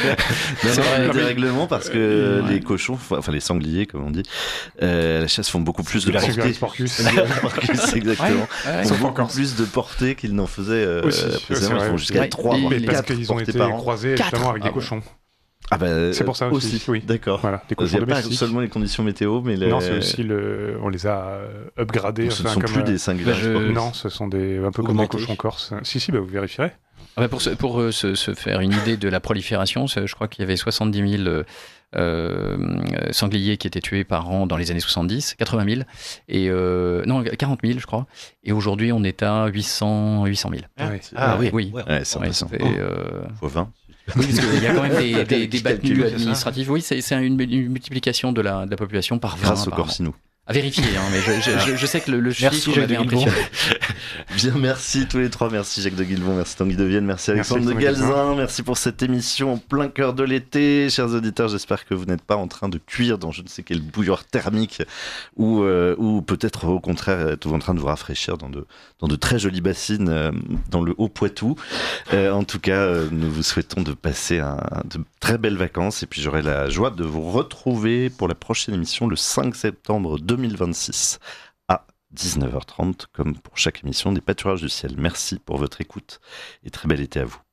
C'est non, vrai. le dérèglement parce que Euh, les ouais. cochons, enfin les sangliers comme on dit, euh, la chasse font beaucoup plus de Singularis portée. porcus. Porcus, exactement. Ouais, ouais. Font Sauf en beaucoup Corse. plus de portée qu'ils n'en faisaient euh, Aussi, précédemment. c'est Ils font vrai. jusqu'à Ouais. trois, Et voire Mais les- parce quatre qu'ils ont portées été par an. croisés Quatre. justement avec Ah des bon. cochons. Ah bah, C'est pour ça aussi, oui. D'accord. Voilà, des Il n'y cochons a pas domestiques. seulement les conditions météo, mais les... Non, c'est aussi le. On les a euh, upgradés. Donc, ce ne enfin, sont comme, plus euh, des singuliers. bah, je- Euh, Non, ce sont des un peu comme les Augmentés. cochons corses. Si, si, bah, vous vérifierez. Ah bah pour se, pour euh, se, se faire une idée de la prolifération, c'est- je crois qu'il y avait soixante-dix mille euh, euh, sangliers qui étaient tués par an dans les années soixante-dix, quatre-vingt mille, et euh, non, quarante mille je crois, et aujourd'hui on est à huit cents, huit cent mille. Ah, Ouais. ah oui. Oui. Ouais. Ouais, c'est Ouais, impressionnant. ça fait, euh, Fois vingt. oui, parce qu'il y a quand même des, des, des Petit battues calcul, c'est ça. administratives. Oui, c'est c'est une, une multiplication de la, de la population par vingt. Grâce au apparemment. Corsino. À vérifier, hein, mais je, je, je, je sais que le, le Merci, chiffre Jacques m'avait de Guilbon. impressionné. Bien, merci tous les trois. Merci Jacques de Guilbon, merci Tanguy de Vienne, merci Merci, Alexandre de Alexandre de Galzin. Merci pour cette émission en plein cœur de l'été. Chers auditeurs, j'espère que vous n'êtes pas en train de cuire dans je ne sais quelle bouilloire thermique ou, euh, ou peut-être au contraire êtes en train de vous rafraîchir dans de, dans de très jolies bassines euh, dans le Haut-Poitou. Euh, en tout cas, euh, nous vous souhaitons de passer un, de très belles vacances et puis j'aurai la joie de vous retrouver pour la prochaine émission le cinq septembre deux mille vingt-six à dix-neuf heures trente, comme pour chaque émission des Pâturages du Ciel. Merci pour votre écoute et très bel été à vous.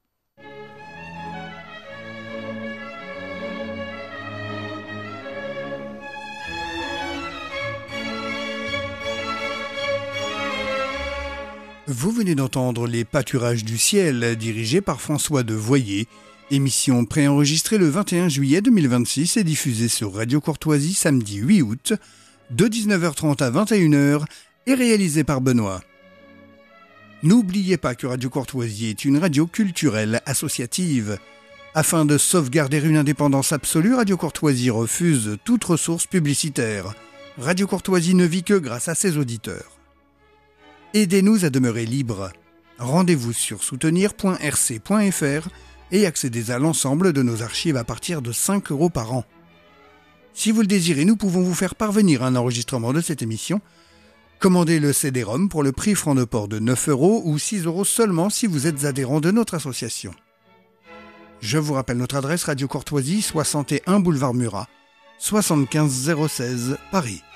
Vous venez d'entendre Les Pâturages du Ciel, dirigé par François de Voyer, émission préenregistrée le vingt et un juillet deux mille vingt-six et diffusée sur Radio Courtoisie samedi huit août, de dix-neuf heures trente à vingt et une heures, et réalisée par Benoît. N'oubliez pas que Radio Courtoisie est une radio culturelle associative. Afin de sauvegarder une indépendance absolue, Radio Courtoisie refuse toute ressource publicitaire. Radio Courtoisie ne vit que grâce à ses auditeurs. Aidez-nous à demeurer libres. Rendez-vous sur soutenir point r c point f r et accédez à l'ensemble de nos archives à partir de cinq euros par an. Si vous le désirez, nous pouvons vous faire parvenir un enregistrement de cette émission. Commandez le C D-ROM pour le prix franc de port de neuf euros ou six euros seulement si vous êtes adhérent de notre association. Je vous rappelle notre adresse Radio Courtoisie, soixante et un boulevard Murat, soixante-quinze zéro seize, Paris.